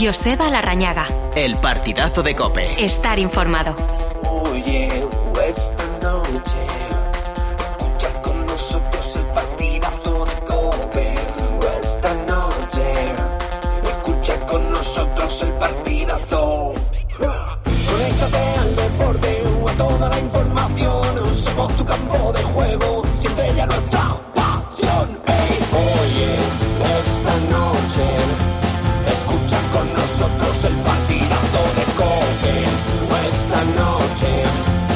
Joseba Larrañaga. El partidazo de COPE. Estar informado. Oye, esta noche escucha con nosotros el partidazo de COPE. Esta noche escucha con nosotros el partidazo. Conéctate al deporte o a toda la información. Somos tu campo de juego. Siente ya nuestra pasión. Oye, esta noche escucha con nosotros el partidazo de COPE. Esta noche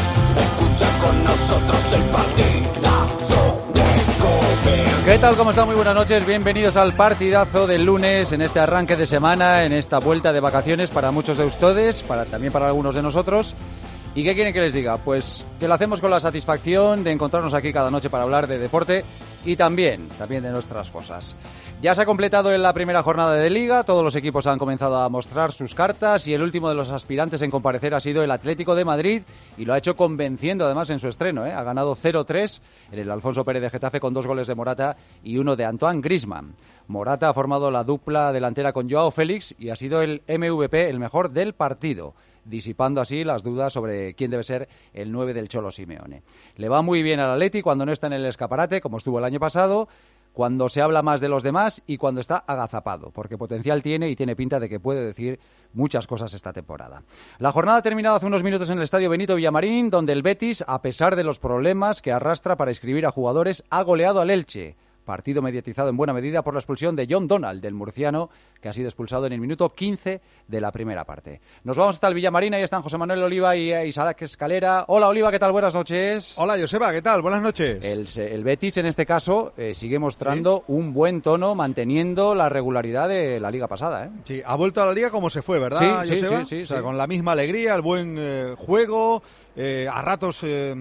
escucha con nosotros el partidazo de COPE. ¿Qué tal? ¿Cómo están? Muy buenas noches. Bienvenidos al partidazo del lunes, en este arranque de semana, en esta vuelta de vacaciones para muchos de ustedes, también para algunos de nosotros. ¿Y qué quieren que les diga? Pues que lo hacemos con la satisfacción de encontrarnos aquí cada noche para hablar de deporte y también de nuestras cosas. Ya se ha completado en la primera jornada de Liga, todos los equipos han comenzado a mostrar sus cartas y el último de los aspirantes en comparecer ha sido el Atlético de Madrid y lo ha hecho convenciendo además en su estreno. Ha ganado 0-3 en el Alfonso Pérez de Getafe con 2 goles de Morata y 1 de Antoine Griezmann. Morata ha formado la dupla delantera con Joao Félix y ha sido el MVP, el mejor del partido, disipando así las dudas sobre quién debe ser el 9 del Cholo Simeone. Le va muy bien al Atleti cuando no está en el escaparate, como estuvo el año pasado, cuando se habla más de los demás y cuando está agazapado, porque potencial tiene y tiene pinta de que puede decir muchas cosas esta temporada. La jornada ha terminado hace unos minutos en el estadio Benito Villamarín, donde el Betis, a pesar de los problemas que arrastra para inscribir a jugadores, ha goleado al Elche. Partido mediatizado en buena medida por la expulsión de John Donald, del murciano, que ha sido expulsado en el minuto 15 de la primera parte. Nos vamos hasta el Villamarín, ahí están José Manuel Oliva y Isaac Escalera. Hola Oliva, ¿qué tal? Buenas noches. Hola Joseba, ¿qué tal? Buenas noches. El Betis en este caso sigue mostrando un buen tono, manteniendo la regularidad de la liga pasada. Sí, ha vuelto a la liga como se fue, ¿verdad, Joseba? Sí. O sea, con la misma alegría, el buen juego. A ratos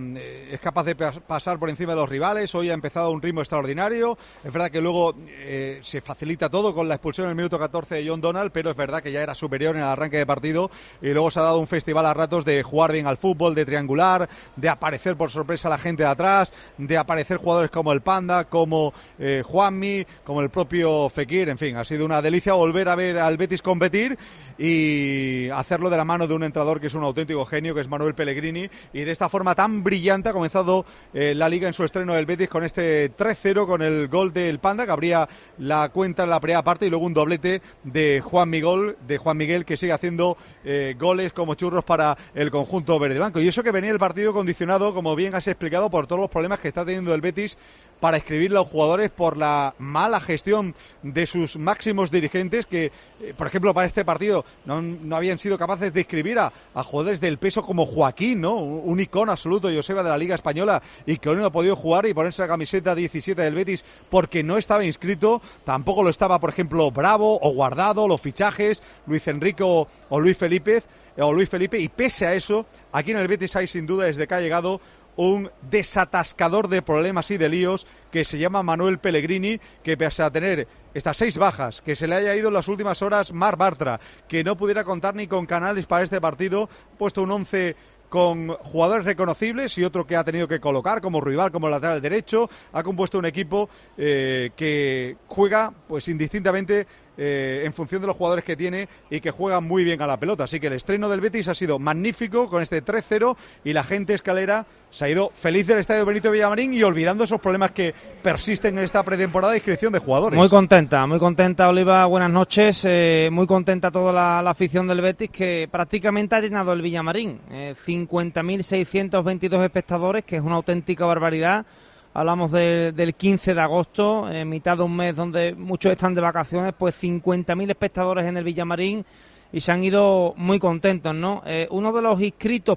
es capaz de pasar por encima de los rivales. Hoy ha empezado un ritmo extraordinario. Es verdad que luego se facilita todo con la expulsión en el minuto 14 de John Donald, pero es verdad que ya era superior en el arranque de partido y luego se ha dado un festival a ratos de jugar bien al fútbol, de triangular, de aparecer por sorpresa a la gente de atrás, de aparecer jugadores como el Panda, como Juanmi, como el propio Fekir. En fin, ha sido una delicia volver a ver al Betis competir y hacerlo de la mano de un entrenador que es un auténtico genio, que es Manuel Pellegrini, y de esta forma tan brillante ha comenzado la Liga en su estreno del Betis con este 3-0, con el gol del Panda, que abría la cuenta en la primera parte, y luego un doblete de Juan Miguel, que sigue haciendo goles como churros para el conjunto verde y blanco. Y eso que venía el partido condicionado, como bien has explicado, por todos los problemas que está teniendo el Betis para escribir a los jugadores, por la mala gestión de sus máximos dirigentes, que, por ejemplo, para este partido no habían sido capaces de escribir a jugadores del peso como Joaquín, ¿no? Un icono absoluto, Joseba, de la Liga Española, y que hoy no ha podido jugar y ponerse la camiseta 17 del Betis porque no estaba inscrito. Tampoco lo estaba, por ejemplo, Bravo o Guardado, los fichajes, Luis Enrique o Luis Felipe, y pese a eso, aquí en el Betis hay sin duda, desde que ha llegado, un desatascador de problemas y de líos que se llama Manuel Pellegrini, que pese a tener estas 6 bajas, que se le haya ido en las últimas horas Marc Bartra, que no pudiera contar ni con Canales para este partido, ha puesto un 11 con jugadores reconocibles y otro que ha tenido que colocar como rival, como lateral derecho. Ha compuesto un equipo que juega pues indistintamente en función de los jugadores que tiene y que juega muy bien a la pelota. Así que el estreno del Betis ha sido magnífico con este 3-0 y la gente Escalera se ha ido feliz del estadio Benito Villamarín y olvidando esos problemas que persisten en esta pretemporada de inscripción de jugadores. Muy contenta Oliva, buenas noches. Muy contenta toda la afición del Betis, que prácticamente ha llenado el Villamarín. 50.622 espectadores, que es una auténtica barbaridad. Hablamos del 15 de agosto, en mitad de un mes donde muchos están de vacaciones, pues 50.000 espectadores en el Villamarín y se han ido muy contentos, ¿no? Uno de los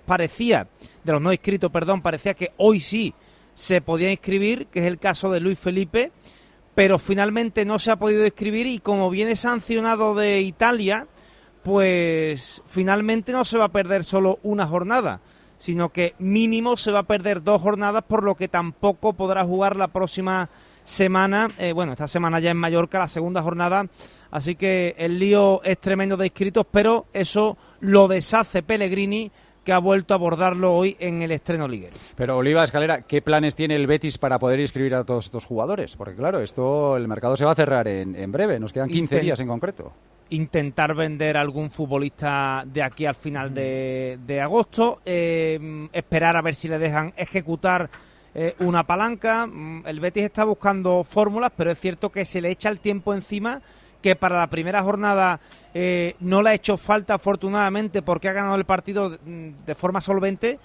no inscritos, parecía que hoy sí se podía inscribir, que es el caso de Luis Felipe, pero finalmente no se ha podido inscribir y como viene sancionado de Italia, pues finalmente no se va a perder solo una jornada, sino que mínimo se va a perder 2 jornadas, por lo que tampoco podrá jugar la próxima semana. Esta semana ya en Mallorca, la segunda jornada, así que el lío es tremendo de inscritos, pero eso lo deshace Pellegrini, que ha vuelto a abordarlo hoy en el estreno liguero. Pero Oliva, Escalera, ¿qué planes tiene el Betis para poder inscribir a todos estos jugadores? Porque claro, el mercado se va a cerrar en breve, nos quedan 15 días en concreto. intentar vender a algún futbolista de aquí al final de agosto, esperar a ver si le dejan ejecutar una palanca. El Betis está buscando fórmulas, pero es cierto que se le echa el tiempo encima, que para la primera jornada no le ha hecho falta, afortunadamente, porque ha ganado el partido de forma solvente.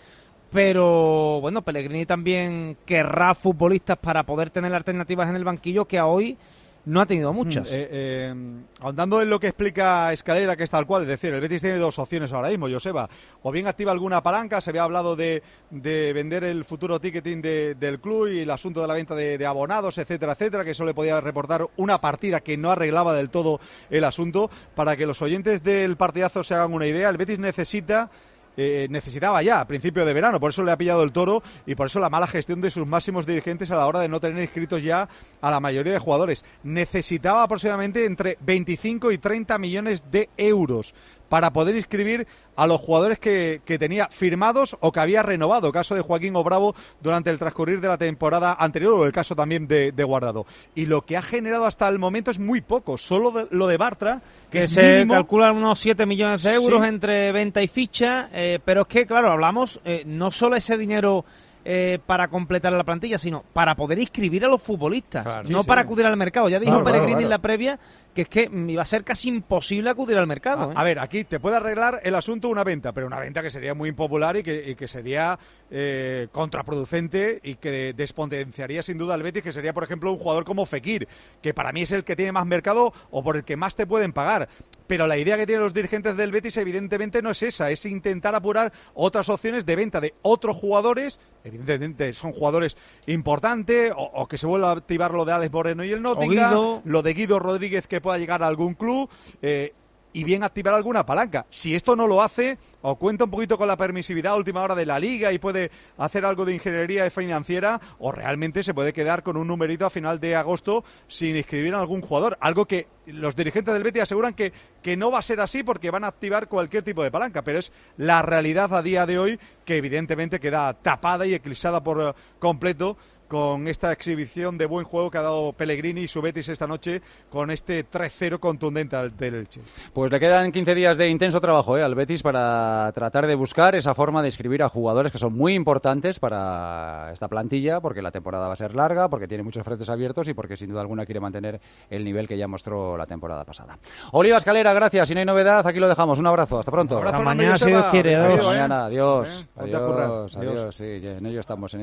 Pero bueno, Pellegrini también querrá futbolistas para poder tener alternativas en el banquillo, que a hoy no ha tenido muchas. Ahondando en lo que explica Escalera, que es tal cual, es decir, el Betis tiene dos opciones ahora mismo, Joseba. O bien activa alguna palanca, se había hablado de vender el futuro ticketing del club y el asunto de la venta de abonados, etcétera, etcétera, que eso le podía reportar una partida que no arreglaba del todo el asunto. Para que los oyentes del partidazo se hagan una idea, el Betis necesitaba ya a principio de verano, por eso le ha pillado el toro y por eso la mala gestión de sus máximos dirigentes a la hora de no tener inscritos ya a la mayoría de jugadores. Necesitaba aproximadamente entre 25 y 30 millones de euros para poder inscribir a los jugadores que tenía firmados o que había renovado, caso de Joaquín Bravo durante el transcurrir de la temporada anterior, o el caso también de Guardado. Y lo que ha generado hasta el momento es muy poco, solo lo de Bartra, que se mínimo, calcula unos 7 millones de euros, sí, entre venta y ficha, pero es que, claro, hablamos no solo ese dinero para completar la plantilla, sino para poder inscribir a los futbolistas, claro, no sí, para sí, acudir al mercado. Ya dijo Pellegrini claro. en la previa que es que iba a ser casi imposible acudir al mercado. A ver, aquí te puede arreglar el asunto una venta, pero una venta que sería muy impopular y que sería contraproducente y que despotenciaría sin duda al Betis, que sería, por ejemplo, un jugador como Fekir, que para mí es el que tiene más mercado o por el que más te pueden pagar. Pero la idea que tienen los dirigentes del Betis evidentemente no es esa, es intentar apurar otras opciones de venta de otros jugadores. Evidentemente son jugadores importantes, o que se vuelva a activar lo de Alex Moreno y el Nottingham, lo de Guido Rodríguez, que pueda llegar a algún club, y bien activar alguna palanca. Si esto no lo hace, o cuenta un poquito con la permisividad a última hora de la Liga y puede hacer algo de ingeniería financiera, o realmente se puede quedar con un numerito a final de agosto sin inscribir a algún jugador. Algo que los dirigentes del Betis aseguran que no va a ser así, porque van a activar cualquier tipo de palanca, pero es la realidad a día de hoy, que evidentemente queda tapada y eclipsada por completo con esta exhibición de buen juego que ha dado Pellegrini y su Betis esta noche, con este 3-0 contundente del Elche. Pues le quedan 15 días de intenso trabajo al Betis para tratar de buscar esa forma de inscribir a jugadores que son muy importantes para esta plantilla, porque la temporada va a ser larga, porque tiene muchos frentes abiertos y porque sin duda alguna quiere mantener el nivel que ya mostró la temporada pasada. Oliva Escalera, gracias. Si no hay novedad, aquí lo dejamos. Un abrazo. Hasta pronto. Hasta mañana, si Dios quiere. Hasta mañana. Adiós. Adiós. Adiós. Sí, en ello estamos.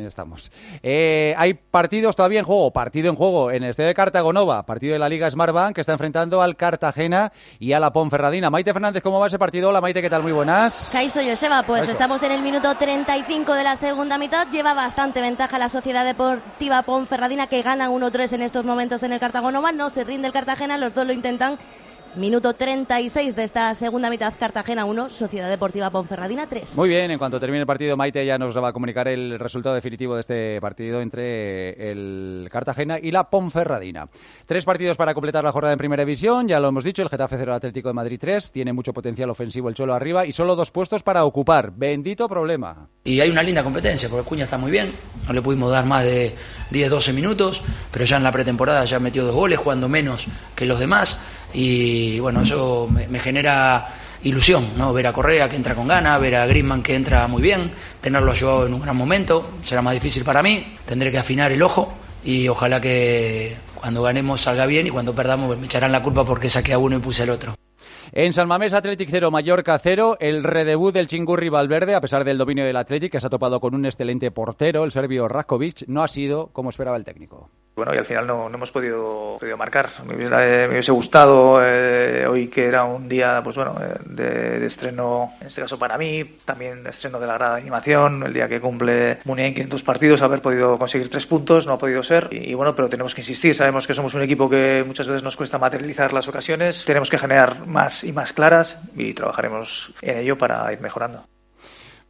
Hay partidos todavía en juego, en el estadio de Cartagonova, partido de la Liga Smartbank, que está enfrentando al Cartagena y a la Ponferradina. Maite Fernández, ¿cómo va ese partido? Hola Maite, ¿qué tal? Muy buenas. Kaiso Joseba, pues Eso. Estamos en el minuto 35 de la segunda mitad. Lleva bastante ventaja la Sociedad Deportiva Ponferradina, que gana 1-3 en estos momentos en el Cartagonova. No se rinde el Cartagena, los dos lo intentan. Minuto 36 de esta segunda mitad, Cartagena 1, Sociedad Deportiva Ponferradina 3. Muy bien, en cuanto termine el partido, Maite ya nos va a comunicar el resultado definitivo de este partido entre el Cartagena y la Ponferradina. 3 partidos para completar la jornada en Primera División, ya lo hemos dicho, el Getafe 0, el Atlético de Madrid 3, tiene mucho potencial ofensivo el Cholo arriba y solo 2 puestos para ocupar. Bendito problema. Y hay una linda competencia, porque Cuña está muy bien, no le pudimos dar más de 10-12 minutos, pero ya en la pretemporada ya metió 2 goles, jugando menos que los demás. Y bueno, eso me genera ilusión, ¿no? Ver a Correa, que entra con ganas, ver a Griezmann, que entra muy bien, tenerlo a Joao en un gran momento. Será más difícil para mí, tendré que afinar el ojo y ojalá que cuando ganemos salga bien, y cuando perdamos me echarán la culpa porque saqué a uno y puse al otro. En San Mamés, Athletic 0, Mallorca 0, el redebut del Chingurri Valverde, a pesar del dominio del Athletic, que se ha topado con un excelente portero, el serbio Ratkovic, no ha sido como esperaba el técnico. Bueno, y al final no hemos podido marcar. Me hubiese gustado hoy, que era un día, pues bueno, de estreno, en este caso para mí, también de estreno de la grada de animación, el día que cumple Muniain en 500 partidos, haber podido conseguir 3 puntos, no ha podido ser, y bueno, pero tenemos que insistir. Sabemos que somos un equipo que muchas veces nos cuesta materializar las ocasiones, tenemos que generar más y más claras, y trabajaremos en ello para ir mejorando.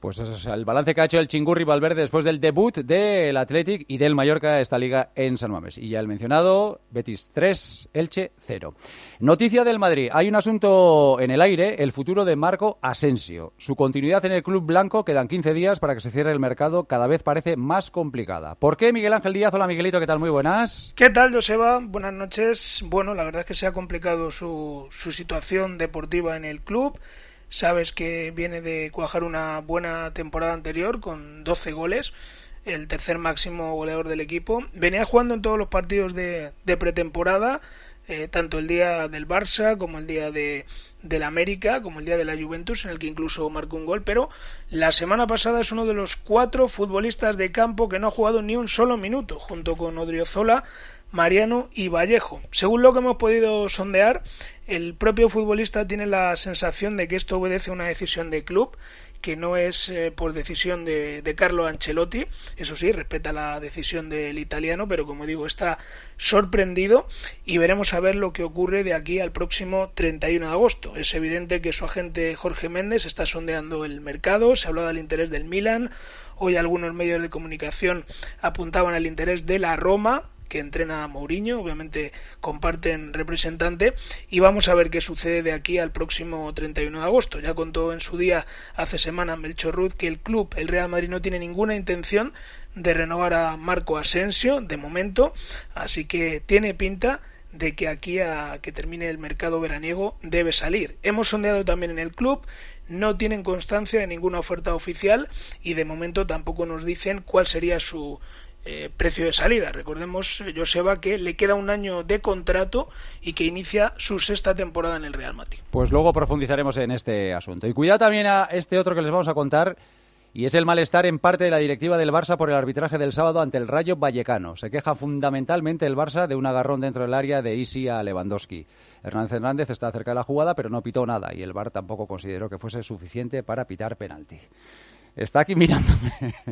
Pues eso es el balance que ha hecho el Chingurri Valverde después del debut del Athletic y del Mallorca esta liga en San Mamés. Y ya el mencionado, Betis 3, Elche 0. Noticia del Madrid. Hay un asunto en el aire, el futuro de Marco Asensio. Su continuidad en el club blanco, quedan 15 días para que se cierre el mercado, cada vez parece más complicada. ¿Por qué, Miguel Ángel Díaz? Hola, Miguelito, ¿qué tal? Muy buenas. ¿Qué tal, Joseba? Buenas noches. Bueno, la verdad es que se ha complicado su situación deportiva en el club. Sabes que viene de cuajar una buena temporada anterior con 12 goles, el tercer máximo goleador del equipo. Venía jugando en todos los partidos de pretemporada, tanto el día del Barça como el día del América, como el día de la Juventus, en el que incluso marcó un gol, pero la semana pasada es uno de los 4 futbolistas de campo que no ha jugado ni un solo minuto, junto con Odriozola, Mariano y Vallejo. Según lo que hemos podido sondear, el propio futbolista tiene la sensación de que esto obedece a una decisión de club, que no es por decisión de Carlo Ancelotti. Eso sí, respeta la decisión del italiano, pero como digo, está sorprendido y veremos a ver lo que ocurre de aquí al próximo 31 de agosto. Es evidente que su agente Jorge Méndez está sondeando el mercado, se hablaba del interés del Milan, hoy algunos medios de comunicación apuntaban al interés de la Roma, que entrena a Mourinho, obviamente comparten representante, y vamos a ver qué sucede de aquí al próximo 31 de agosto. Ya contó en su día, hace semana, Melchor Ruiz, que el club, el Real Madrid, no tiene ninguna intención de renovar a Marco Asensio, de momento, así que tiene pinta de que aquí a que termine el mercado veraniego debe salir. Hemos sondeado también en el club, no tienen constancia de ninguna oferta oficial y de momento tampoco nos dicen cuál sería su precio de salida. Recordemos, Joseba, que le queda un año de contrato y que inicia su 6ª temporada en el Real Madrid. Pues luego profundizaremos en este asunto. Y cuidado también a este otro que les vamos a contar, y es el malestar en parte de la directiva del Barça por el arbitraje del sábado ante el Rayo Vallecano. Se queja fundamentalmente el Barça de un agarrón dentro del área de Isi a Lewandowski. Hernández está cerca de la jugada, pero no pitó nada, y el VAR tampoco consideró que fuese suficiente para pitar penalti. Está aquí mirándome.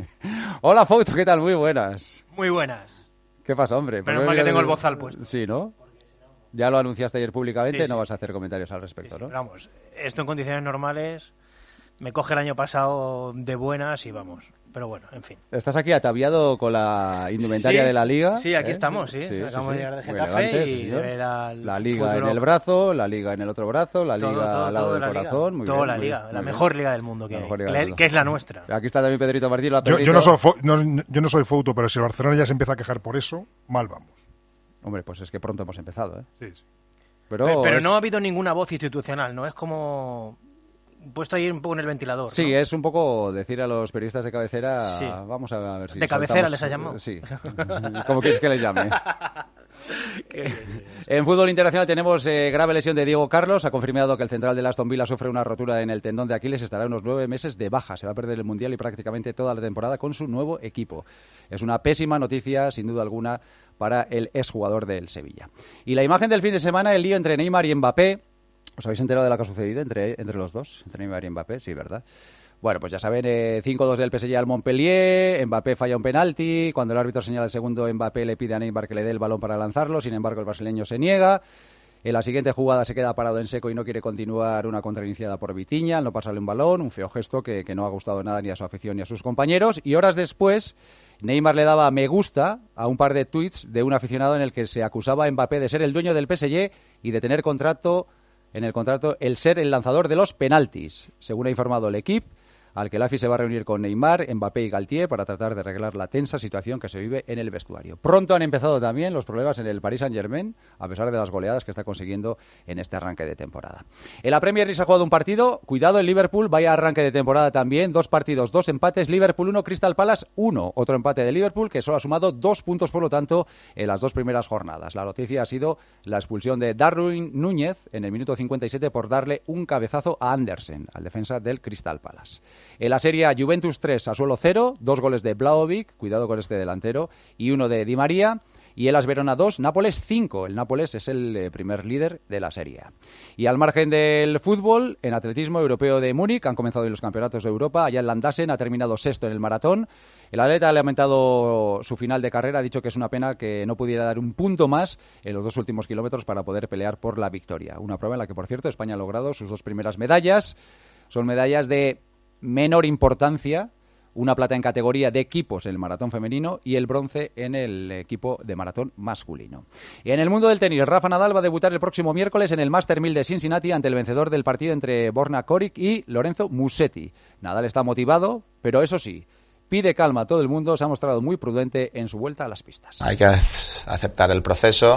Hola, Fausto, ¿qué tal? Muy buenas. Muy buenas. ¿Qué pasa, hombre? Menos mal que tengo el bozal puesto. Sí, ¿no? Ya lo anunciaste ayer públicamente, sí, no vas a hacer comentarios al respecto, sí, ¿no? Vamos, esto en condiciones normales me coge el año pasado de buenas y vamos. Pero bueno, en fin. Estás aquí ataviado con la indumentaria de la Liga. Sí, aquí estamos, sí. Acabamos de llegar de Getafe y la Liga en el brazo, la Liga en el otro brazo, la Liga al lado del corazón. Muy bien, la Liga, la mejor Liga del mundo que es la nuestra. Aquí está también Pedrito Martín. Yo no soy Fouto, pero si el Barcelona ya se empieza a quejar por eso, mal vamos. Hombre, pues es que pronto hemos empezado, ¿eh? Sí. Pero no ha habido ninguna voz institucional, ¿no? Es como puesto ahí un poco en el ventilador. Sí, ¿no? Es un poco decir a los periodistas de cabecera, sí. Vamos a ver si ¿De cabecera les ha llamado? Sí. ¿Cómo quieres que les llame? En fútbol internacional tenemos grave lesión de Diego Carlos. Ha confirmado que el central del Aston Villa sufre una rotura en el tendón de Aquiles. Estará unos 9 meses de baja. Se va a perder el Mundial y prácticamente toda la temporada con su nuevo equipo. Es una pésima noticia, sin duda alguna, para el exjugador del Sevilla. Y la imagen del fin de semana, el lío entre Neymar y Mbappé. ¿Os habéis enterado de lo que ha sucedido entre los dos? Entre Neymar y Mbappé, sí, ¿verdad? Bueno, pues ya saben, 5-2 del PSG al Montpellier, Mbappé falla un penalti, cuando el árbitro señala el segundo, Mbappé le pide a Neymar que le dé el balón para lanzarlo, sin embargo el brasileño se niega. En la siguiente jugada se queda parado en seco y no quiere continuar una contrainiciada por Vitinha, al no pasarle un balón, un feo gesto que no ha gustado nada ni a su afición ni a sus compañeros. Y horas después, Neymar le daba me gusta a un par de tuits de un aficionado en el que se acusaba a Mbappé de ser el dueño del PSG y de tener en el contrato el ser el lanzador de los penaltis. Según ha informado el equipo, al que el AFI se va a reunir con Neymar, Mbappé y Galtier para tratar de arreglar la tensa situación que se vive en el vestuario. Pronto han empezado también los problemas en el Paris Saint-Germain, a pesar de las goleadas que está consiguiendo en este arranque de temporada. En la Premier League se ha jugado un partido. Cuidado, el Liverpool, vaya arranque de temporada también. 2 partidos, 2 empates. Liverpool 1, Crystal Palace 1. Otro empate de Liverpool que solo ha sumado 2 puntos, por lo tanto, en las 2 primeras jornadas. La noticia ha sido la expulsión de Darwin Núñez en el minuto 57 por darle un cabezazo a Andersen, al defensa del Crystal Palace. En la Serie A, Juventus 3, Sassuolo 0, 2 goles de Vlahovic, cuidado con este delantero, y 1 de Di María. Y el AS Verona 2, Nápoles 5. El Nápoles es el primer líder de la Serie A. Y al margen del fútbol, en atletismo europeo de Múnich, han comenzado hoy los campeonatos de Europa. Allá en Landasen ha terminado sexto en el maratón. El atleta ha lamentado su final de carrera, ha dicho que es una pena que no pudiera dar un punto más en los 2 últimos kilómetros para poder pelear por la victoria. Una prueba en la que, por cierto, España ha logrado sus 2 primeras medallas. Son medallas de menor importancia, una plata en categoría de equipos en el maratón femenino y el bronce en el equipo de maratón masculino. Y en el mundo del tenis, Rafa Nadal va a debutar el próximo miércoles en el Master 1000 de Cincinnati ante el vencedor del partido entre Borna Coric y Lorenzo Musetti. Nadal está motivado, pero eso sí, pide calma a todo el mundo, se ha mostrado muy prudente en su vuelta a las pistas. Hay que aceptar el proceso.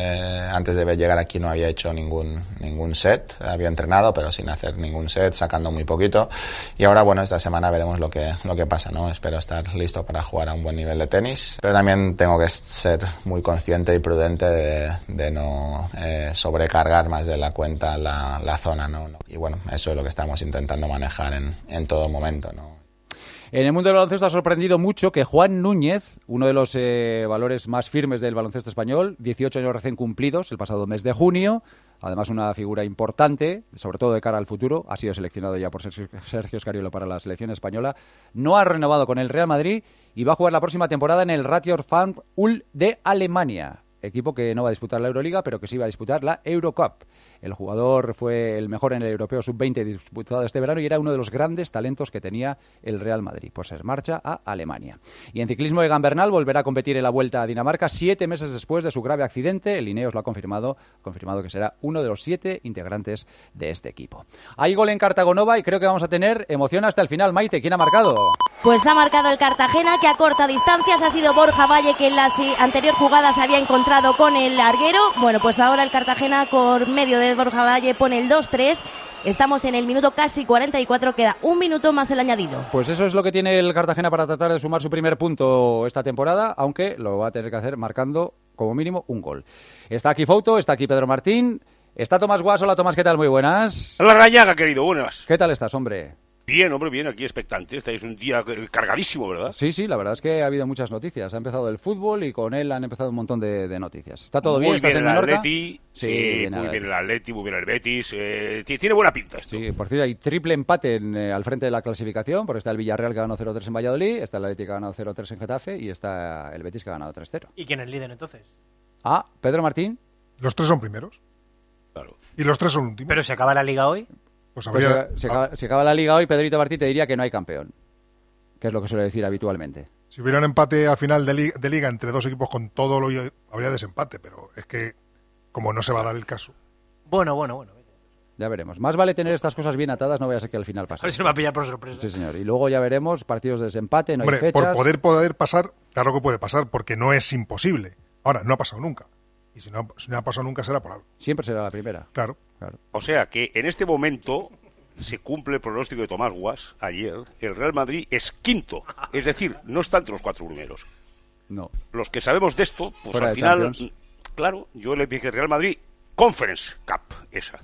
Antes de llegar aquí no había hecho ningún set, había entrenado, pero sin hacer ningún set, sacando muy poquito. Y ahora, bueno, esta semana veremos lo que pasa, ¿no? Espero estar listo para jugar a un buen nivel de tenis, pero también tengo que ser muy consciente y prudente de no sobrecargar más de la cuenta la zona, ¿no? Y bueno, eso es lo que estamos intentando manejar en todo momento, ¿no? En el mundo del baloncesto ha sorprendido mucho que Juan Núñez, uno de los valores más firmes del baloncesto español, 18 años recién cumplidos el pasado mes de junio, además una figura importante, sobre todo de cara al futuro, ha sido seleccionado ya por Sergio Scariolo para la selección española, no ha renovado con el Real Madrid y va a jugar la próxima temporada en el Ratior Farm Ulm de Alemania, equipo que no va a disputar la Euroliga, pero que sí va a disputar la Eurocup. El jugador fue el mejor en el Europeo Sub-20 disputado este verano y era uno de los grandes talentos que tenía el Real Madrid. Pues se marcha a Alemania. Y en ciclismo, Egan Bernal volverá a competir en la Vuelta a Dinamarca 7 meses después de su grave accidente. El Ineos lo ha confirmado que será uno de los 7 integrantes de este equipo. Hay gol en Cartagonova y creo que vamos a tener emoción hasta el final. Maite, ¿quién ha marcado? Pues ha marcado el Cartagena, que a corta distancias ha sido Borja Valle, que en la anterior jugada se había encontrado con el larguero. Bueno, pues ahora el Cartagena, por medio de Borja Valle, pone el 2-3. Estamos en el minuto casi 44, queda un minuto más el añadido. Pues eso es lo que tiene el Cartagena para tratar de sumar su primer punto esta temporada, aunque lo va a tener que hacer marcando como mínimo un gol. Está aquí Fouto, está aquí Pedro Martín, está Tomás Guas. Hola Tomás, ¿qué tal? Muy buenas. La Rañaga, querido, buenas. ¿Qué tal estás, hombre? Bien, hombre, bien, aquí expectante. Estáis un día cargadísimo, ¿verdad? Sí, la verdad es que ha habido muchas noticias. Ha empezado el fútbol y con él han empezado un montón de noticias. ¿Está todo bien? ¿Estás en Menorca? Atleti, sí, muy bien el Atleti, muy bien el Betis. Tiene buena pinta esto. Sí, por cierto, hay triple empate al frente de la clasificación, porque está el Villarreal que ha ganado 0-3 en Valladolid, está el Atleti que ha ganado 0-3 en Getafe y está el Betis que ha ganado 3-0. ¿Y quién es líder entonces? Pedro Martín. Los 3 son primeros. Claro. Y los 3 son últimos. ¿Pero se acaba la Liga hoy? Pues si acaba la Liga hoy, Pedrito Martí te diría que no hay campeón, que es lo que suele decir habitualmente. Si hubiera un empate al final de Liga entre dos equipos con todo lo habría desempate, pero es que como no se va a dar el caso. Bueno. Ya veremos. Más vale tener estas cosas bien atadas, no vaya a ser que al final pase. A ver si me va a pillar por sorpresa. Sí, señor. Y luego ya veremos partidos de desempate, no Hombre, hay fechas. Por poder pasar, claro que puede pasar, porque no es imposible. Ahora, no ha pasado nunca. Y si no ha pasado nunca será por algo. Siempre será la primera. Claro. O sea que en este momento se cumple el pronóstico de Tomás Guas ayer. El Real Madrid es quinto. Es decir, no está entre los 4 primeros. No. Los que sabemos de esto, pues fuera al de final, Champions. claro, yo le dije Real Madrid Conference Cup, esa.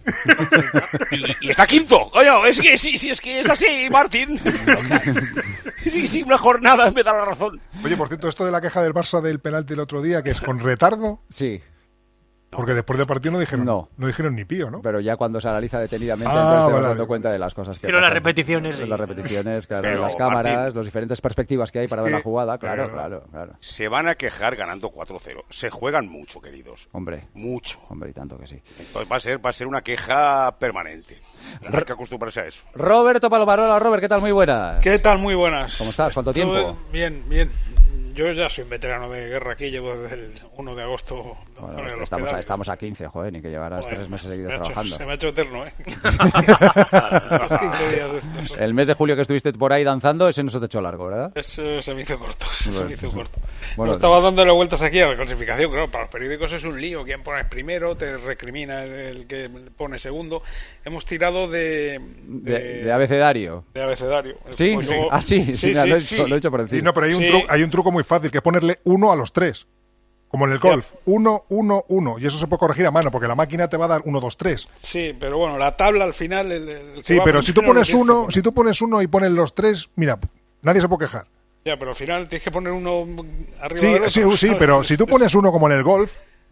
y está quinto. Oye, es que sí, es que es así, Martín. Sí, una jornada me da la razón. Oye, por cierto, esto de la queja del Barça del penalti el otro día, que es con retardo. Sí. Porque después del partido no dijeron ni pío, ¿no? Pero ya cuando se analiza detenidamente, entonces te vas dando cuenta de las cosas que Pero pasan. las repeticiones, sí. Las repeticiones, claro, Pero, las cámaras, Martín, las diferentes perspectivas que hay para ver la jugada, claro. Se van a quejar ganando 4-0. Se juegan mucho, queridos. Hombre. Mucho. Hombre, y tanto que sí. Entonces va a ser una queja permanente. Hay que acostumbrarse a eso. Roberto Palomarola. Robert, ¿qué tal? Muy buenas. ¿Qué tal? Muy buenas. ¿Cómo estás? ¿Cuánto tiempo? Bien. Yo ya soy un veterano de guerra aquí, llevo desde el 1 de agosto. Bueno, estamos a 15, joder, ni que llevarás 3 meses seguidos trabajando. Se me ha hecho eterno, 15 días estos. El mes de julio que estuviste por ahí danzando, ese no se te echó largo, ¿verdad? Eso se me hizo corto, Bueno, estaba dándole vueltas aquí a la clasificación, claro, para los periódicos es un lío, quién pones primero, te recrimina el que pone segundo. Hemos tirado de abecedario. De abecedario. ¿Sí? Pues luego... Lo he hecho por encima. Sí, no, pero hay un truco muy fácil, que es ponerle 1 a los 3. Como en el golf, 1, 1, 1. Y eso se puede corregir a mano, porque la máquina te va a dar 1, 2, 3. Sí, pero bueno, la tabla al final... Sí, pero si tú pones 1 y pones los 3, mira, nadie se puede quejar. Ya, pero al final tienes que poner uno arriba del otro. Sí, pero si tú pones 1 como en el golf,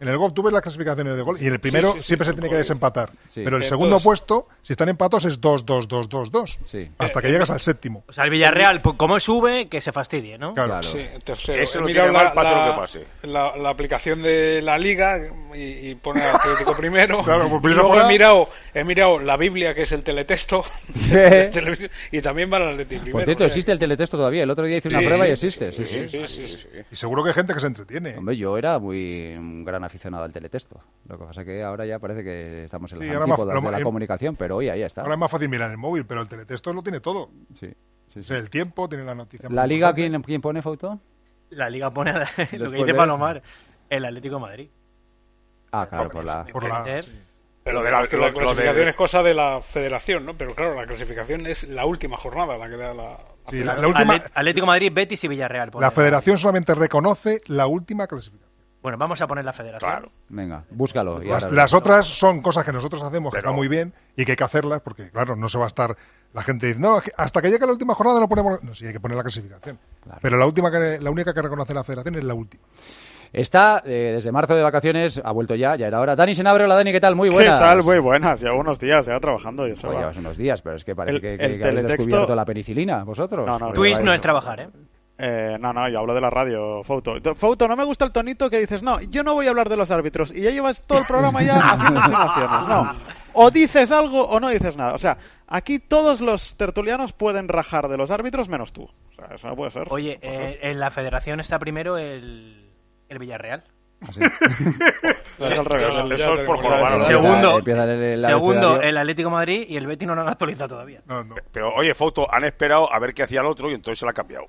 En el golf tú ves las clasificaciones de gol y en el primero siempre se tiene que desempatar. Sí. Pero el segundo puesto, si están empatados, es 2-2-2-2-2. Sí. Hasta que llegas al séptimo. O sea, el Villarreal, pues, como sube, que se fastidie, ¿no? Claro. Sí, tercero. Ese He lo mirado tiene mal, pase lo que pase. la aplicación de la Liga y pone al Atlético primero. Claro, pues y luego primero he mirado la Biblia, que es el teletexto ¿Qué? de televisión, y también va el Atlético primero. Por cierto, o sea, existe el teletexto todavía. El otro día hice una Sí, prueba sí, y existe. Sí, Y seguro que hay gente que se entretiene. Hombre, yo era un gran aficionado al teletexto. Lo que pasa es que ahora ya parece que estamos en Sí, las ahora antípodas más- de la ahora- comunicación, pero hoy ahí está. Ahora es más fácil mirar en el móvil, pero el teletexto lo tiene todo. Sí. O sea, el tiempo, tiene la noticia. ¿La Liga quién pone, Fauto? La Liga pone lo Después que dice de- Palomar, el Atlético de Madrid. Ah, claro, por la... Pero Lo de la- que lo- la lo clasificación de- es cosa de la federación, ¿no? Pero claro, la clasificación es la última jornada la que da la Sí, la última, Atlético de Madrid, Betis y Villarreal. pone. la federación solamente reconoce la última clasificación. Bueno, vamos a poner la federación. Claro. Venga, búscalo. y Las, ahora- las otras son cosas que nosotros hacemos que Pero- están muy bien y que hay que hacerlas porque, claro, no se va a estar... La gente dice, no, es que hasta que llegue la última jornada no ponemos... No, sí, hay que poner la clasificación. Pero la única que reconoce la federación es la última. Está desde marzo de vacaciones, ha vuelto ya era hora. Dani Senabre, hola Dani, ¿qué tal? Muy buenas. ¿Qué tal? Muy buenas, llevo unos días ya trabajando. Yo Pues llevas unos días, pero es que parece que habéis teletexto- descubierto la penicilina, vosotros. No, no, Twitch no es trabajar, ¿eh? No, yo hablo de la radio, Fouto. Fouto, no me gusta el tonito que dices, no, yo no voy a hablar de los árbitros. Y ya llevas todo el programa ya haciendo insinuaciones. No, o dices algo o no dices nada. O sea, aquí todos los tertulianos pueden rajar de los árbitros menos tú. O sea, eso no puede ser. Oye, en la federación está primero el Villarreal. Es al revés. Eso es por jorobar. Segundo, Empieza el segundo abecedario. el Atlético de Madrid y el Betis no lo han actualizado todavía. Pero oye, Fouto, han esperado a ver qué hacía el otro y entonces se la ha cambiado.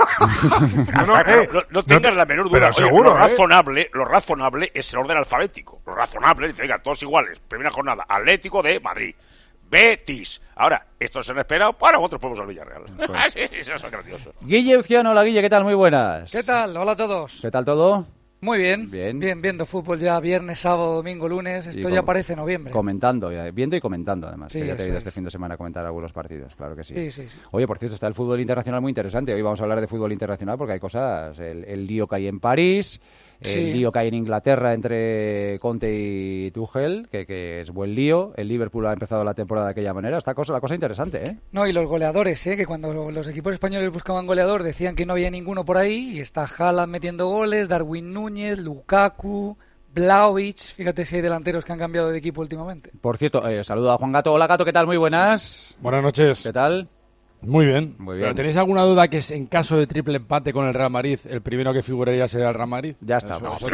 No tengas la menor duda. pero Oye, seguro, lo razonable es el orden alfabético. Lo razonable dice, venga, todos iguales. Primera jornada, Atlético de Madrid. Betis. Ahora, estos se han esperado para otros pueblos al Villarreal. Sí, eso es gracioso. Guille Uzquiano, hola Guille, ¿qué tal? Muy buenas. ¿Qué tal? Hola a todos. ¿Qué tal todo? Muy bien. Bien. Viendo fútbol ya viernes, sábado, domingo, lunes. Esto Y ya parece noviembre. Comentando, viendo y comentando además. Sí, que ya te he eso ido es. este fin de semana a comentar algunos partidos, claro que sí. Sí. Oye, por cierto, está el fútbol internacional muy interesante. Hoy vamos a hablar de fútbol internacional porque hay cosas, el lío que hay en París, Sí. el lío que hay en Inglaterra entre Conte y Tuchel, que es buen lío. El Liverpool ha empezado la temporada de aquella manera. La cosa interesante, ¿eh? No, y los goleadores, que cuando los equipos españoles buscaban goleador decían que no había ninguno por ahí. Y está Haaland metiendo goles, Darwin Núñez, Lukaku, Vlahovic. Fíjate si hay delanteros que han cambiado de equipo últimamente. Por cierto, saludo a Juan Gato. Hola Gato, ¿qué tal? Muy buenas. Buenas noches. ¿Qué tal? Muy bien. Muy bien. ¿Pero tenéis alguna duda que en caso de triple empate con el Real Madrid, el primero que figuraría sería el Real Madrid? Ya está. Eso, vamos. eso,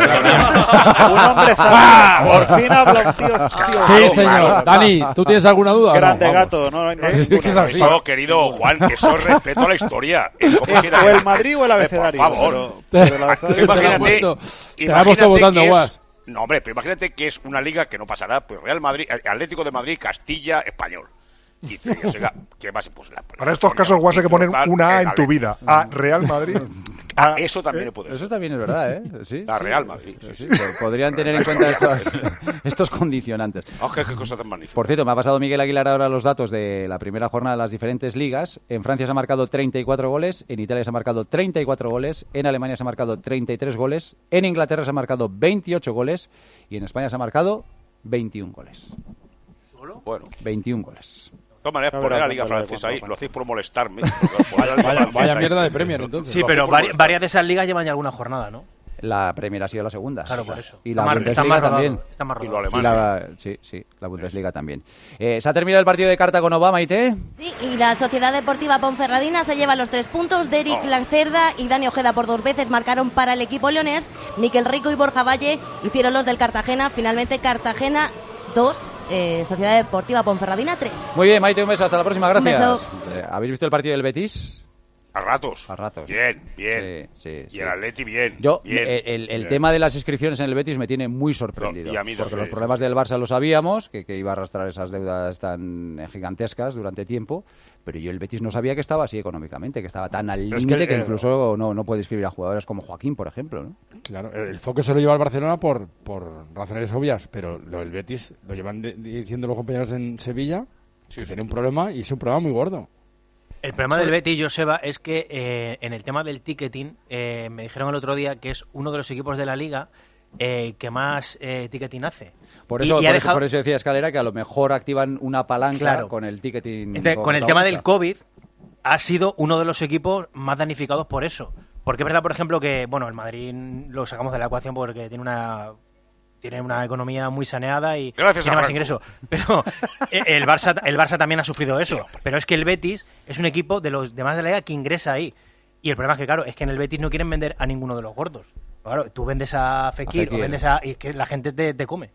Un hombre sabio. Por fin habla un tío. Sí, señor. Dani, ¿tú tienes alguna duda? o no? Grande Vamos. gato, no hay Es que ninguna. es así. Eso, querido Juan, eso es respeto a la historia. O el Madrid o el abecedario. Por favor. Pero el abecedario- Te la he puesto votando, que es- Guas. No, hombre, pero imagínate que es una liga que no pasará, pues Real Madrid, Atlético de Madrid, Castilla, Español. Y te digo, oiga, ¿qué más? Pues Para estos casos, Guas, hay que poner una A en tu vida. A Real Madrid. Eso también puede ser. Eso también es verdad, ¿eh? Sí, La sí. Real Madrid. Sí, podrían tener en cuenta estos condicionantes. Oh, qué cosa tan magnífica. Por cierto, me ha pasado Miguel Aguilar ahora los datos de la primera jornada de las diferentes ligas. En Francia se ha marcado 34 goles, en Italia se ha marcado 34 goles, en Alemania se ha marcado 33 goles, en Inglaterra se ha marcado 28 goles y en España se ha marcado 21 goles. Bueno. 21 goles. De todas maneras, poner a la Liga Francesa ahí, lo hacéis por molestarme. Vaya mierda de Premier, entonces. Sí, pero varias de esas ligas llevan ya alguna jornada, ¿no? La Premier ha sido la segunda. Claro, por eso. Y la Está Bundesliga más rodado, también. está más Y lo rodado. alemán, Sí, la Bundesliga también. ¿Se ha terminado el partido de Cartago Nova, Maite? Sí, y la Sociedad Deportiva Ponferradina se lleva los 3 puntos. Derek Lacerda y Dani Ojeda por 2 veces marcaron para el equipo leonés. Miquel Rico y Borja Valle hicieron los del Cartagena. Finalmente Cartagena 2, Sociedad Deportiva Ponferradina 3. Muy bien, Maite, un beso. Hasta la próxima. Gracias. Un beso. ¿Habéis visto el partido del Betis? A ratos. A ratos. Bien, bien. Sí. Y el Atleti bien. Yo, bien, el bien. tema de las inscripciones en el Betis me tiene muy sorprendido. No, y a mí porque también, los problemas del Barça lo sabíamos, que iba a arrastrar esas deudas tan gigantescas durante tiempo, pero yo el Betis no sabía que estaba así económicamente, que estaba tan al Pero es límite que, que incluso no puede inscribir a jugadores como Joaquín, por ejemplo, ¿no? Claro, el foco se lo lleva al Barcelona por razones obvias, pero lo del Betis lo llevan diciendo los compañeros en Sevilla, que tiene un problema y es un problema muy gordo. El problema del Betis, Joseba, es que en el tema del ticketing me dijeron el otro día que es uno de los equipos de la liga que más ticketing hace. Por eso decía Escalera que a lo mejor activan una palanca con el ticketing. Con el tema del COVID ha sido uno de los equipos más damnificados por eso. Porque es verdad, por ejemplo, que el Madrid lo sacamos de la ecuación porque tiene una economía muy saneada y tiene más ingresos. Pero el Barça también ha sufrido eso. Pero es que el Betis es un equipo de los demás de la liga que ingresa ahí. Y el problema es que, claro, es que en el Betis no quieren vender a ninguno de los gordos. Claro, tú vendes a Fekir o vendes y es que la gente te come.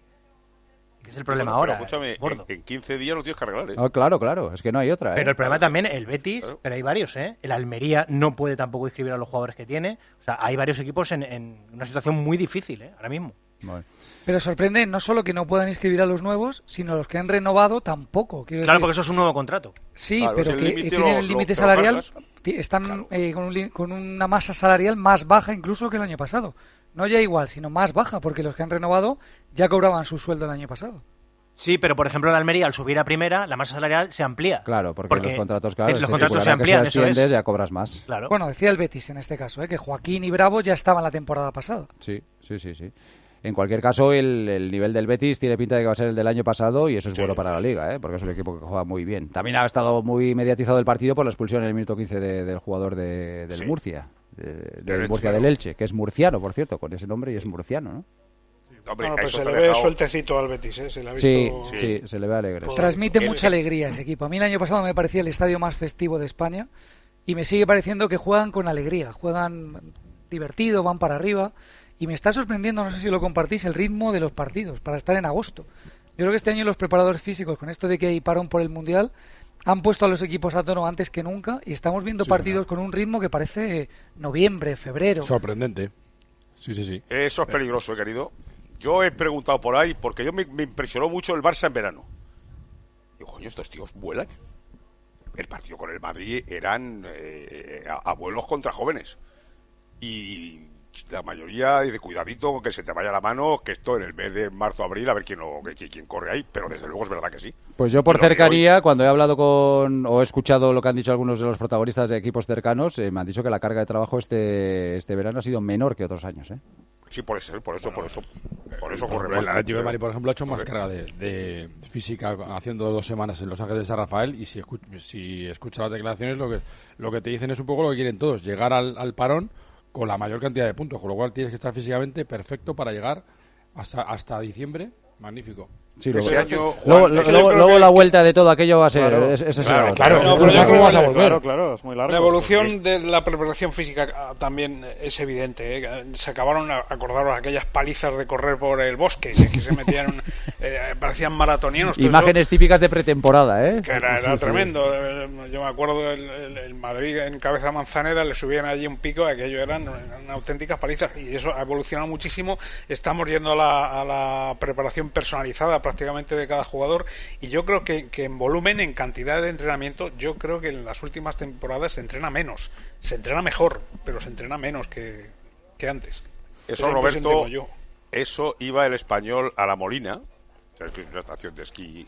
Es el problema ahora. Pero escúchame, en 15 días lo tienes que arreglar, ¿eh? Oh, claro, es que no hay otra. Pero el problema también, el Betis, pero hay varios, ¿eh? El Almería no puede tampoco inscribir a los jugadores que tiene. O sea, hay varios equipos en una situación muy difícil, ¿eh? Ahora mismo. Bueno. Pero sorprende no solo que no puedan inscribir a los nuevos, sino a los que han renovado tampoco. Claro, porque eso es un nuevo contrato. Sí, claro, pero que tienen el límite salarial, están con una masa salarial más baja incluso que el año pasado. No ya igual, sino más baja, porque los que han renovado ya cobraban su sueldo el año pasado. Sí, pero por ejemplo en Almería, al subir a primera, la masa salarial se amplía. Claro, porque los contratos, los contratos se amplían, si asciendes, ya cobras más. Claro. Bueno, decía el Betis en este caso, que Joaquín y Bravo ya estaban la temporada pasada. Sí. En cualquier caso, el nivel del Betis tiene pinta de que va a ser el del año pasado y eso es bueno para la Liga, porque es un equipo que juega muy bien. También ha estado muy mediatizado el partido por la expulsión en el minuto 15 del jugador del Murcia, del Murcia del Elche, que es murciano, por cierto, con ese nombre y es murciano, ¿no? Hombre, pues se le ve sueltecito al Betis, se le ha visto... Sí, se le ve alegre. Transmite mucha alegría ese equipo. A mí el año pasado me parecía el estadio más festivo de España y me sigue pareciendo que juegan con alegría, juegan divertido, van para arriba y me está sorprendiendo, no sé si lo compartís, el ritmo de los partidos para estar en agosto. Yo creo que este año los preparadores físicos, con esto de que hay parón por el Mundial, han puesto a los equipos a tono antes que nunca y estamos viendo partidos con un ritmo que parece noviembre, febrero. Sorprendente. Sí. Eso es peligroso, querido. Yo he preguntado por ahí, porque me impresionó mucho el Barça en verano. Digo, coño, estos tíos vuelan. El partido con el Madrid eran abuelos contra jóvenes. Y la mayoría de cuidadito con que se te vaya la mano, que esto en el mes de marzo, abril, a ver quién corre ahí. Pero desde luego es verdad que sí. Pues yo por cercanía, cuando he hablado o he escuchado lo que han dicho algunos de los protagonistas de equipos cercanos, me han dicho que la carga de trabajo este verano ha sido menor que otros años, Sí, por eso corre. El Atlético de Madrid, por ejemplo, ha hecho más carga de física haciendo 2 semanas en Los Ángeles de San Rafael y si escuchas las declaraciones lo que te dicen es un poco lo que quieren todos, llegar al parón con la mayor cantidad de puntos, con lo cual tienes que estar físicamente perfecto para llegar hasta diciembre. Magnífico. Sí, luego la vuelta de todo aquello va a ser Claro, es muy largo. La evolución de la preparación física también es evidente. Se acabaron, acordaros, aquellas palizas de correr por el bosque, que se metían, parecían maratonianos. Imágenes típicas de pretemporada, que era tremendo. Yo me acuerdo el Madrid en Cabeza Manzanera, le subían allí un pico, aquello eran auténticas palizas, y eso ha evolucionado muchísimo. Estamos yendo a la preparación personalizada prácticamente de cada jugador, y yo creo que en volumen, en cantidad de entrenamiento, yo creo que en las últimas temporadas se entrena menos, se entrena mejor, pero se entrena menos que antes. Eso, Roberto, eso iba el Español a La Molina, que es una estación de esquí,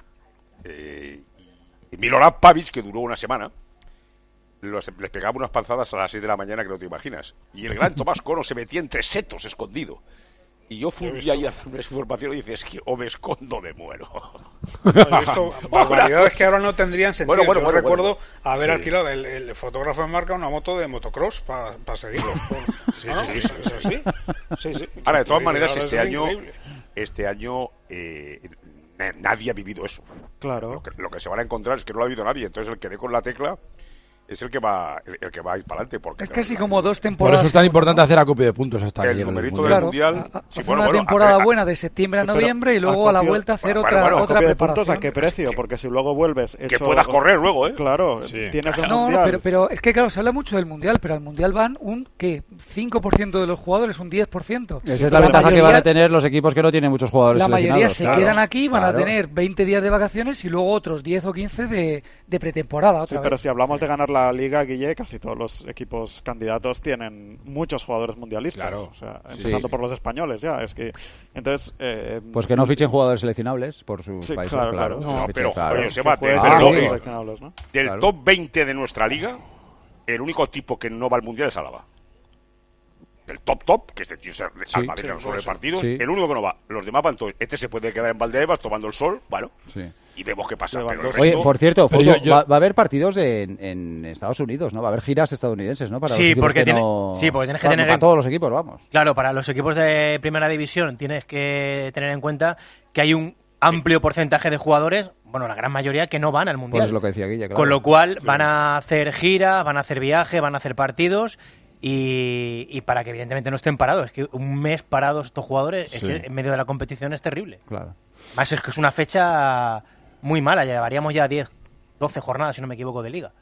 y Milorad Pavic, que duró una semana, les pegaba unas panzadas a las 6 de la mañana que no te imaginas, y el gran Tomás Cono se metía entre setos escondido. Y yo fui ahí a hacer una información y dices que o me escondo o me muero. He visto barbaridades que ahora no tendrían sentido. Yo recuerdo haber alquilado el fotógrafo de marca una moto de motocross para seguirlo. Sí. Ahora, de todas maneras, este año nadie ha vivido eso. Claro. Lo que se van a encontrar es que no lo ha vivido nadie. Entonces el que dé con la tecla es el que va a ir para adelante. Porque es casi como 2 temporadas. Por eso es tan importante hacer acopio de puntos hasta que el llegue numerito del Mundial. Una temporada buena de septiembre a noviembre y luego a la vuelta hacer otra preparación. De puntos, ¿a qué precio? Porque si luego vuelves que puedas correr luego, Claro, tienes el Mundial. No, pero es que claro, se habla mucho del Mundial, pero al Mundial van un 5% de los jugadores, un 10%. Esa es la ventaja que van a tener los equipos que no tienen muchos jugadores seleccionados. La mayoría se quedan aquí, van a tener 20 días de vacaciones y luego otros 10 o 15 de pretemporada. Pero si hablamos de ganar la Liga, Guille, casi todos los equipos candidatos tienen muchos jugadores mundialistas. Claro. O sea, empezando por los españoles ya. Es que, entonces, pues que no fichen jugadores seleccionables por sus países. Claro. No, pero ¿no? Del top 20 de nuestra liga, el único tipo que no va al Mundial es Álava. del top, que este tío se al Madrid sobre partidos, el único que no va. Los demás van todos. Este se puede quedar en Valdebebas tomando el sol, bueno, y vemos qué pasa. Pero Oye, por cierto, va a haber partidos en Estados Unidos, ¿no? Va a haber giras estadounidenses, ¿no? Para los equipos porque tienes que tener para todos los equipos, vamos. Claro, para los equipos de primera división tienes que tener en cuenta que hay un amplio porcentaje de jugadores, bueno, la gran mayoría, que no van al Mundial. Pues es lo que decía Guille, claro. Con lo cual van a hacer giras, van a hacer viajes, van a hacer partidos y para que evidentemente no estén parados. Es que un mes parados estos jugadores, es que en medio de la competición es terrible. Claro. Más es que es una fecha muy mala, llevaríamos ya 10, 12 jornadas, si no me equivoco, de liga.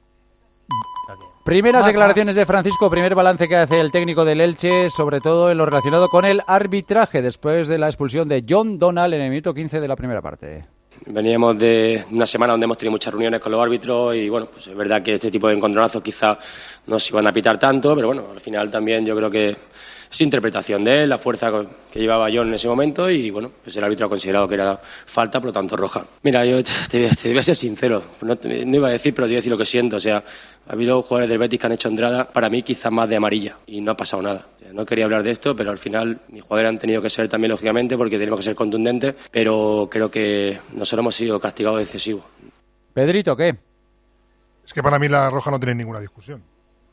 Primeras declaraciones de Francisco, primer balance que hace el técnico del Elche, sobre todo en lo relacionado con el arbitraje, después de la expulsión de John Donald en el minuto 15 de la primera parte. Veníamos de una semana donde hemos tenido muchas reuniones con los árbitros y bueno, pues es verdad que este tipo de encontronazos quizás no se iban a pitar tanto, pero bueno, al final también yo creo que es interpretación de él, la fuerza que llevaba John en ese momento y bueno, pues el árbitro ha considerado que era falta, por lo tanto roja. Mira, yo te voy a ser sincero, no iba a decir, pero te voy a decir lo que siento, o sea, ha habido jugadores del Betis que han hecho entrada, para mí quizás más de amarilla y no ha pasado nada. O sea, no quería hablar de esto, pero al final mis jugadores han tenido que ser también lógicamente porque tenemos que ser contundentes, pero creo que nosotros hemos sido castigados de excesivo. Pedrito, ¿qué? Es que para mí la roja no tiene ninguna discusión.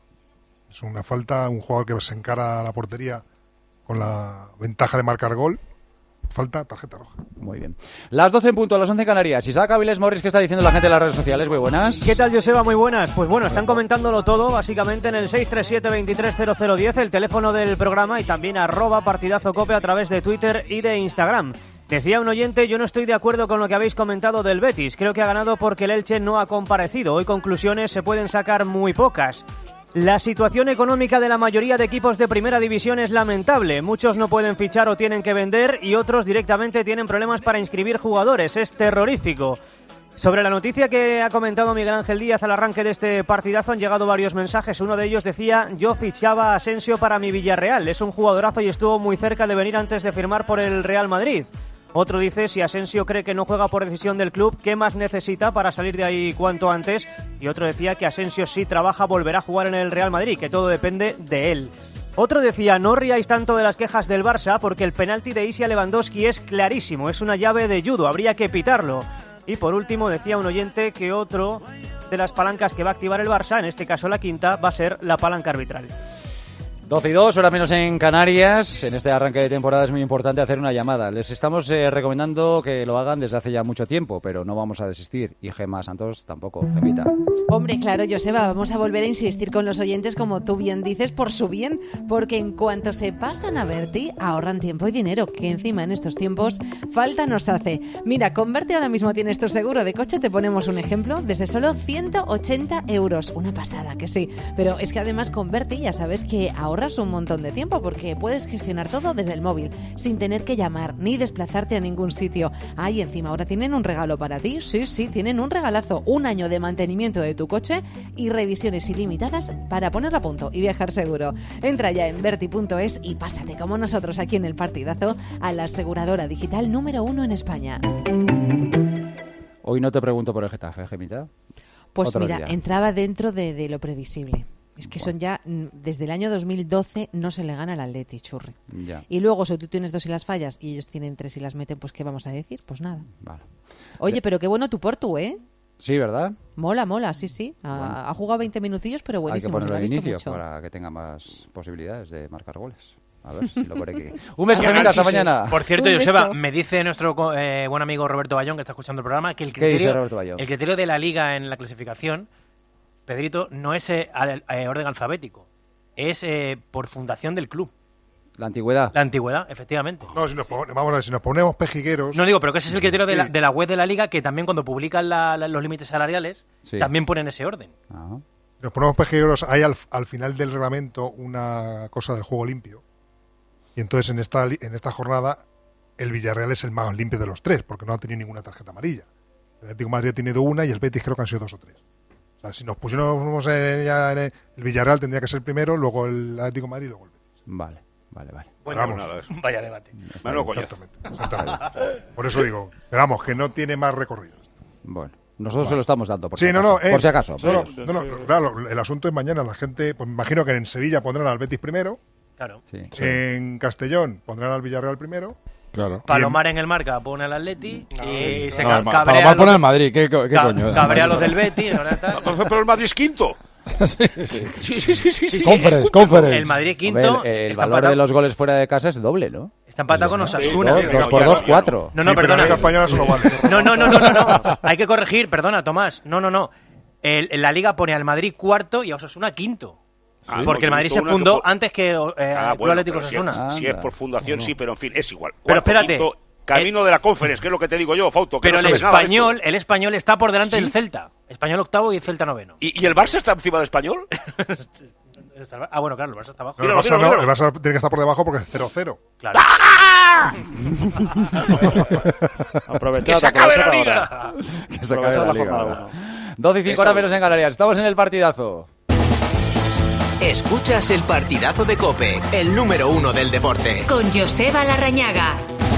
Es una falta, un jugador que se encara a la portería con la ventaja de marcar gol. Falta, tarjeta roja. Muy bien. Las 12 en punto, las 11 en Canarias. Isaac Avilés Morris, ¿qué está diciendo la gente en las redes sociales? Muy buenas. ¿Qué tal, Joseba? Muy buenas. Pues bueno, están comentándolo todo, básicamente en el 637-230010, el teléfono del programa, y también @partidazocope a través de Twitter y de Instagram. Decía un oyente, yo no estoy de acuerdo con lo que habéis comentado del Betis. Creo que ha ganado porque el Elche no ha comparecido. Hoy conclusiones se pueden sacar muy pocas. La situación económica de la mayoría de equipos de primera división es lamentable. Muchos no pueden fichar o tienen que vender y otros directamente tienen problemas para inscribir jugadores. Es terrorífico. Sobre la noticia que ha comentado Miguel Ángel Díaz al arranque de este partidazo han llegado varios mensajes. Uno de ellos decía, yo fichaba a Asensio para mi Villarreal. Es un jugadorazo y estuvo muy cerca de venir antes de firmar por el Real Madrid. Otro dice, si Asensio cree que no juega por decisión del club, ¿qué más necesita para salir de ahí cuanto antes? Y otro decía que Asensio si trabaja volverá a jugar en el Real Madrid, que todo depende de él. Otro decía, no ríais tanto de las quejas del Barça porque el penalti de Isia Lewandowski es clarísimo, es una llave de judo, habría que pitarlo. Y por último decía un oyente que otro de las palancas que va a activar el Barça, en este caso la quinta, va a ser la palanca arbitral. 12 y 2, hora menos en Canarias. En este arranque de temporada es muy importante hacer una llamada. Les estamos recomendando que lo hagan desde hace ya mucho tiempo, pero no vamos a desistir. Y Gemma Santos tampoco, Gemita. Hombre, claro, Joseba, vamos a volver a insistir con los oyentes, como tú bien dices, por su bien, porque en cuanto se pasan a Berti, ahorran tiempo y dinero, que encima en estos tiempos falta nos hace. Mira, con Berti ahora mismo tienes tu seguro de coche, te ponemos un ejemplo, desde solo 180 euros. Una pasada, que sí. Pero es que además con Berti ya sabes que ahorras un montón de tiempo, porque puedes gestionar todo desde el móvil, sin tener que llamar ni desplazarte a ningún sitio. Y encima ahora tienen un regalo para ti. Sí, tienen un regalazo, 1 año de mantenimiento de tu coche y revisiones ilimitadas para ponerlo a punto y viajar seguro. Entra ya en Berti.es y pásate como nosotros aquí en el partidazo a la aseguradora digital número 1 en España. Hoy no te pregunto por el Getafe, Gemita. Pues Otro mira, día. entraba dentro de lo previsible. Es que son ya, desde el año 2012 no se le gana al Atleti, churri. Ya. Y luego, si tú tienes 2 y las fallas y ellos tienen 3 y las meten, pues ¿qué vamos a decir? Pues nada. Vale. Oye, pero qué bueno tu Portu, ¿eh? Sí, ¿verdad? Mola, sí. Ha jugado 20 minutillos, pero Hay que buenísimo. ponerlo se lo al ha visto inicio mucho. para que tenga más posibilidades de marcar goles. A ver si lo pone aquí. Un beso, Gemita, hasta mañana. Por cierto, Un Joseba, beso. me dice nuestro buen amigo Roberto Bayón, que está escuchando el programa, que el ¿Qué dice criterio, Roberto Bayón? el criterio de la Liga en la clasificación, Pedrito, no es orden alfabético, es por fundación del club. La antigüedad. La antigüedad, efectivamente. No, vamos a ver, si nos ponemos pejigueros... No digo, pero que ese es el criterio de la web de la Liga, que también cuando publican los límites salariales, Sí. también ponen ese orden. Si nos ponemos pejigueros, hay al final del reglamento una cosa del juego limpio. Y entonces en esta jornada el Villarreal es el más limpio de los 3, porque no ha tenido ninguna tarjeta amarilla. El Atlético de Madrid ha tenido 1 y el Betis creo que han sido 2 o 3. O sea, si nos pusiéramos ya en el Villarreal tendría que ser primero, luego el Atlético de Madrid y luego el Betis. Vale. Bueno, Vamos. nada, eso. Vaya debate. Menudo coñazo. Exactamente. Por eso digo, pero vamos, que no tiene más recorrido. Bueno, nosotros se lo estamos dando, por Sí, si no, acaso. no, Por si acaso. No, claro, el asunto es mañana. La gente, pues me imagino que en Sevilla pondrán al Betis primero, Claro. Sí. En Castellón pondrán al Villarreal primero. Claro. Palomar en el marca pone al Atleti y se No, cabrea. Palomar pone al Madrid, ¿qué coño? Cabrea a los del Betis. Pero el Madrid es quinto. Sí. Conference. El Madrid quinto. El valor de los goles fuera de casa es doble, ¿no? Está empatado con Osasuna. 2 por 2, 4. No, perdona. La española solo vale. No. Hay que corregir, perdona, Tomás. No. La Liga pone al Madrid cuarto y a Osasuna quinto. Porque el Madrid se fundó antes que el Atlético Osasuna. Si es por fundación, sí, pero en fin, es igual. Pero espérate. Quinto, camino de la Conference, que es lo que te digo yo, Fauto. Que Pero no el español está por delante del Celta. Español octavo y el Celta noveno. ¿Y el Barça está encima del Español? Bueno, claro, el Barça está abajo. No, el Barça tiene que estar por debajo porque es 0-0. Claro. ¡Que se acabe la liga! Que se acabe la liga. 12 y 5 horas menos en Canarias. Estamos en el partidazo. Escuchas el partidazo de COPE, el número 1 del deporte. Con Joseba Larrañaga.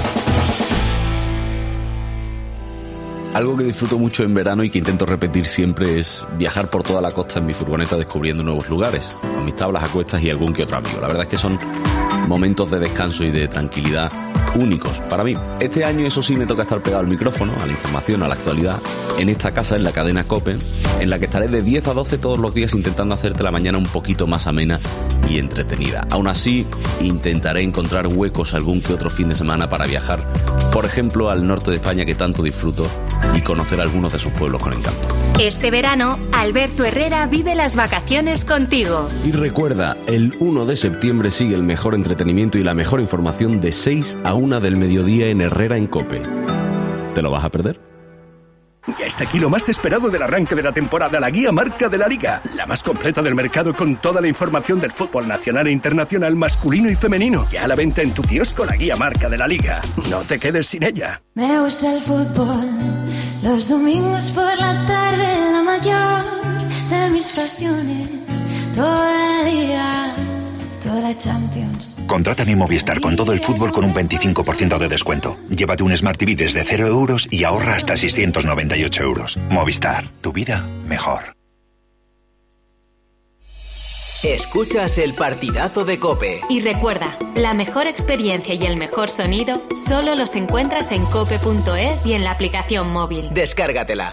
Algo que disfruto mucho en verano y que intento repetir siempre es viajar por toda la costa en mi furgoneta descubriendo nuevos lugares, con mis tablas a cuestas y algún que otro amigo. La verdad es que son momentos de descanso y de tranquilidad únicos para mí. Este año, eso sí, me toca estar pegado al micrófono, a la información, a la actualidad, en esta casa, en la cadena COPE, en la que estaré de 10 a 12 todos los días intentando hacerte la mañana un poquito más amena y entretenida. Aún así, intentaré encontrar huecos algún que otro fin de semana para viajar, por ejemplo, al norte de España, que tanto disfruto, y conocer algunos de sus pueblos con encanto. Este verano, Alberto Herrera vive las vacaciones contigo. Y recuerda, el 1 de septiembre sigue el mejor entretenimiento y la mejor información de 6 a 1 del mediodía en Herrera en COPE. ¿Te lo vas a perder? Ya está aquí lo más esperado del arranque de la temporada, la guía marca de la Liga. La más completa del mercado con toda la información del fútbol nacional e internacional masculino y femenino. Ya a la venta en tu kiosco, la guía marca de la Liga. No te quedes sin ella. Me gusta el fútbol, los domingos por la tarde, la mayor de mis pasiones. Todo el día, toda la Champions. Contrata mi Movistar con todo el fútbol con un 25% de descuento. Llévate un Smart TV desde 0 euros y ahorra hasta 698 euros. Movistar, tu vida mejor. Escuchas el partidazo de COPE. Y recuerda, la mejor experiencia y el mejor sonido solo los encuentras en cope.es y en la aplicación móvil. Descárgatela.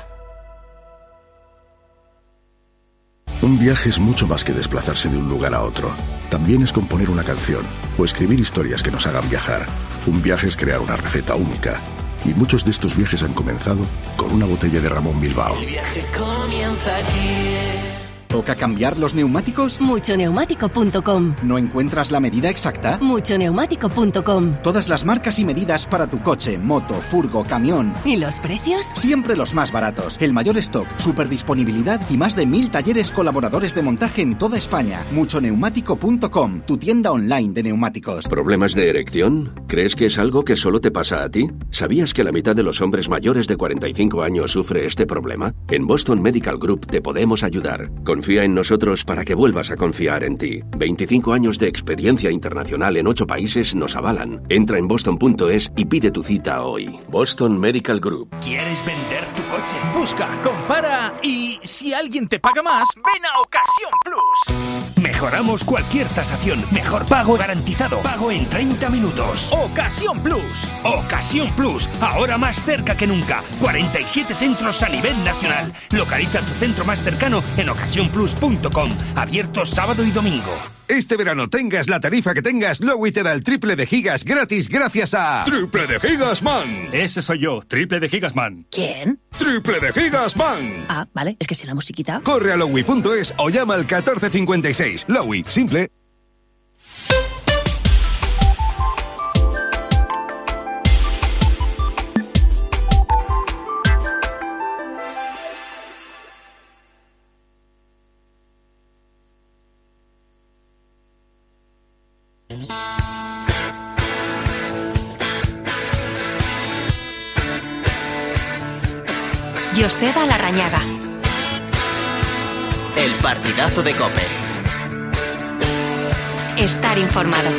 Un viaje es mucho más que desplazarse de un lugar a otro. También es componer una canción o escribir historias que nos hagan viajar. Un viaje es crear una receta única. Y muchos de estos viajes han comenzado con una botella de Ramón Bilbao. El viaje comienza aquí. ¿Toca cambiar los neumáticos? Muchoneumático.com. ¿No encuentras la medida exacta? Muchoneumático.com. Todas las marcas y medidas para tu coche, moto, furgo, camión. ¿Y los precios? Siempre los más baratos. El mayor stock, superdisponibilidad y más de 1000 talleres colaboradores de montaje en toda España. Muchoneumático.com, tu tienda online de neumáticos. ¿Problemas de erección? ¿Crees que es algo que solo te pasa a ti? ¿Sabías que la mitad de los hombres mayores de 45 años sufre este problema? En Boston Medical Group te podemos ayudar. Confía en nosotros para que vuelvas a confiar en ti. 25 años de experiencia internacional en 8 países nos avalan. Entra en boston.es y pide tu cita hoy. Boston Medical Group. ¿Quieres vender tu coche? Busca, compara y si alguien te paga más, ven a Ocasión Plus. Mejoramos cualquier tasación. Mejor pago garantizado. Pago en 30 minutos. Ocasión Plus. Ocasión Plus. Ahora más cerca que nunca. 47 centros a nivel nacional. Localiza tu centro más cercano en ocasiónplus.com. Abierto sábado y domingo. Este verano, tengas la tarifa que tengas, Lowy te da el triple de gigas gratis gracias a... ¡Triple de Gigas Man! Ese soy yo, Triple de Gigas Man. ¿Quién? ¡Triple de Gigas Man! Ah, vale, es que si la musiquita... Corre a lowy.es o llama al 1456. Lowy, simple. Joseba Larrañaga. El partidazo de COPE. Estar informado.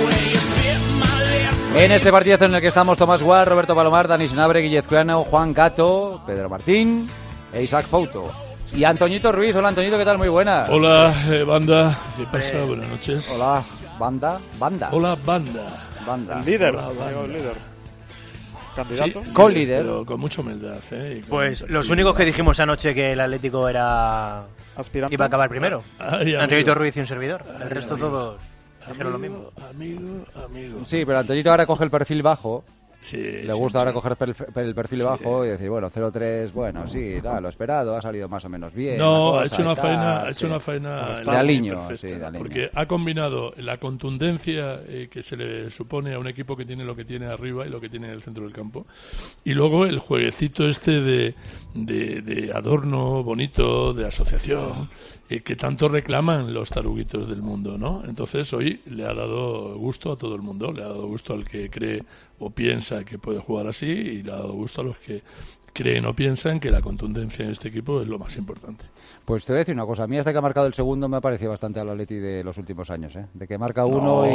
En este partidazo en el que estamos Tomás Gual, Roberto Palomar, Dani Senabre, Guillez Cuano, Juan Gato, Pedro Martín e Isaac Fouto. Y Antoñito Ruiz. Hola, Antoñito, ¿qué tal? Muy buena. Hola, banda. ¿Qué pasa? Buenas noches. Hola, banda. Hola, banda. El líder. Hola, banda. El líder. ¿Candidato? Sí, con líder. Pero con mucha humildad, Pues los únicos que dijimos anoche que el Atlético era... aspirante. Iba a acabar primero. Antoñito Ruiz y un servidor. El resto amigo. todos dijeron lo mismo. Amigo. Sí, pero Antoñito ahora coge el perfil bajo. Sí, Le gusta ahora coger el perfil bajo y decir, bueno, 0-3, bueno, sí, lo esperado, ha salido más o menos bien. No, ha cosa hecho una y tal, faena, sí. ha hecho una faena de aliño, perfecta, sí, de aliño. porque ha combinado la contundencia que se le supone a un equipo que tiene lo que tiene arriba y lo que tiene en el centro del campo, y luego el jueguecito este de adorno bonito, de asociación, que tanto reclaman los taruguitos del mundo, ¿no? Entonces hoy le ha dado gusto a todo el mundo, le ha dado gusto al que cree o piensa que puede jugar así, y le ha dado gusto a los que creen o piensan que la contundencia en este equipo es lo más importante. Pues te voy a decir una cosa, a mí hasta que ha marcado el segundo me ha parecido bastante al Atleti de los últimos años, ¿eh? De que marca uno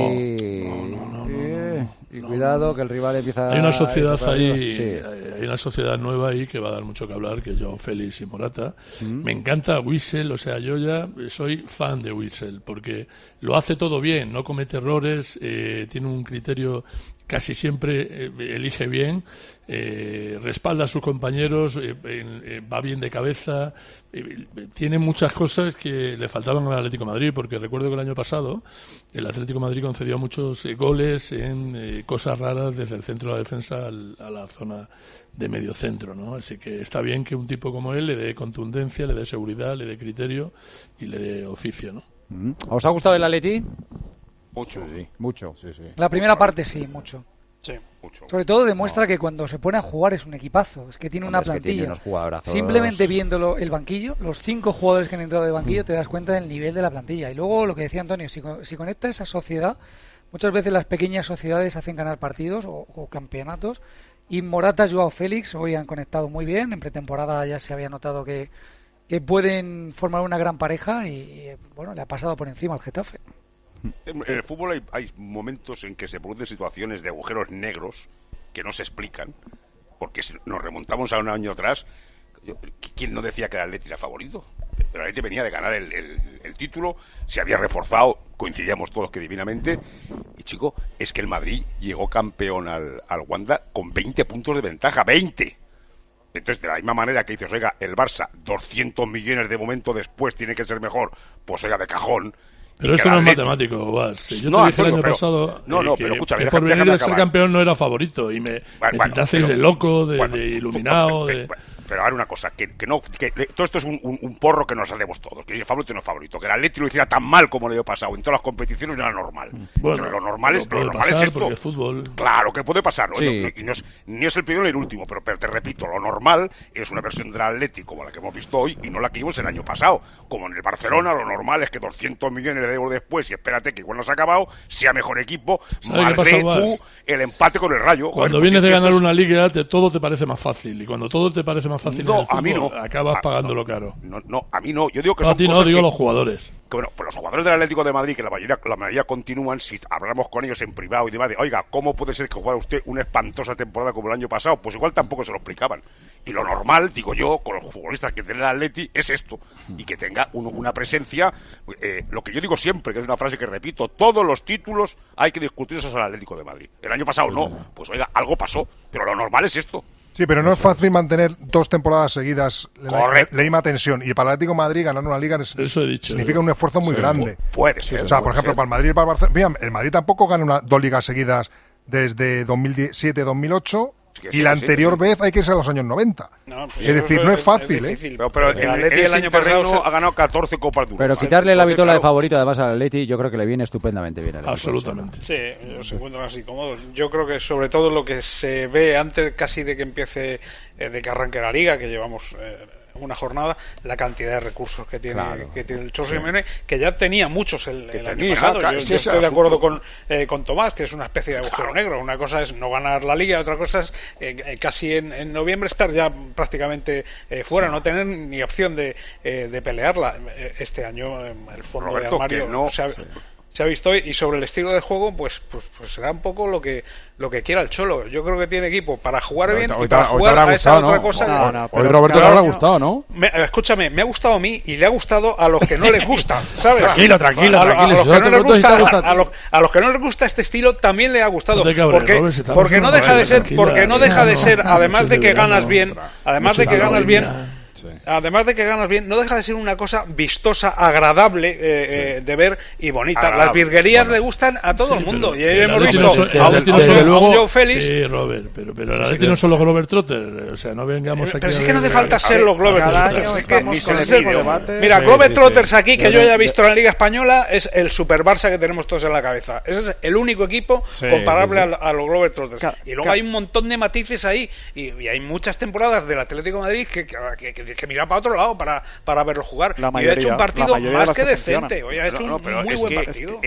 y cuidado que el rival empieza... Hay una sociedad ahí, sí. Hay una sociedad nueva ahí que va a dar mucho que hablar, que es Joao Félix y Morata. Me encanta Witsel, o sea, yo ya soy fan de Witsel, porque lo hace todo bien, no comete errores, tiene un criterio, casi siempre elige bien, respalda a sus compañeros, va bien de cabeza, tiene muchas cosas que le faltaban al Atlético de Madrid, porque recuerdo que el año pasado el Atlético de Madrid concedió muchos goles en cosas raras desde el centro de la defensa a la zona de medio centro, ¿no? Así que está bien que un tipo como él le dé contundencia, le dé seguridad, le dé criterio y le dé oficio, ¿no? ¿Os ha gustado el Atleti? Mucho. Mucho. La primera parte sí, mucho. Sí, mucho. Sobre todo demuestra que cuando se pone a jugar es un equipazo, es que tiene una plantilla. Tiene unos jugadorazos. Simplemente viéndolo el banquillo, los 5 jugadores que han entrado de banquillo, te das cuenta del nivel de la plantilla. Y luego lo que decía Antonio, si conecta esa sociedad, muchas veces las pequeñas sociedades hacen ganar partidos o campeonatos. Y Morata, Joao Félix hoy han conectado muy bien. En pretemporada ya se había notado que pueden formar una gran pareja y bueno, le ha pasado por encima al Getafe. En el fútbol hay momentos en que se producen situaciones de agujeros negros que no se explican, porque si nos remontamos a un año atrás, ¿quién no decía que el Atleti era favorito? El Atleti venía de ganar el título, se había reforzado, coincidíamos todos que divinamente, y chico, es que el Madrid llegó campeón al Wanda con 20 puntos de ventaja, 20. Entonces, de la misma manera que dices, oiga, el Barça 200 millones de momento después tiene que ser mejor, pues oiga, de cajón. Pero esto no es matemático, Bas. Yo te dije el año pasado pero escúchame, que por venir a ser campeón no era favorito y me titasteis de loco, de iluminado, Pero ahora una cosa, que todo esto es un porro que nos hacemos todos, que es favorito y no es favorito. Que el Atleti lo hiciera tan mal como el año pasado en todas las competiciones no era normal. Bueno, pero lo normal es esto. Porque fútbol... Claro que puede pasar, Sí. y ni es el primero ni el último, pero te repito, lo normal es una versión del Atleti como la que hemos visto hoy y no la que vimos el año pasado. Como en el Barcelona, lo normal es que 200 millones de euros después, y espérate que igual no se ha acabado, sea mejor equipo, malgré tú el empate con el Rayo. Cuando vienes de ganar una liga, todo te parece más fácil, y cuando todo te parece más fácil en el fútbol, a mí no. acabas pagándolo caro. No, a mí no. Yo digo que a ti no, digo los jugadores. Que, bueno, pues los jugadores del Atlético de Madrid, que la mayoría continúan, si hablamos con ellos en privado y demás, de, oiga, ¿cómo puede ser que jugara usted una espantosa temporada como el año pasado? Pues igual tampoco se lo explicaban. Y lo normal, digo yo, con los futbolistas que tiene el Atleti, es esto. Y que tenga una presencia, lo que yo digo siempre, que es una frase que repito, todos los títulos hay que discutirlos al Atlético de Madrid. El año pasado no, pues oiga, algo pasó, pero lo normal es esto. Sí, pero no es fácil mantener 2 temporadas seguidas la misma tensión. Y para el Atlético de Madrid ganar una liga significa un esfuerzo muy grande. Puede ser. O sea, por ejemplo, para el Madrid y para el Barcelona... Mira, el Madrid tampoco gana 2 ligas seguidas desde 2007-2008... Y la anterior vez hay que irse a los años 90. Es decir, no es fácil, Pero el Atleti el año pasado ha ganado 14 Copas Duras. Pero quitarle la vitola de favorito además al Atleti, yo creo que le viene estupendamente bien. Absolutamente. Sí, ellos se encuentran así cómodos. Yo creo que sobre todo lo que se ve antes casi de que empiece, de que arranque la liga, que llevamos... una jornada, la cantidad de recursos que tiene el Cholo Simeone, que ya tenía muchos el año pasado. Yo estoy de acuerdo con Tomás, que es una especie de agujero negro. Una cosa es no ganar la liga, otra cosa es casi en noviembre estar ya prácticamente fuera, no tener ni opción de pelearla. Este año el fondo de armario se se ha visto hoy, y sobre el estilo de juego, pues será un poco lo que quiera el Cholo. Yo creo que tiene equipo para jugar bien y para jugar a esa otra cosa. Hoy Roberto le habrá gustado, ¿no? Escúchame, me ha gustado a mí y le ha gustado a los que no les gusta, ¿sabes? Tranquilo. A los que no les gusta este estilo también le ha gustado, porque no deja de ser, además de que ganas bien, no deja de ser una cosa vistosa, agradable de ver y bonita. Las virguerías le gustan a todo el mundo. Y hemos visto a un Joe Félix. Sí, Robert, pero el Atleti no son los Glover Trotter. O sea, no vengamos aquí. Pero es que no hace falta ser los Glover Trotters. Mira, Glover Trotters aquí que yo haya visto en la Liga Española es el Super Barça que tenemos todos en la cabeza. Ese es el único equipo comparable a los Glover Trotters. Y luego hay un montón de matices ahí. Y hay muchas temporadas del Atlético de Madrid que mirar para otro lado para verlo jugar. Y ha hecho un partido más que decente. Hoy ha hecho un muy buen partido.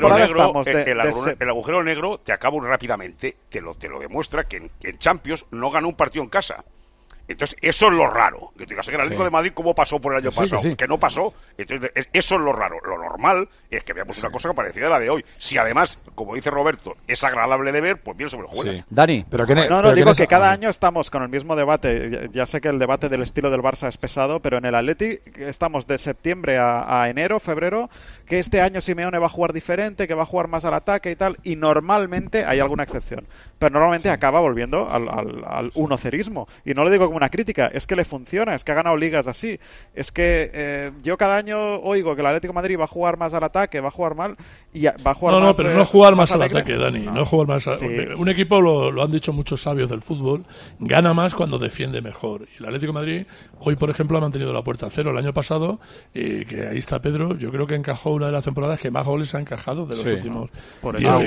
El agujero negro te acabo rápidamente, te lo demuestra que en Champions no ganó un partido en casa. Entonces, eso es lo raro. Que te digas que el Atlético de Madrid, ¿cómo pasó por el año pasado? Que no pasó. Entonces, eso es lo raro. Lo normal es que veamos una cosa parecida a la de hoy. Si además, como dice Roberto, es agradable de ver, pues bien sobre el juego. Dani, digo que cada año estamos con el mismo debate. Ya sé que el debate del estilo del Barça es pesado, pero en el Atleti estamos de septiembre a enero, febrero, que este año Simeone va a jugar diferente, que va a jugar más al ataque y tal, y normalmente, hay alguna excepción, pero normalmente acaba volviendo al unocerismo. Y no lo digo como una crítica, es que le funciona, es que ha ganado ligas así, es que yo cada año oigo que el Atlético de Madrid va a jugar más al ataque, va a jugar mal y va a jugar más. Pero no jugar más al ataque, Dani, no jugar más un equipo, lo han dicho muchos sabios del fútbol, gana más cuando defiende mejor, y el Atlético de Madrid hoy, por ejemplo, ha mantenido la puerta a cero. El año pasado, que ahí está Pedro, yo creo que encajó una de las temporadas que más goles ha encajado de los últimos. Por eso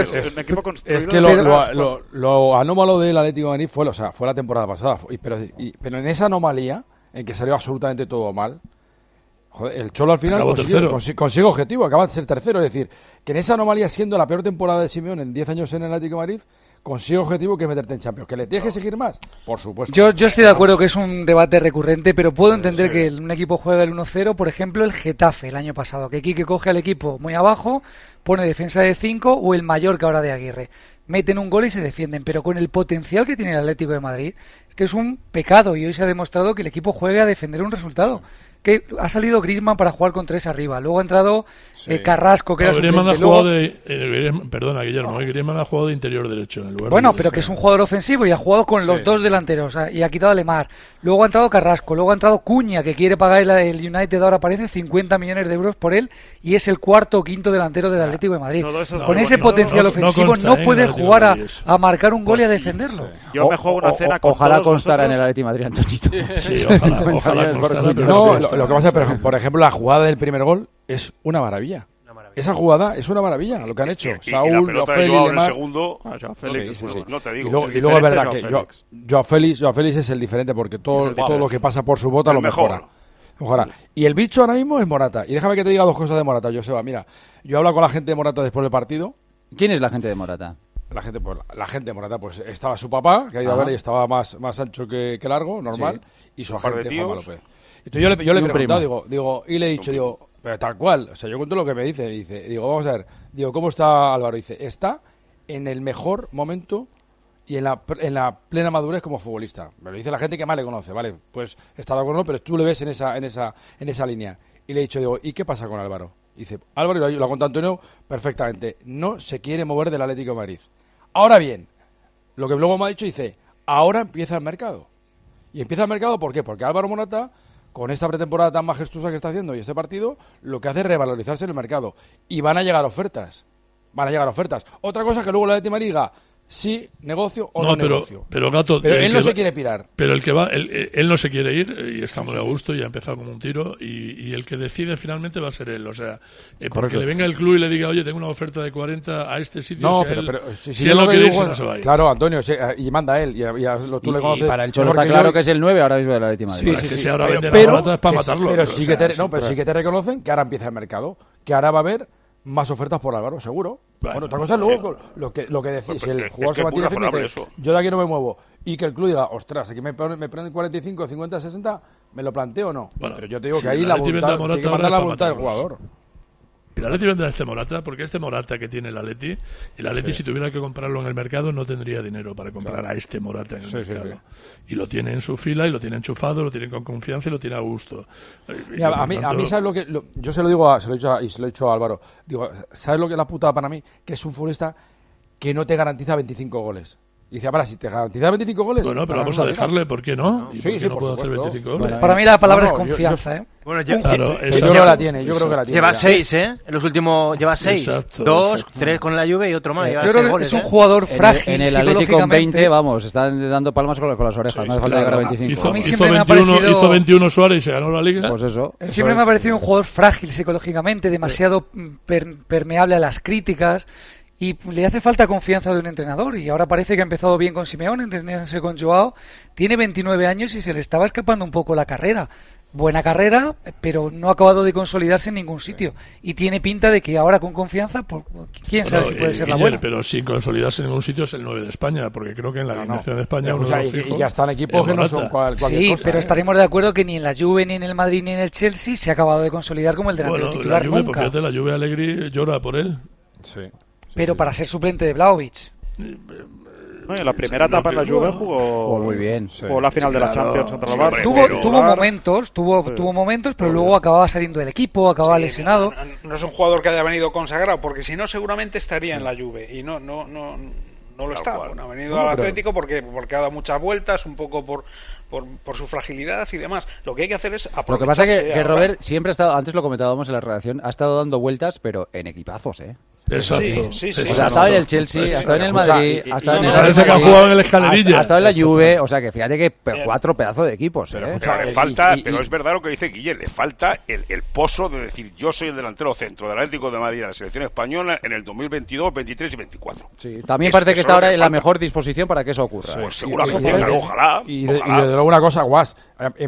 es que lo anómalo del Atlético de Madrid fue la temporada pasada, pero en esa anomalía en que salió absolutamente todo mal, joder, el Cholo al final consigue objetivo, acaba de ser tercero. Es decir, que en esa anomalía, siendo la peor temporada de Simeone en 10 años en el Atlético de Madrid, consigue objetivo, que es meterte en Champions. ¿Que le tienes que seguir más? Por supuesto. Yo estoy de acuerdo que es un debate recurrente, pero puedo entender que un equipo juega el 1-0, por ejemplo el Getafe el año pasado, que Quique coge al equipo muy abajo, pone defensa de 5, o el Mallorca ahora de Aguirre. Meten un gol y se defienden, pero con el potencial que tiene el Atlético de Madrid, es que es un pecado, y hoy se ha demostrado que el equipo juega a defender un resultado. Que ha salido Griezmann para jugar con 3 arriba, luego ha entrado Carrasco, que era Griezmann ha jugado perdona, Guillermo, Griezmann ha jugado de interior derecho en el lugar pero que es un jugador ofensivo y ha jugado con los dos delanteros, y ha quitado a Lemar. Luego ha entrado Carrasco, luego ha entrado Cuña, que quiere pagar el United, ahora parece 50 millones de euros por él, y es el cuarto o quinto delantero del Atlético de Madrid. Con ese potencial ofensivo no puede jugar a marcar un gol y a defenderlo. Yo me juego una cena con ojalá constara en el Atlético de Madrid, Antonito. Sí, ojalá constara, lo que pasa es, por ejemplo, la jugada del primer gol es una maravilla. Esa jugada es una maravilla, lo que han hecho. Saúl, Joao Félix y demás. No te digo. Y luego es verdad que Joao Félix es el diferente, porque todo lo que pasa por su bota lo mejora. Y el bicho ahora mismo es Morata. Y déjame que te diga dos cosas de Morata, Joseba. Mira, yo he hablado con la gente de Morata después del partido. ¿Quién es la gente de Morata? La gente de Morata, pues estaba su papá, que ha ido a ver, y estaba más ancho que largo, normal, y su agente, Juanma López. Entonces yo le he preguntado, y le he dicho, pero tal cual, o sea, yo cuento lo que me dice, vamos a ver, ¿cómo está Álvaro? Dice, está en el mejor momento y en la plena madurez como futbolista. Me lo dice la gente que más le conoce, ¿vale? Pues está de acuerdo, pero tú le ves en esa línea. Y le he dicho, ¿y qué pasa con Álvaro? Dice, Álvaro, y lo ha contado Antonio perfectamente, no se quiere mover del Atlético de Madrid. Ahora bien, lo que luego me ha dicho, dice, ahora empieza el mercado. Y empieza el mercado, ¿por qué? Porque Álvaro Morata, con esta pretemporada tan majestuosa que está haciendo y este partido, lo que hace es revalorizarse en el mercado. Y van a llegar ofertas. Otra cosa es que luego la Atlético de Madrid diga, sí, negocio o no negocio. Pero Gato, él no se quiere pirar. Pero el que va, él no se quiere ir, y está muy a gusto, y ha empezado como un tiro, y el que decide finalmente va a ser él. O sea, porque le venga el club y le diga, oye, tengo una oferta de 40 a este sitio. No, si él no quiere irse, no se va a ir. Claro, Antonio, y manda él, tú le conoces. Y para el Cholo está claro que es el 9 ahora mismo de la Atlético de Madrid. Sí, ahora venden a Morata es para matarlo. Pero sí que te reconocen que ahora empieza el mercado, que ahora va a haber más ofertas por Álvaro, seguro. Bueno, otra cosa es luego lo que decís. Si el jugador se mantiene firme, yo de aquí no me muevo, y que el club diga, ostras, aquí me ponen 45, 50, 60, ¿me lo planteo o no? Pero yo te digo que ahí la voluntad, hay que mandar la voluntad del jugador. El Atleti vende a este Morata, porque este Morata que tiene el Atleti si tuviera que comprarlo en el mercado no tendría dinero para comprar a este Morata en el mercado. Sí. Y lo tiene en su fila, y lo tiene enchufado, lo tiene con confianza y lo tiene a gusto. Mira, a mí ¿sabes lo que...? Yo se lo digo, se lo he dicho a Álvaro. Digo, ¿sabes lo que es la putada para mí? Que es un futbolista que no te garantiza 25 goles. Y dice, si te garantiza 25 goles... Bueno, pero vamos a dejarle, ¿por qué no? ¿Y por qué no puedo hacer 25 goles? Bueno, para mí la palabra es confianza, ¿eh? Bueno, yo creo que la tiene, Lleva 6, ¿eh? En los últimos lleva 6. 2, 3 con la Juve y otro más. Yo creo que es un jugador frágil. En el Atlético con 20, vamos, están dando palmas con las orejas. No hace falta llegar a 25. Hizo 21 Suárez y se ganó la Liga. Pues eso. Siempre me ha parecido un jugador frágil psicológicamente, demasiado permeable a las críticas. Y le hace falta confianza de un entrenador, y ahora parece que ha empezado bien con Simeone, entendiéndose con Joao. Tiene 29 años y se le estaba escapando un poco la carrera. Buena carrera, pero no ha acabado de consolidarse en ningún sitio. Y tiene pinta de que ahora con confianza, quién sabe si puede ser la buena. Pero sin consolidarse en ningún sitio es el 9 de España, porque creo que en la alineación de España y ya están equipos que no son cualquier cosa. Pero estaremos de acuerdo que ni en la Juve, ni en el Madrid, ni en el Chelsea se ha acabado de consolidar como el delantero titular la Juve, nunca. Fíjate, la Juve Allegri llora por él. Sí. Pero para ser suplente de Vlahovic. No, en la primera etapa en la Juve jugó muy bien. Jugó la final de la Champions contra el Barça. Tuvo momentos, pero luego acababa saliendo del equipo, acababa lesionado. No es un jugador que haya venido consagrado, porque si no seguramente estaría en la Juve y no lo está. Bueno, ha venido al Atlético porque ha dado muchas vueltas, un poco por su fragilidad y demás. Lo que hay que hacer es aprovechar. Lo que pasa es que Robert siempre ha estado, antes lo comentábamos en la redacción, ha estado dando vueltas, pero en equipazos, Exacto. Sí. O sea, ha estado en el Chelsea, ha estado en el Madrid, ha estado en el parece que ha jugado en el Escalerilla. Ha estado en la Juve, o sea que fíjate que 4 pedazos de equipos. Pero le falta, pero es verdad lo que dice Guille, le falta el pozo de decir yo soy el delantero centro del Atlético de Madrid de la selección española en el 2022, 23 y 24. Sí, también parece que está ahora en la mejor disposición para que eso ocurra. Pues seguramente, ojalá. Y desde luego una cosa, Guas,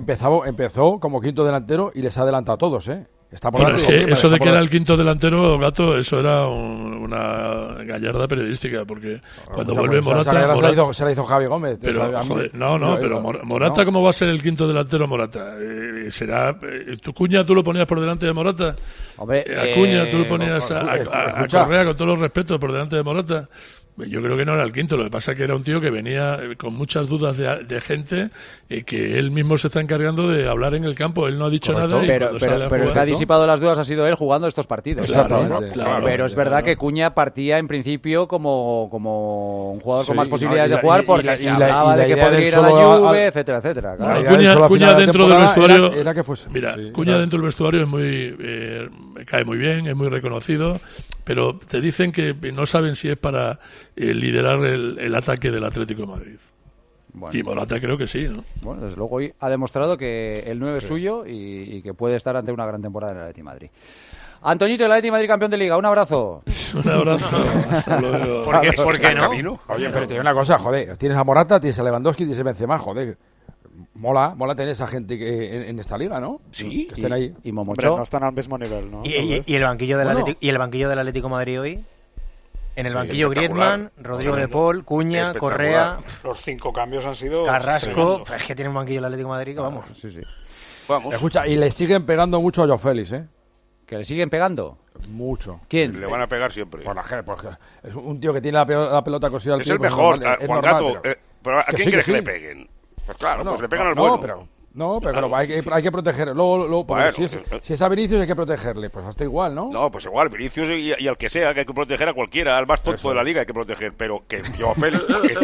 empezó como quinto delantero y les ha adelantado a todos, Está por es que eso de que era el quinto delantero, Gato, eso era una gallarda periodística, porque cuando vuelve Morata... Se la hizo Javi Gómez. Pero, pero Morata, ¿cómo va a ser el quinto delantero Morata? ¿Será tu Cuña tú lo ponías por delante de Morata? Hombre, a Cuña tú lo ponías a Correa, con todos los respetos, por delante de Morata. Yo creo que no era el quinto, lo que pasa es que era un tío que venía con muchas dudas de gente que él mismo se está encargando de hablar en el campo, él no ha dicho nada. Pero el que ha disipado las dudas ha sido él jugando estos partidos. Exactamente. Claro, pero es verdad que Cuña partía en principio como un jugador con más posibilidades de jugar, porque se hablaba de que podría ir a la Juve, etcétera, etcétera. Cuña dentro del vestuario, Cuña dentro del vestuario es muy cae muy bien, es muy reconocido, pero te dicen que no saben si es para liderar el ataque del Atlético de Madrid. Bueno, y Morata creo que sí, ¿no? Bueno, desde luego hoy ha demostrado que el 9 es suyo y que puede estar ante una gran temporada en el Atlético de Madrid. Antoñito, el Atlético de Madrid campeón de Liga, un abrazo. Un abrazo. Hasta luego. ¿Por qué no? Oye, pero te digo una cosa, joder, tienes a Morata, tienes a Lewandowski, tienes a Benzema, joder. Mola tener esa gente en esta liga, ¿no? Sí. Que estén ahí. Y Momocho. No están al mismo nivel, ¿no? ¿Y el banquillo del Atlético de Madrid hoy? En el banquillo Griezmann, Rodrigo de Paul, Cuña, Correa. Los 5 cambios han sido... Carrasco. Es que tiene un banquillo el Atlético de Madrid que vamos. Sí. Vamos. Escucha, y le siguen pegando mucho a Joao Félix, ¿Que le siguen pegando? Mucho. ¿Quién? Le van a pegar siempre. Pues es un tío que tiene la pelota cosida al pie. Es el mejor, Juan Gato. Pero ¿a quién crees que le peguen? Pues claro, pues le pegan al bueno. Pero hay que protegerle. Luego, si es a Vinicius hay que protegerle. Pues hasta igual, ¿no? No, pues igual, Vinicius y al que sea, que hay que proteger a cualquiera. Al más tonto de la liga hay que proteger. Pero que yo a Félix...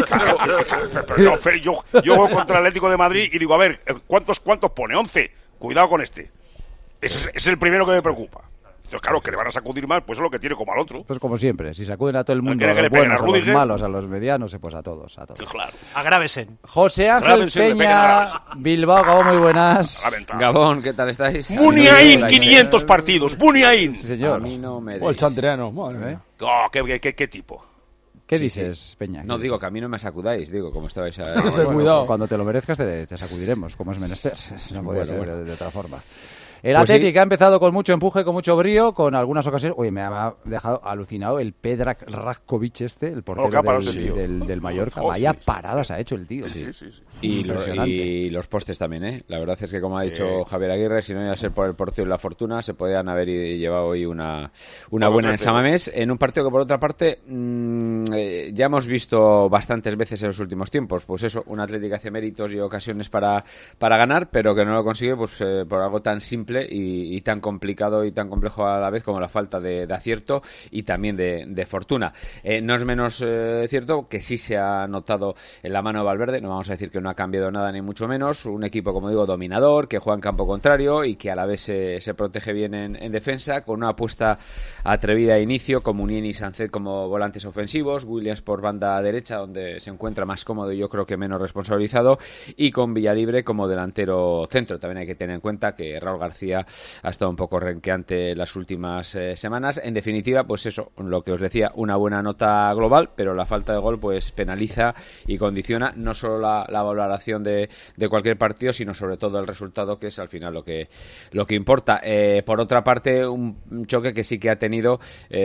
yo voy contra el Atlético de Madrid y digo, a ver, ¿cuántos pone? 11. Cuidado con este. Ese es el primero que me preocupa. Entonces, claro, que le van a sacudir más, pues es lo que tiene como al otro. Pues como siempre, si sacuden a todo el mundo, a los buenos, a los malos, a los medianos, pues a todos. Claro. Agrávese. José Ángel Peña, Bilbao, Gabón, muy buenas. Gabón, ¿qué tal estáis? Muniain, 500 partidos, Muniain. Sí, señor. A mí no me el Chantriano, madre. ¿Qué tipo? ¿Qué dices, Peña? No, digo que a mí no me sacudáis, como estabais a... Cuidado. Cuando te lo merezcas te sacudiremos, como es menester. No podía ser de otra forma. El Pues Athletic sí. ha empezado con mucho empuje, con mucho brío, con algunas ocasiones... Oye, me ha dejado alucinado el Predrag Ratkovic el portero que ha parado ese tío. del Mallorca. Oh, Vaya sí, sí. paradas ha hecho el tío. Sí. Sí. Y los postes también, ¿eh? La verdad es que, como ha dicho Javier Aguirre, si no iba a ser por el portero y la fortuna, se podían haber llevado hoy una buena en Samamés, en un partido que, por otra parte, ya hemos visto bastantes veces en los últimos tiempos. Pues eso, un Atlético hace méritos y ocasiones para ganar, pero que no lo consigue pues por algo tan simple y tan complicado y tan complejo a la vez como la falta de acierto y también de fortuna. No es menos cierto que sí se ha notado en la mano de Valverde, no vamos a decir que no ha cambiado nada ni mucho menos, un equipo, como digo, dominador, que juega en campo contrario y que a la vez se protege bien en defensa, con una apuesta atrevida de inicio, con Muniain y Sancet como volantes ofensivos, Williams por banda derecha, donde se encuentra más cómodo y yo creo que menos responsabilizado, y con Villalibre como delantero centro. También hay que tener en cuenta que Raúl García ha estado un poco renqueante las últimas semanas. En definitiva, pues eso, lo que os decía, una buena nota global, pero la falta de gol pues penaliza y condiciona no solo la valoración de cualquier partido, sino sobre todo el resultado, que es al final lo que importa. Por otra parte, un choque que sí que ha tenido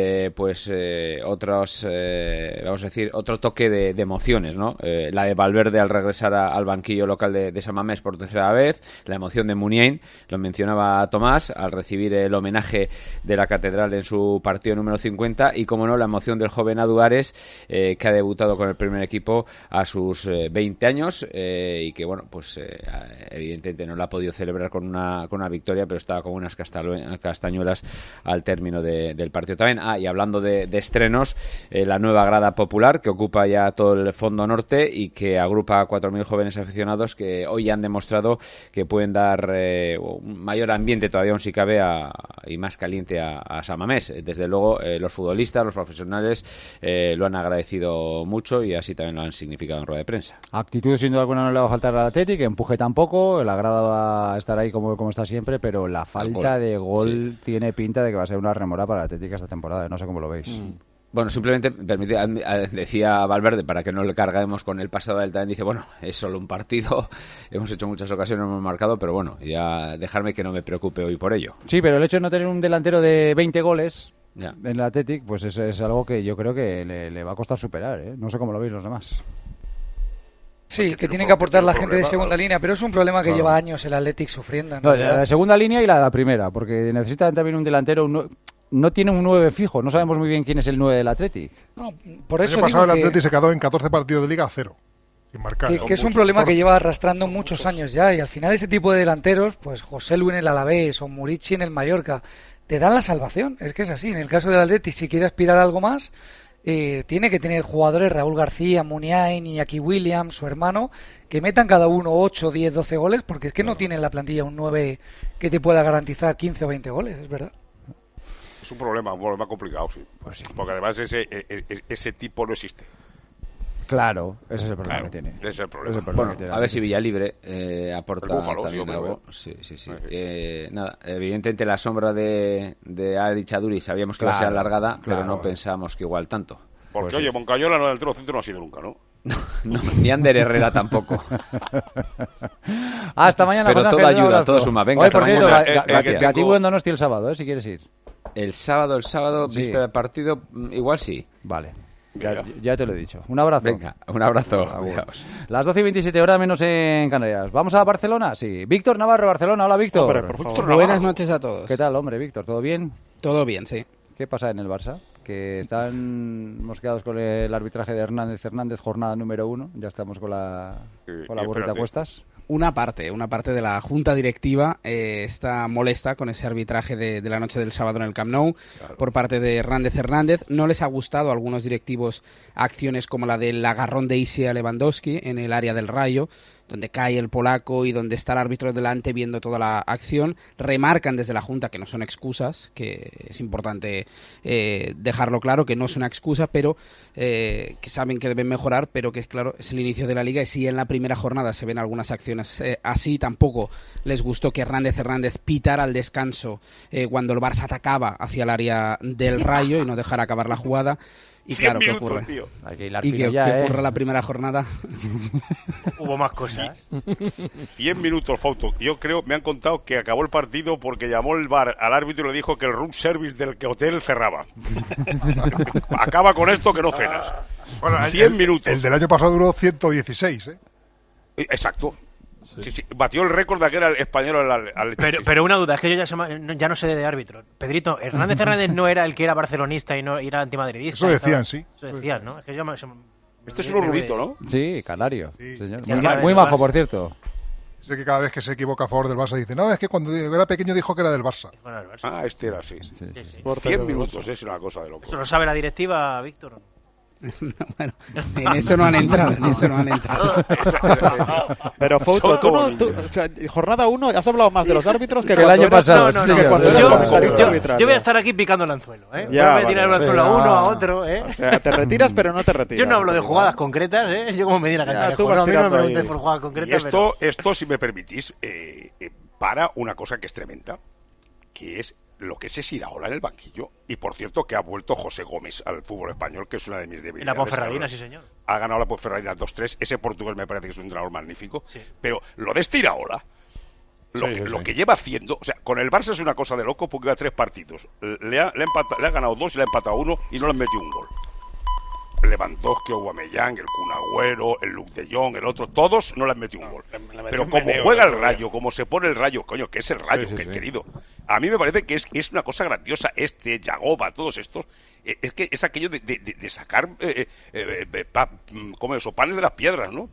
otros, vamos a decir, otro toque de emociones, ¿no? La de Valverde al regresar al banquillo local de San Mamés por tercera vez, la emoción de Muniain, lo mencionaba Tomás, al recibir el homenaje de la Catedral en su partido número 50, y como no, la emoción del joven Aduares, que ha debutado con el primer equipo a sus 20 años y que, bueno, pues evidentemente no la ha podido celebrar con una victoria, pero estaba con unas castañuelas al término del partido también. Y hablando de estrenos, la nueva grada popular que ocupa ya todo el fondo norte y que agrupa a 4.000 jóvenes aficionados que hoy han demostrado que pueden dar un mayor ambiente todavía, aún si cabe, y más caliente a San Mamés. Desde luego, los futbolistas, los profesionales lo han agradecido mucho y así también lo han significado en rueda de prensa. Actitud sin duda alguna no le va a faltar al Athletic, empuje tampoco, la grada va a estar ahí como está siempre, pero la falta de gol tiene pinta de que va a ser una remora para el Athletic esta temporada, no sé cómo lo veis. Bueno, simplemente decía Valverde, para que no le carguemos con el pasado del también, dice, bueno, es solo un partido, hemos hecho muchas ocasiones, hemos marcado, pero bueno, ya dejarme que no me preocupe hoy por ello. Sí, pero el hecho de no tener un delantero de 20 goles en el Athletic, pues es algo que yo creo que le va a costar superar, ¿eh? No sé cómo lo veis los demás. Sí, que tiene que aportar la gente de segunda línea, pero es un problema que lleva años el Athletic sufriendo. No, la segunda línea y la primera, porque necesitan también un delantero. No tiene un 9 fijo, no sabemos muy bien quién es el 9 del Athletic. No, por eso el año pasado digo el Athletic se quedó en 14 partidos de liga a 0, sin marcar. Que es un problema que lleva arrastrando muchos años ya, y al final ese tipo de delanteros, pues José Lu en el Alavés o Murici en el Mallorca, te dan la salvación. Es que es así. En el caso del Athletic, si quiere aspirar a algo más, tiene que tener jugadores, Raúl García, Muniain, Iñaki Williams, su hermano, que metan cada uno 8, 10, 12 goles, porque es que no tiene en la plantilla un 9 que te pueda garantizar 15 o 20 goles, es verdad. Es un problema complicado, sí. Pues sí. Porque además ese tipo no existe. Claro, ese es el problema que tiene. Ese es el problema. Bueno, a ver si Villalibre aporta Búfalo, también sí, algo. Sí. Nada, evidentemente la sombra de Ali Chaduri sabíamos que iba a ser alargada, pero no pensábamos que igual tanto. Porque, oye, Moncayola no del centro no ha sido nunca, ¿no? No, ni Ander Herrera tampoco. Hasta mañana. Pero todo ayuda, todo suma. Venga, hasta mañana. Gatibu en Donosti el sábado, si quieres ir. El sábado, sí. Víspera del partido, igual sí. Vale. Ya te lo he dicho. Un abrazo. Venga, un abrazo. Las 12:27 horas menos en Canarias. ¿Vamos a Barcelona? Sí. Víctor Navarro, Barcelona. Hola, Víctor. Hombre, por favor. Buenas noches a todos. ¿Qué tal, hombre, Víctor? ¿Todo bien? Todo bien, sí. ¿Qué pasa en el Barça? Que están mosqueados con el arbitraje de Hernández, jornada número 1. Ya estamos con la burrita a cuestas. Una parte de la junta directiva está molesta con ese arbitraje de la noche del sábado en el Camp Nou por parte de Hernández. No les ha gustado a algunos directivos acciones como la del agarrón de Isi a Lewandowski en el área del Rayo, donde cae el polaco y donde está el árbitro delante viendo toda la acción. Remarcan desde la Junta que no son excusas, que es importante dejarlo claro, que no es una excusa, pero que saben que deben mejorar, pero que claro, es el inicio de la Liga y si en la primera jornada se ven algunas acciones así, tampoco les gustó que Hernández pitara al descanso cuando el Barça atacaba hacia el área del Rayo y no dejara acabar la jugada. Y claro, ¿qué minutos, ocurre? tío. ¿Y qué ocurre la primera jornada? Hubo más cosas. 100 minutos, Fauto. Yo creo, me han contado que acabó el partido porque llamó el VAR al árbitro y le dijo que el room service del hotel cerraba. Acaba con esto que no cenas. Bueno, 100 minutos. El del año pasado duró 116, ¿eh? Exacto. Sí. Batió el récord de aquel español al pero una duda, es que yo ya no sé de árbitro. Pedrito, Hernández Hernández no era el que era barcelonista y no era antimadridista. Eso decían, sí. Eso decían, ¿no? Es que este es un rubito, ¿no? Sí, canario. Sí. Señor. Muy majo, por cierto. Sé que cada vez que se equivoca a favor del Barça dice, no, es que cuando era pequeño dijo que era del Barça. Ah, este era así. 100 minutos, es una cosa de loco. ¿Eso lo sabe la directiva, Víctor? Bueno, en eso no han entrado. Pero Fouto, tú, o sea, jornada 1, has hablado más de los árbitros que el año pasado. Yo voy a estar aquí picando el anzuelo, ¿eh? Ya, voy a tirar el anzuelo a uno, a otro, ¿eh? O sea, te retiras, pero no te retiras. Yo no hablo de jugadas concretas, ¿eh? Yo como Medina Cantarejo. Tú vas a mí no me preguntes ahí por jugadas concretas. Y esto, si me permitís, para una cosa que es tremenda, que es lo que es Iraola en el banquillo. Y por cierto que ha vuelto José Gómez al fútbol español, que es una de mis debilidades. En la Ponferradina, sí señor. Ha ganado la Ponferradina 2-3. Ese portugués me parece que es un entrenador magnífico. Sí. Pero lo de Iraola, lo que lleva haciendo, o sea, con el Barça es una cosa de loco porque iba a 3 partidos. Le ha ganado 2 y le ha empatado 1 y no le han metido un gol. Lewandowski, Aubameyang, el Kun Agüero, el Luke de Jong, el otro, todos no le han metido un gol. Pero como juega el Rayo, como se pone el Rayo, coño, que es el Rayo, querido. A mí me parece que es una cosa grandiosa Yagoba, todos estos. Es que es aquello de sacar panes de las piedras, ¿no?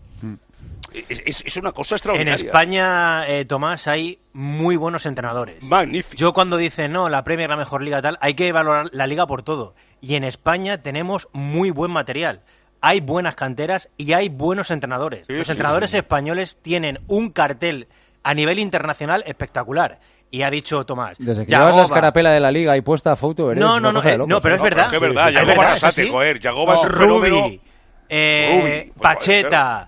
Es una cosa extraordinaria. En España, Tomás, hay muy buenos entrenadores. Magnífico. Yo cuando dicen, no, la Premier es la mejor liga tal, hay que valorar la liga por todo. Y en España tenemos muy buen material. Hay buenas canteras y hay buenos entrenadores. Los entrenadores españoles tienen un cartel a nivel internacional espectacular. Y ha dicho Tomás, desde que llevas la escarapela de la liga ahí puesta a foto, eres no, pero es verdad. Es verdad, Yagoba Arrasate, joder. Yagoba es un Rubi, Pacheta,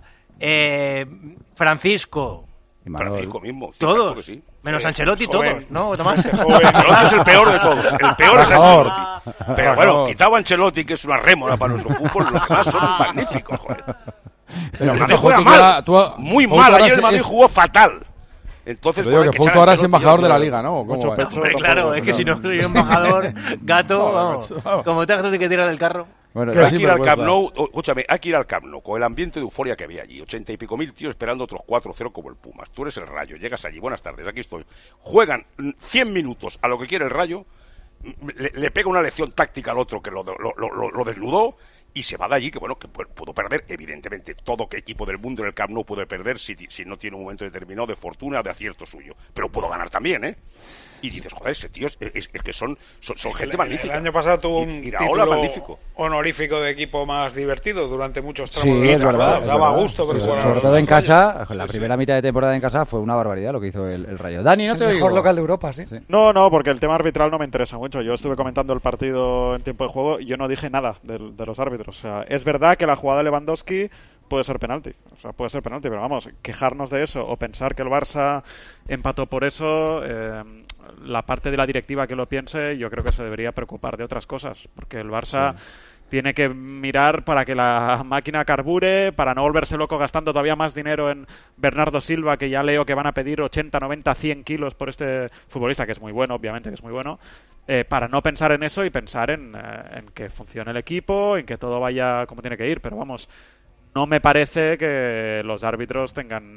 Francisco mismo. Todos. Claro sí. Menos Ancelotti, todos, ¿no, Tomás? Ancelotti es el peor de todos. El peor es Ancelotti. Pero bueno, quitado a Ancelotti, que es una rémora para nuestro fútbol, los demás son magníficos, joder. Pero el Madrid juega mal. Muy mal. Ayer el Madrid jugó fatal. Entonces, pero digo que Fouto ahora es embajador de la liga, ¿no? Hombre, claro, es que si no soy embajador, gato, vamos. Como te hagas tú que tirar del carro. Bueno, hay que ir al Camp Nou, escúchame, hay que ir al Camp Nou con el ambiente de euforia que había allí, 80 y pico mil tíos esperando otros 4-0 como el Pumas. Tú eres el Rayo, llegas allí, buenas tardes, aquí estoy. Juegan 100 minutos a lo que quiere el Rayo, le pega una lección táctica al otro que lo desnudó y se va de allí, que bueno, que pudo perder, evidentemente, todo que equipo del mundo en el Camp Nou puede perder si no tiene un momento determinado de fortuna, de acierto suyo, pero pudo ganar también, ¿eh? Y dices, joder, ese tío es que son gente magnífica. El año pasado tuvo un título magnífico, honorífico de equipo más divertido durante muchos tramos. Sí, es verdad. Daba gusto. Sí, sobre todo en casa, la primera mitad de temporada en casa fue una barbaridad lo que hizo el Rayo. Dani, no te oigo. El mejor local de Europa, sí. No, porque el tema arbitral no me interesa mucho. Yo estuve comentando el partido en tiempo de juego y yo no dije nada de los árbitros. O sea, es verdad que la jugada de Lewandowski puede ser penalti, pero vamos, quejarnos de eso o pensar que el Barça empató por eso, la parte de la directiva que lo piense, yo creo que se debería preocupar de otras cosas, porque el Barça tiene que mirar para que la máquina carbure, para no volverse loco gastando todavía más dinero en Bernardo Silva, que ya leo que van a pedir 80, 90, 100 kilos por este futbolista, que es muy bueno, obviamente que es muy bueno, para no pensar en eso y pensar en que funcione el equipo, en que todo vaya como tiene que ir, pero vamos, no me parece que los árbitros tengan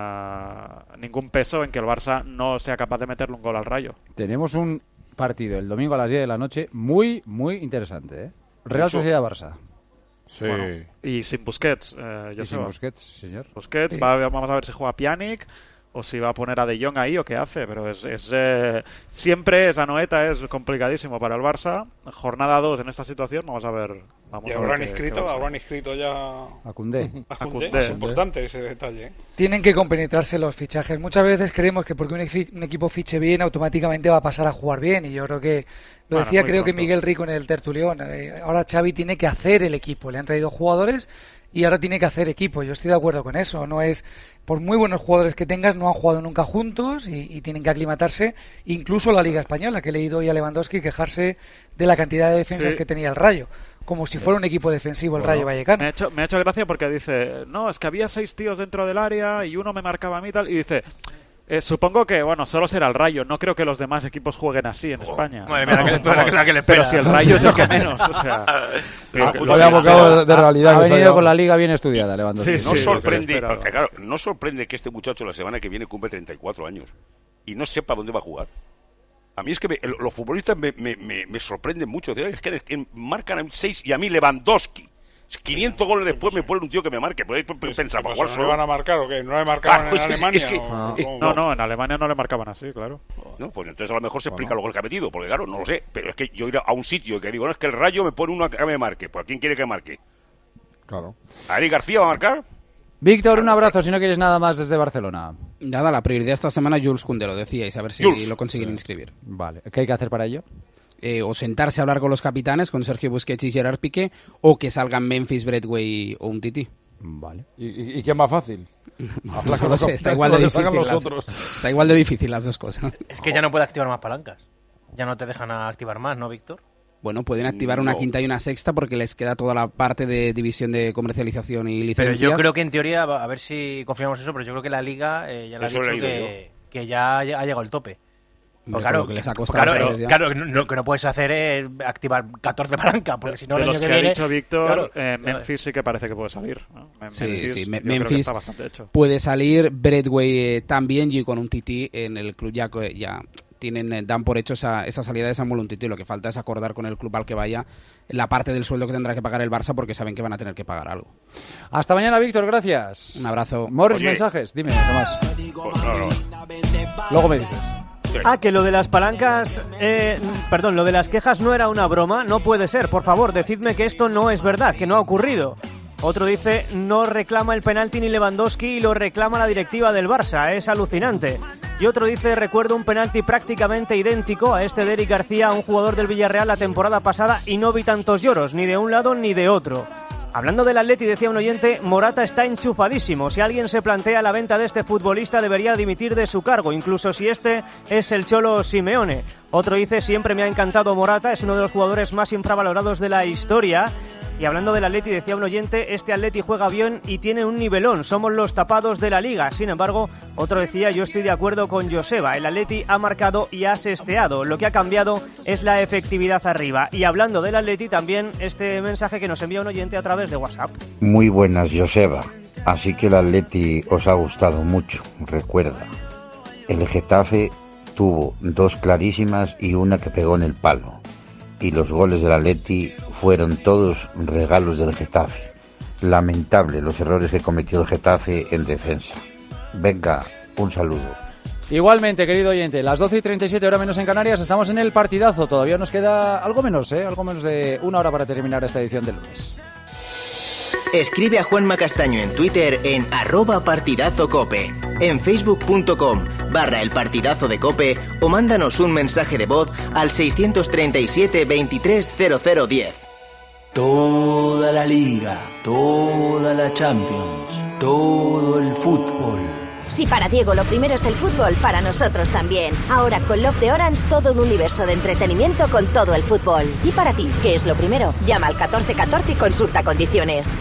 ningún peso en que el Barça no sea capaz de meterle un gol al Rayo. Tenemos un partido el domingo a las 10 de la noche muy, muy interesante, ¿eh? Real Sociedad-Barça. Sí. Bueno, y sin Busquets. Sin Busquets, señor. Busquets, sí. Vamos a ver si juega Pjanic o si va a poner a De Jong ahí o qué hace, pero siempre esa noeta es complicadísimo para el Barça. Jornada 2 en esta situación, vamos a ver. Y habrán inscrito ya a Koundé. Es importante ese detalle, ¿eh? Tienen que compenetrarse los fichajes. Muchas veces creemos que porque un equipo fiche bien automáticamente va a pasar a jugar bien, y yo creo que decía creo que Miguel Rico en el tertulión. Ahora Xavi tiene que hacer el equipo, le han traído jugadores y ahora tiene que hacer equipo. Yo estoy de acuerdo con eso. No es, por muy buenos jugadores que tengas, no han jugado nunca juntos y tienen que aclimatarse. Incluso la Liga Española, que he leído hoy a Lewandowski quejarse de la cantidad de defensas que tenía el Rayo. como si fuera un equipo defensivo el Rayo Vallecano. Me ha hecho gracia porque dice, no, es que había 6 tíos dentro del área y uno me marcaba a mí y tal, y dice... supongo que, bueno, solo será el Rayo. No creo que los demás equipos jueguen así en España. Madre mía, la que le pero si el Rayo es el que menos, o sea... Vaya bocado de realidad. Ha venido con la liga bien estudiada, Lewandowski. No sorprende, porque, claro, no sorprende que este muchacho la semana que viene cumple 34 años y no sepa dónde va a jugar. A mí es que los futbolistas me sorprenden mucho. Es que marcan a 6 y a mí Lewandowski. 500 goles después me ponen un tío que me marque. Pensaba, ¿no le van a marcar o qué? ¿No le marcaban en Alemania? No, en Alemania no le marcaban así, claro. No, pues entonces a lo mejor se explica los goles que ha metido, porque claro, no lo sé. Pero es que yo ir a un sitio y que digo, no, es que el Rayo me pone uno que me marque. Pues ¿a quién quiere que marque? Claro. ¿A Eric García va a marcar? Víctor, un abrazo, si no quieres nada más desde Barcelona. Nada, la prioridad esta semana Jules Koundé, lo decíais, a ver si lo consiguen inscribir. Vale, ¿qué hay que hacer para ello? O sentarse a hablar con los capitanes, con Sergio Busquets y Gerard Piqué, o que salgan Memphis, Braithwaite o un Titi. Vale. ¿Y qué es más fácil? No sé, está igual de difícil las dos cosas. Es que ya no puede activar más palancas. Ya no te dejan activar más, ¿no, Víctor? Bueno, pueden activar una quinta y una sexta porque les queda toda la parte de división de comercialización y licencias. Pero yo creo que en teoría, a ver si confirmamos eso, pero yo creo que la Liga ya le ha dicho que ya ha llegado el tope. Claro, que les ha costado lo que no puedes hacer es activar 14 palancas, porque si no de el año los que viene, ha dicho Víctor, Memphis sí que parece que puede salir, ¿no? Memphis está bastante hecho. Puede salir, Braithwaite también, y con un Titi en el club ya dan por hecho esa salida de Samuel Umtiti. Lo que falta es acordar con el club al que vaya la parte del sueldo que tendrá que pagar el Barça, porque saben que van a tener que pagar algo. Hasta mañana, Víctor, gracias. Un abrazo. Morris, mensajes, dime, Tomás. Luego me dices. Que lo de las palancas, lo de las quejas no era una broma, no puede ser, por favor, decidme que esto no es verdad, que no ha ocurrido. Otro dice, no reclama el penalti ni Lewandowski y lo reclama la directiva del Barça, es alucinante. Y otro dice, recuerdo un penalti prácticamente idéntico a este de Eric García, un jugador del Villarreal la temporada pasada, y no vi tantos lloros, ni de un lado ni de otro. Hablando del Atleti, decía un oyente, Morata está enchufadísimo. Si alguien se plantea la venta de este futbolista, debería dimitir de su cargo, incluso si este es el Cholo Simeone. Otro dice, siempre me ha encantado Morata, es uno de los jugadores más infravalorados de la historia. Y hablando del Atleti, decía un oyente, este Atleti juega bien y tiene un nivelón, somos los tapados de la Liga. Sin embargo, otro decía, yo estoy de acuerdo con Joseba, el Atleti ha marcado y ha asesteado, lo que ha cambiado es la efectividad arriba. Y hablando del Atleti, también este mensaje que nos envía un oyente a través de WhatsApp. Muy buenas, Joseba, así que el Atleti os ha gustado mucho, recuerda, el Getafe tuvo 2 clarísimas y una que pegó en el palo. Y los goles del Atleti fueron todos regalos del Getafe. Lamentable los errores que cometió el Getafe en defensa. Venga, un saludo. Igualmente, querido oyente, las 12:37, hora menos en Canarias, estamos en el partidazo. Todavía nos queda algo menos de una hora para terminar esta edición del lunes. Escribe a Juanma Castaño en Twitter en @partidazocope, en facebook.com/El Partidazo de Cope, o mándanos un mensaje de voz al 637 23 0010. Toda la Liga, toda la Champions, todo el fútbol. Si para Diego lo primero es el fútbol, para nosotros también. Ahora con Love de Orange, todo un universo de entretenimiento con todo el fútbol. Y para ti, ¿qué es lo primero? Llama al 1414 y consulta condiciones.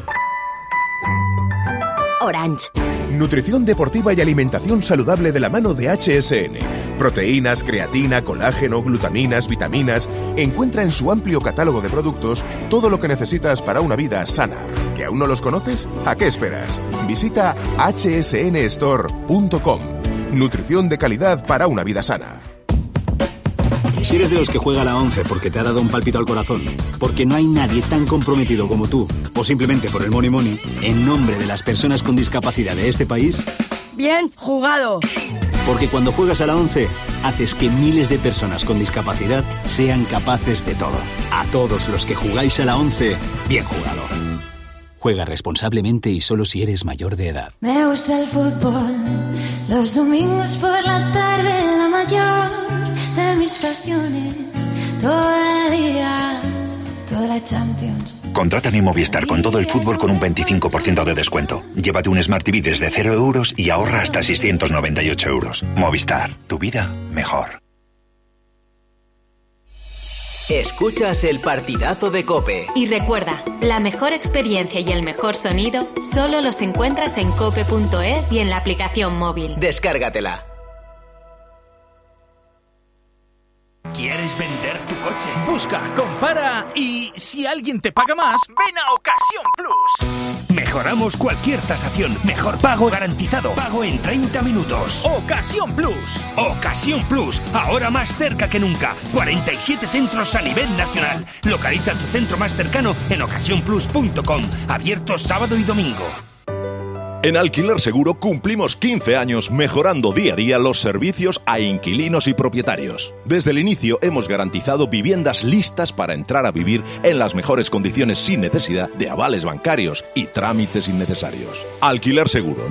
Orange. Nutrición deportiva y alimentación saludable de la mano de HSN. Proteínas, creatina, colágeno, glutaminas, vitaminas. Encuentra en su amplio catálogo de productos todo lo que necesitas para una vida sana. ¿Que aún no los conoces? ¿A qué esperas? Visita hsnstore.com. Nutrición de calidad para una vida sana. Si eres de los que juega a la 11 porque te ha dado un pálpito al corazón, porque no hay nadie tan comprometido como tú, o simplemente por el money money, en nombre de las personas con discapacidad de este país... ¡Bien jugado! Porque cuando juegas a la 11, haces que miles de personas con discapacidad sean capaces de todo. A todos los que jugáis a la 11, bien jugado. Juega responsablemente y solo si eres mayor de edad. Me gusta el fútbol, los domingos por la tarde, la mayor de mis pasiones, toda la Liga, toda la Champions. Contrata mi Movistar con todo el fútbol con un 25% de descuento. Llévate un Smart TV desde 0 euros y ahorra hasta 698 euros. Movistar, tu vida mejor. Escuchas el partidazo de COPE. Y recuerda, la mejor experiencia y el mejor sonido solo los encuentras en cope.es y en la aplicación móvil. Descárgatela. ¿Quieres vender tu coche? Busca, compara y si alguien te paga más, ven a Ocasión Plus. Mejoramos cualquier tasación. Mejor pago garantizado. Pago en 30 minutos. Ocasión Plus. Ocasión Plus. Ahora más cerca que nunca. 47 centros a nivel nacional. Localiza tu centro más cercano en ocasiónplus.com. Abierto sábado y domingo. En Alquiler Seguro cumplimos 15 años mejorando día a día los servicios a inquilinos y propietarios. Desde el inicio hemos garantizado viviendas listas para entrar a vivir en las mejores condiciones sin necesidad de avales bancarios y trámites innecesarios. Alquiler Seguro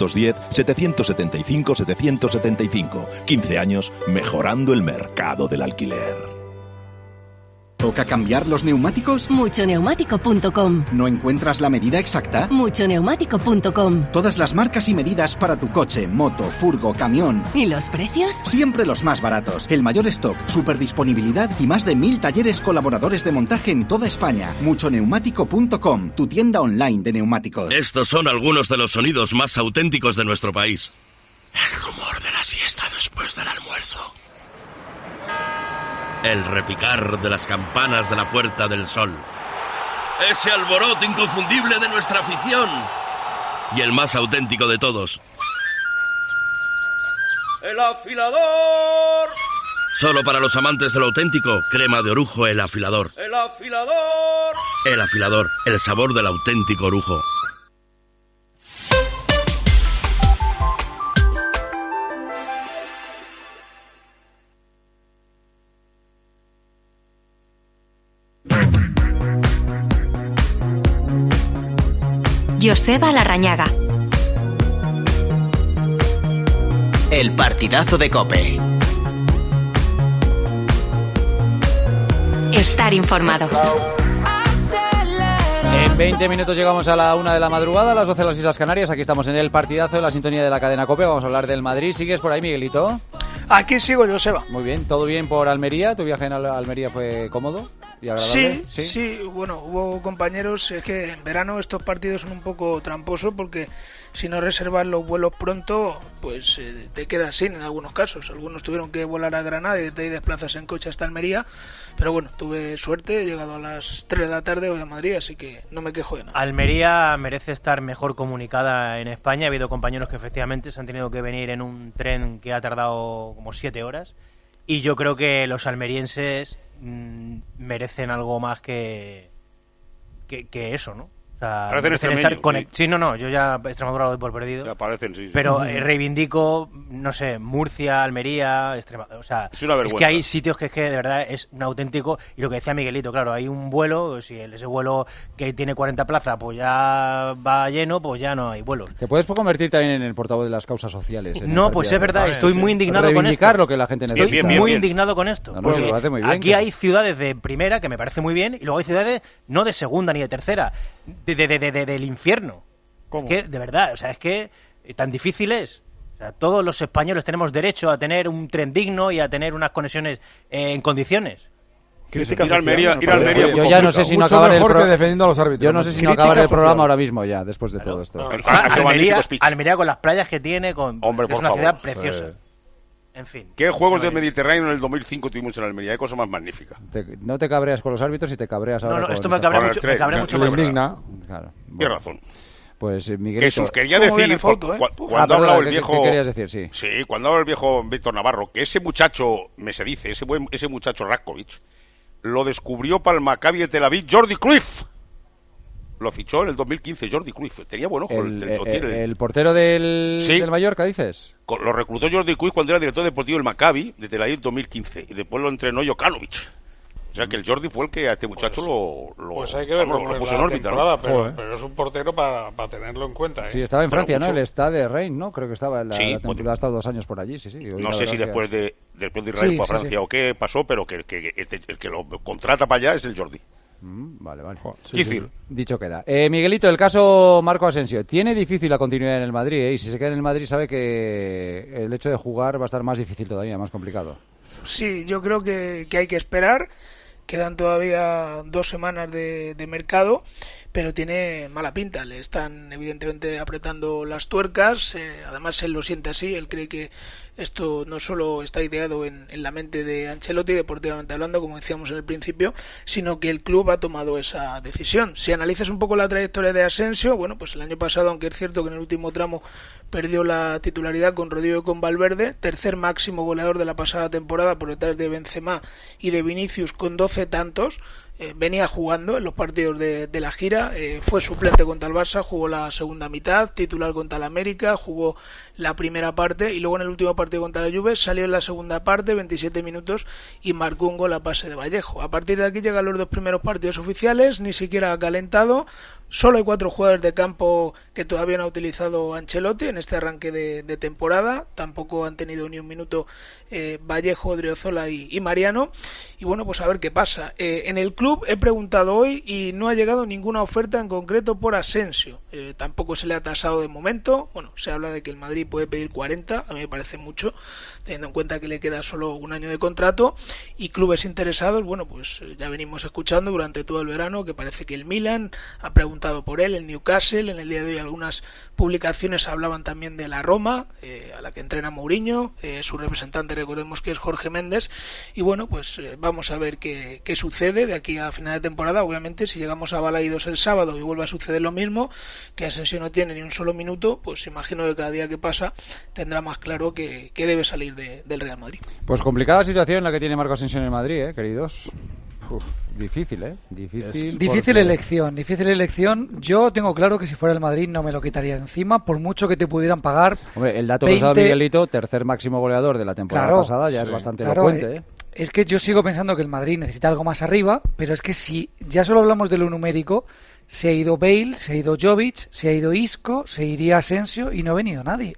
910-775-775. 15 años mejorando el mercado del alquiler. ¿Toca cambiar los neumáticos? Muchoneumático.com. ¿No encuentras la medida exacta? Muchoneumático.com. Todas las marcas y medidas para tu coche, moto, furgo, camión. ¿Y los precios? Siempre los más baratos. El mayor stock, superdisponibilidad y más de 1000 talleres colaboradores de montaje en toda España. Muchoneumático.com, tu tienda online de neumáticos. Estos son algunos de los sonidos más auténticos de nuestro país. El rumor de la siesta después del almuerzo. El repicar de las campanas de la Puerta del Sol. Ese alboroto inconfundible de nuestra afición. Y el más auténtico de todos. ¡El afilador! Solo para los amantes del auténtico, crema de orujo El Afilador. ¡El afilador! El Afilador, el sabor del auténtico orujo. Joseba Larrañaga. El partidazo de COPE. Estar informado. En 20 minutos llegamos a la 1 de la madrugada, a las 12 de las Islas Canarias. Aquí estamos en el partidazo de la sintonía de la cadena COPE. Vamos a hablar del Madrid. ¿Sigues por ahí, Miguelito? Aquí sigo, Joseba. Muy bien. ¿Todo bien por Almería? ¿Tu viaje en Almería fue cómodo y agradable? Sí. Bueno, hubo compañeros. Es que en verano estos partidos son un poco tramposos porque si no reservas los vuelos pronto, pues te quedas sin en algunos casos. Algunos tuvieron que volar a Granada y de ahí desplazas en coche hasta Almería. Pero bueno, tuve suerte, he llegado a las 3 de la tarde hoy a Madrid, así que no me quejo de nada. Almería merece estar mejor comunicada en España. Ha habido compañeros que efectivamente se han tenido que venir en un tren que ha tardado como 7 horas. Y yo creo que los almerienses merecen algo más que eso, ¿no? O sea, parecen extremeños, sí, no, yo ya Extremadura lo doy por perdido. Ya parecen, sí. Pero reivindico, no sé, Murcia, Almería, Extremadura. O sea, es que hay sitios que es que de verdad es un auténtico. Y lo que decía Miguelito, claro, hay un vuelo, si ese vuelo que tiene 40 plazas, pues ya va lleno, pues ya no hay vuelos. Te puedes convertir también en el portavoz de las causas sociales. No, pues es verdad, estoy muy indignado con esto. Reivindicar lo que la gente necesita. Estoy muy indignado con esto. No, se lo hace muy bien, aquí hay ciudades de primera, que me parece muy bien, y luego hay ciudades no de segunda ni de tercera, del infierno. ¿Cómo? Es que, de verdad, o sea, es que tan difícil es. O sea, todos los españoles tenemos derecho a tener un tren digno y a tener unas conexiones en condiciones. Ir a Almería. Yo ya no sé si no acabar el defendiendo a los árbitros. Yo no sé si no acabar el programa ahora mismo ya, después de todo esto. Almería con las playas que tiene, es una ciudad preciosa. En fin. ¿Qué juegos del Mediterráneo en el 2005 tuvimos en Almería? Hay cosas más magníficas. No te cabreas con los árbitros y te cabreas ahora No, esto me cabrea mucho más. Indigna. Claro. Tienes razón. Pues Miguelito... Jesús, quería decir, cuando ha hablado el viejo... ¿Qué querías decir? Sí, cuando ha hablado el viejo Víctor Navarro, que ese muchacho, ese muchacho Ratkovic, lo descubrió para el Maccabi de Tel Aviv Jordi Cruyff. Lo fichó en el 2015 Jordi Cruyff. Tenía buen ojo. El portero del Mallorca, dices. Lo reclutó Jordi Cruyff cuando era director deportivo del Maccabi de Tel Aviv en 2015. Y después lo entrenó Jokanovic. O sea que el Jordi fue el que a este muchacho pues hay que verlo lo puso en órbita, ¿no? Pero es un portero para tenerlo en cuenta. Sí, estaba en Francia, ¿no? El Stade de Reims, ¿no? Creo que estaba en la temporada, ha estado 2 años por allí, sí. No sé si después de Israel fue a Francia o qué pasó, pero que el que lo contrata para allá es el Jordi. Vale. Dicho queda. Miguelito, el caso Marco Asensio. Tiene difícil la continuidad en el Madrid, y si se queda en el Madrid sabe que el hecho de jugar va a estar más difícil todavía, más complicado. Sí, yo creo que hay que esperar. quedan todavía 2 semanas de mercado, pero tiene mala pinta. Le están evidentemente apretando las tuercas, además él lo siente así, él cree que esto no solo está ideado en la mente de Ancelotti, deportivamente hablando, como decíamos en el principio, sino que el club ha tomado esa decisión. Si analizas un poco la trayectoria de Asensio, bueno, pues el año pasado, aunque es cierto que en el último tramo perdió la titularidad con Rodrigo y con Valverde, tercer máximo goleador de la pasada temporada por detrás de Benzema y de Vinicius con 12 tantos, venía jugando en los partidos de la gira, fue suplente contra el Barça, jugó la segunda mitad, titular contra el América, jugó la primera parte y luego en el último partido contra la Juve salió en la segunda parte, 27 minutos y marcó un gol a pase de Vallejo. A partir de aquí llegan los 2 primeros partidos oficiales, ni siquiera ha calentado. Solo hay 4 jugadores de campo que todavía no ha utilizado Ancelotti en este arranque de temporada. Tampoco han tenido ni un minuto Vallejo, Odriozola y Mariano. Y bueno, pues a ver qué pasa. En el club he preguntado hoy y no ha llegado ninguna oferta en concreto por Asensio. Tampoco se le ha tasado de momento. Bueno, se habla de que el Madrid puede pedir 40. A mí me parece mucho, teniendo en cuenta que le queda solo un año de contrato. Y clubes interesados, bueno, pues ya venimos escuchando durante todo el verano que parece que el Milan ha preguntado por él, el Newcastle, en el día de hoy algunas publicaciones hablaban también de la Roma, a la que entrena Mourinho, su representante recordemos que es Jorge Méndez, y bueno, pues vamos a ver qué sucede de aquí a final de temporada. Obviamente si llegamos a Balaidos el sábado y vuelve a suceder lo mismo, que Asensio no tiene ni un solo minuto, pues imagino que cada día que pasa tendrá más claro que debe salir del Real Madrid. Pues complicada situación la que tiene Marco Asensio en el Madrid, queridos. Difícil, Difícil elección. Yo tengo claro que si fuera el Madrid no me lo quitaría de encima, por mucho que te pudieran pagar. Hombre, el dato que os ha dado Miguelito, tercer máximo goleador de la temporada pasada, ya es bastante elocuente. Es que yo sigo pensando que el Madrid necesita algo más arriba, pero es que si ya solo hablamos de lo numérico, se ha ido Bale, se ha ido Jovic, se ha ido Isco, se iría Asensio y no ha venido nadie.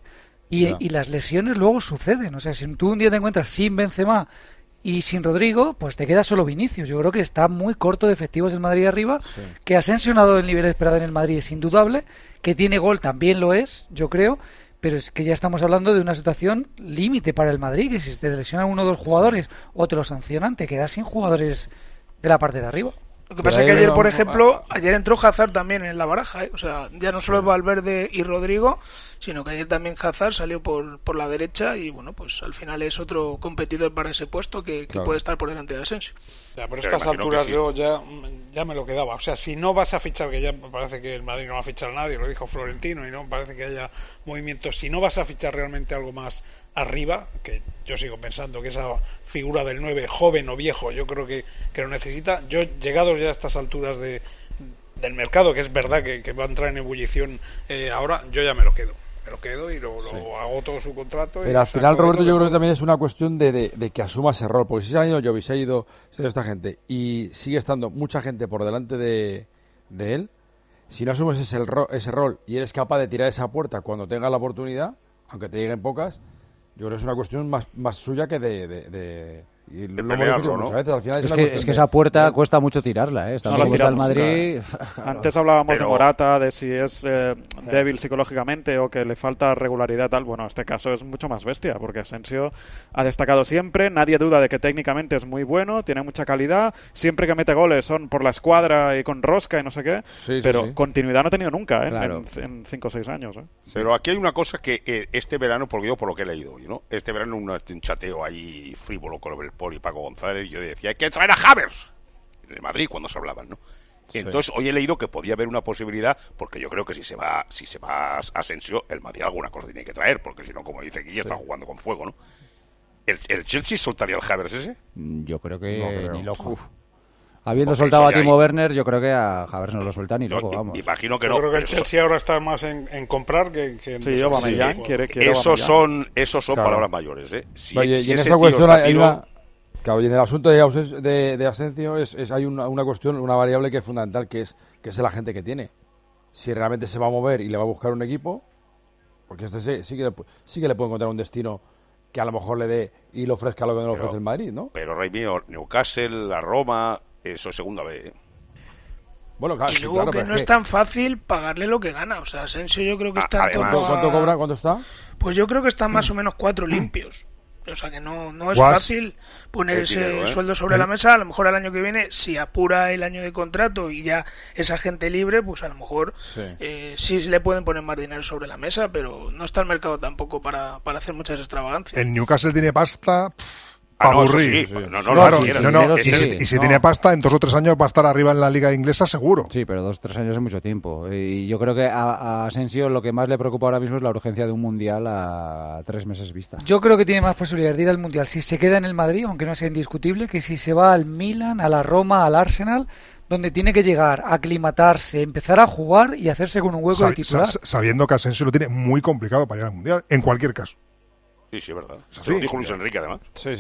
Y las lesiones luego suceden. O sea, si tú un día te encuentras sin Benzema y sin Rodrigo, pues te queda solo Vinicius. Yo creo que está muy corto de efectivos el Madrid arriba, que Asensio no ha dado el nivel esperado en el Madrid es indudable, que tiene gol también lo es, yo creo, pero es que ya estamos hablando de una situación límite para el Madrid, que si te lesionan uno o 2 jugadores o te lo sancionan, te quedas sin jugadores de la parte de arriba. Lo que pasa es que ayer, por ejemplo, ayer entró Hazard también en la baraja, O sea, ya no solo Valverde y Rodrigo, sino que ayer también Hazard salió por la derecha y bueno, pues al final es otro competidor para ese puesto que puede estar por delante de Asensio. Ya, pero a estas alturas yo ya me lo quedaba. O sea, si no vas a fichar, que ya parece que el Madrid no va a fichar a nadie, lo dijo Florentino, y no parece que haya movimientos. Si no vas a fichar realmente algo más arriba, que yo sigo pensando que esa figura del 9, joven o viejo, yo creo que lo necesita. Yo, llegados ya a estas alturas del mercado, que es verdad que va a entrar en ebullición ahora, yo ya me lo quedo y lo hago todo su contrato. Pero al final, Roberto, yo creo que también es una cuestión de que asuma ese rol, porque si se ha ido Jovic, se ha ido esta gente y sigue estando mucha gente por delante de él, si no asumes ese rol y eres capaz de tirar esa puerta cuando tengas la oportunidad, aunque te lleguen pocas, yo creo que es una cuestión más suya que de pelearlo, ¿no? Muchas veces, al final es que esa puerta cuesta mucho tirarla, Estamos en el Madrid. Antes hablábamos de Morata, de si es débil psicológicamente o que le falta regularidad tal. Bueno, este caso es mucho más bestia, porque Asensio ha destacado siempre, nadie duda de que técnicamente es muy bueno, tiene mucha calidad, siempre que mete goles son por la escuadra y con rosca y no sé qué, pero continuidad no ha tenido nunca en 5 o 6 años. Pero aquí hay una cosa que este verano, porque yo por lo que he leído, ¿no? Este verano un chateo ahí frívolo con el Poli y Paco González, y yo decía, hay que traer a Havertz de Madrid cuando se hablaban, ¿no? Entonces hoy he leído que podía haber una posibilidad, porque yo creo que si se va Asensio, el Madrid alguna cosa tiene que traer, porque si no, como dice Guille, está jugando con fuego, ¿no? ¿El Chelsea soltaría al Havertz ese? Yo creo que ni loco. Habiendo soltado a Timo Werner, yo creo que a Havertz no lo suelta ni loco, vamos. Imagino que yo no. Creo que el Chelsea ahora está más en comprar que en... Sí, Aubameyang quiere esos son palabras mayores, Si, Oye, si y en ese esa cuestión hay una... Claro, y en el asunto de Asensio hay una cuestión, una variable que es fundamental, que es la gente que tiene. Si realmente se va a mover y le va a buscar un equipo, porque sí que le puede encontrar un destino que a lo mejor le dé y le ofrezca lo que no le ofrece el Madrid, ¿no? Pero, Rey mío, Newcastle, la Roma, eso es segunda vez, Bueno, claro, y luego que no es tan fácil pagarle lo que gana. O sea, Asensio yo creo que está en torno a... ¿Cuánto cobra? ¿Cuánto está? Pues yo creo que está más o menos 4 limpios. O sea que no es Guas. fácil poner Es ese dinero, sueldo sobre la mesa. A lo mejor al año que viene, si apura el año de contrato y ya esa gente libre, pues a lo mejor sí le pueden poner más dinero sobre la mesa, pero no está el mercado tampoco para hacer muchas extravagancias. El Newcastle tiene pasta Ah, no, aburrir. eso sí. No, Y si tiene pasta, en 2 o 3 años va a estar arriba en la liga inglesa seguro. Sí, pero 2 o 3 años es mucho tiempo. Y yo creo que a Asensio lo que más le preocupa ahora mismo es la urgencia de un mundial a 3 meses vista. Yo creo que tiene más posibilidades de ir al mundial si se queda en el Madrid, aunque no sea indiscutible, que si se va al Milan, a la Roma, al Arsenal, donde tiene que llegar, aclimatarse, empezar a jugar y hacerse con un hueco de titular. Sabiendo que Asensio lo tiene muy complicado para ir al mundial, en cualquier caso. Sí, es verdad. Se lo dijo Luis Enrique, además. Sí.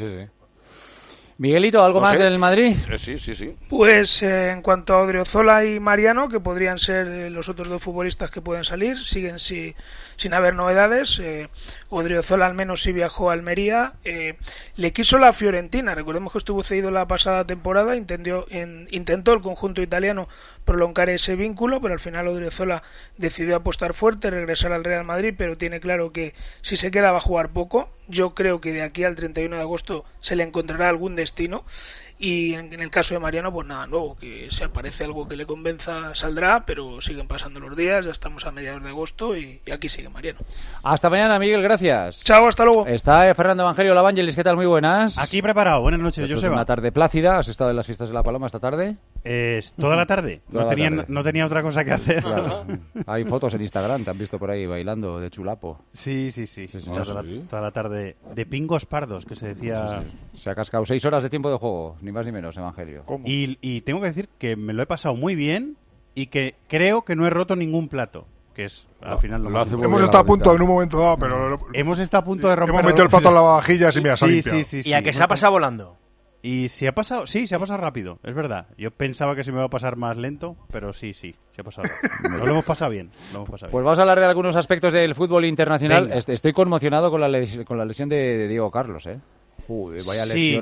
Miguelito, ¿algo más del Madrid? Sí. Pues en cuanto a Odriozola y Mariano, que podrían ser los otros 2 futbolistas que pueden salir, siguen sin haber novedades. Odriozola al menos sí viajó a Almería. Le quiso la Fiorentina, recordemos que estuvo cedido la pasada temporada, intentó el conjunto italiano prolongar ese vínculo, pero al final Odriozola decidió apostar fuerte, regresar al Real Madrid, pero tiene claro que si se queda va a jugar poco. Yo creo que de aquí al 31 de agosto se le encontrará algún destino. Y en el caso de Mariano, pues nada nuevo, que si aparece algo que le convenza saldrá, pero siguen pasando los días, ya estamos a mediados de agosto y aquí sigue Mariano. Hasta mañana, Miguel, gracias. Chao, hasta luego. Está Fernando Evangelio Lavangelis, ¿qué tal? Muy buenas. Aquí preparado, buenas noches, Después Joseba. Una tarde plácida, ¿has estado en las fiestas de La Paloma esta tarde? Toda la tarde. No tenía otra cosa que hacer. Claro. Hay fotos en Instagram, te han visto por ahí bailando de chulapo. Sí. Toda la tarde de pingos pardos, que se decía. Sí. Se ha cascado 6 horas de tiempo de juego, ni más ni menos, Evangelio. Y tengo que decir que me lo he pasado muy bien y que creo que no he roto ningún plato. Que es al final lo más Hemos estado a punto en un momento dado, pero hemos estado a punto de romper. Hemos metido el plato en la vajilla y mira, se ha limpiado. Y a que se ha pasado volando. Y se ha pasado rápido, es verdad. Yo pensaba que se me iba a pasar más lento, pero sí, se ha pasado rápido. Lo hemos pasado bien. Pues vamos a hablar de algunos aspectos del fútbol internacional. Venga. Estoy conmocionado con la lesión de Diego Carlos, ¿eh? Vaya lesión.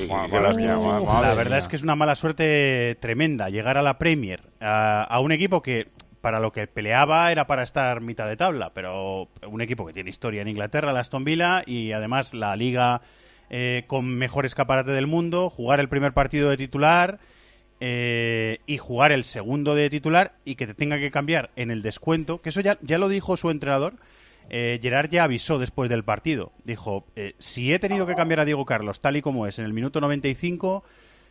La verdad es que es una mala suerte tremenda llegar a la Premier, a un equipo que para lo que peleaba era para estar mitad de tabla, pero un equipo que tiene historia en Inglaterra, el Aston Villa, y además la liga con mejor escaparate del mundo, jugar el primer partido de titular y jugar el segundo de titular y que te tenga que cambiar en el descuento, que eso ya lo dijo su entrenador. Gerard ya avisó después del partido. Dijo, si he tenido que cambiar a Diego Carlos tal y como es en el minuto 95,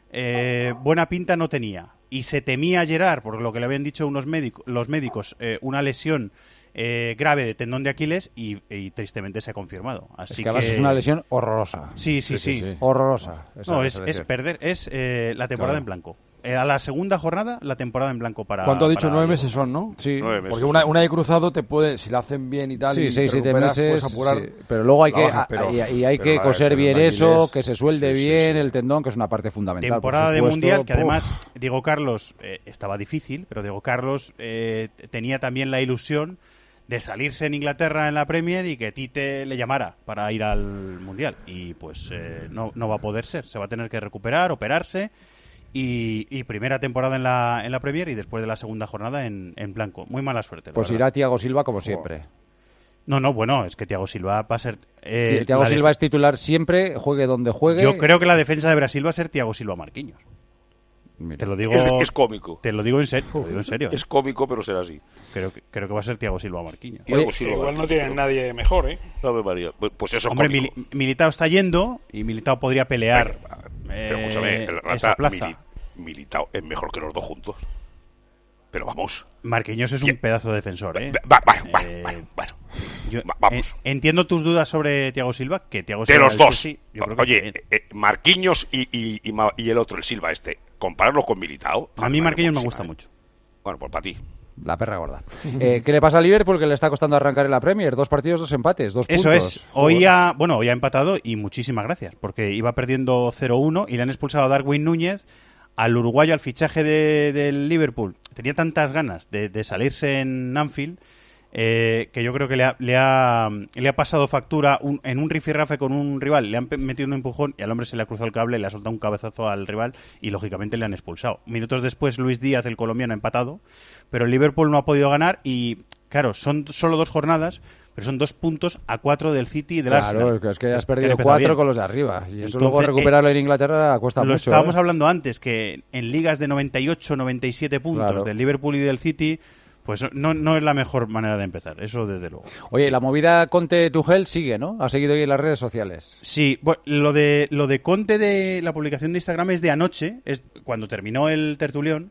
buena pinta no tenía. Y se temía Gerard, por lo que le habían dicho los médicos, una lesión grave de tendón de Aquiles y tristemente se ha confirmado. Así es que además es una lesión horrorosa. Sí. Horrorosa. No, es perder, es la temporada en blanco. A la segunda jornada, la temporada en blanco para... ¿Cuánto ha dicho? 9 meses son, ¿no? Sí. 9 meses. Porque una de cruzado te puede, si la hacen bien y tal, sí, y 6-7 meses, puedes apurar. Sí. Pero luego hay que que coser bien eso, que se suelde bien el tendón, que es una parte fundamental. Temporada de Mundial, que además Diego Carlos estaba difícil, pero Diego Carlos tenía también la ilusión de salirse en Inglaterra en la Premier y que Tite le llamara para ir al Mundial. Y pues no va a poder ser, se va a tener que recuperar, operarse. Y primera temporada en la Premier y después de la segunda jornada en blanco. Muy mala suerte. Pues irá Thiago Silva como siempre. No, bueno, es que Thiago Silva va a ser... Thiago Silva es titular siempre, juegue donde juegue. Yo creo que la defensa de Brasil va a ser Thiago Silva Marquinhos. Mira. Te lo digo... Es cómico. Te lo digo en serio. Es cómico, pero será así. Creo que va a ser Thiago Silva Marquinhos. Igual no tienen nadie mejor, ¿eh? Pues eso es Hombre, cómico. Militao está yendo y Militao podría pelear pero escúchame, el esa plaza. Militao es mejor que los dos juntos. Pero vamos. Marquinhos es un pedazo de defensor, ¿eh? Bueno. Vamos. Entiendo tus dudas sobre Thiago Silva, que Thiago de Silva los dos. Sí, oye, Marquinhos y el otro, el Silva compararlos con Militao. A mí Marquinhos me gusta mucho. Bueno, pues para ti. La perra gorda. ¿Qué le pasa a Liverpool? Que le está costando arrancar en la Premier. 2 partidos, 2 empates, 2 puntos. Eso es. Hoy ha empatado y muchísimas gracias, porque iba perdiendo 0-1 y le han expulsado a Darwin Núñez, al uruguayo, al fichaje del Liverpool. Tenía tantas ganas de salirse en Anfield que yo creo que le ha pasado factura en un rifirrafe con un rival. Le han metido un empujón y al hombre se le ha cruzado el cable, le ha soltado un cabezazo al rival y lógicamente le han expulsado. Minutos después, Luis Díaz, el colombiano, ha empatado, pero el Liverpool no ha podido ganar y, claro, son solo 2 jornadas, pero son 2 puntos a 4 del City y del Arsenal. Claro, es que has perdido 4 con los de arriba. Y eso luego recuperarlo en Inglaterra cuesta mucho. Lo estábamos hablando antes, que en ligas de 98, 97 puntos del Liverpool y del City, pues no es la mejor manera de empezar, eso desde luego. Oye, la movida Conte-Tuchel sigue, ¿no? Ha seguido ahí en las redes sociales. Sí, bueno, lo de Conte, de la publicación de Instagram, es de anoche, es cuando terminó el tertulión.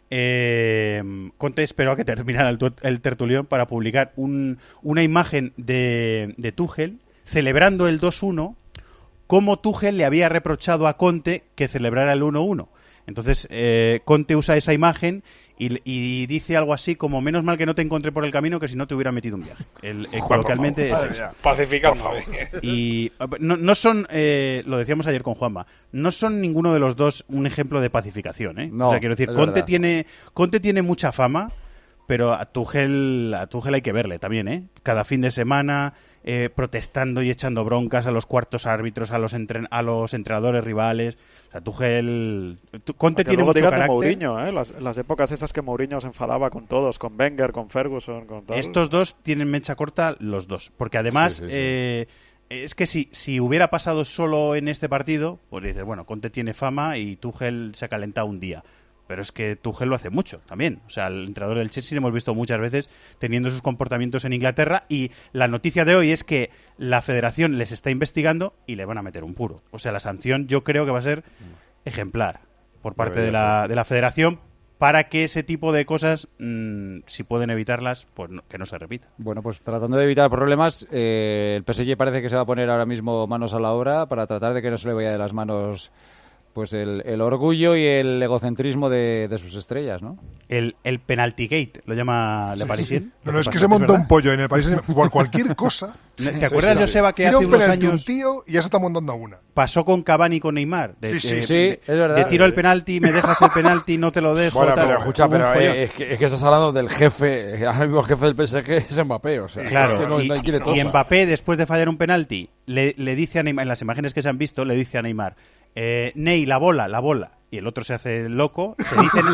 Conte esperó a que terminara el tertulión para publicar una imagen de Tuchel celebrando el 2-1, como Tuchel le había reprochado a Conte que celebrara el 1-1. Entonces Conte usa esa imagen y dice algo así como: menos mal que no te encontré por el camino, que si no te hubiera metido un viaje. Coloquialmente es eso. Pacificando. Y no son, lo decíamos ayer con Juanma, no son ninguno de los dos un ejemplo de pacificación, ¿eh? No, o sea, quiero decir, Conte tiene mucha fama, pero a Tuchel hay que verle también, ¿eh? Cada fin de semana protestando y echando broncas a los cuartos árbitros, a los entrenadores rivales. O sea, Conte tiene mucho carácter. Mourinho, las épocas esas que Mourinho se enfadaba con todos, con Wenger, con Ferguson, con todo. Estos dos tienen mecha corta, los dos, porque además es que si hubiera pasado solo en este partido, pues dices, bueno, Conte tiene fama y Tuchel se ha calentado un día. Pero es que Tuchel lo hace mucho también. O sea, el entrenador del Chelsea lo hemos visto muchas veces teniendo sus comportamientos en Inglaterra, y la noticia de hoy es que la federación les está investigando y le van a meter un puro. O sea, la sanción yo creo que va a ser ejemplar por parte de la federación, para que ese tipo de cosas, si pueden evitarlas, pues que no se repita. Bueno, pues tratando de evitar problemas, el PSG parece que se va a poner ahora mismo manos a la obra para tratar de que no se le vaya de las manos pues el orgullo y el egocentrismo de sus estrellas, ¿no? El penalty gate, lo llama Le Parisien. No, es que se montó un pollo en el Parisien por cualquier cosa. ¿Te acuerdas, Joseba, que hace unos años un tío y ya se está montando una? Pasó con Cavani y con Neymar. Sí, es verdad. De tiro el penalti, me dejas el penalti, no te lo dejo. Bueno, pero escucha, es que estás hablando del jefe, ahora mismo el jefe del PSG es Mbappé, o sea, claro, es que no quiere y Mbappé, después de fallar un penalti, le dice a Neymar, en las imágenes que se han visto, le dice a Neymar: Ney, la bola. Y el otro se hace loco, se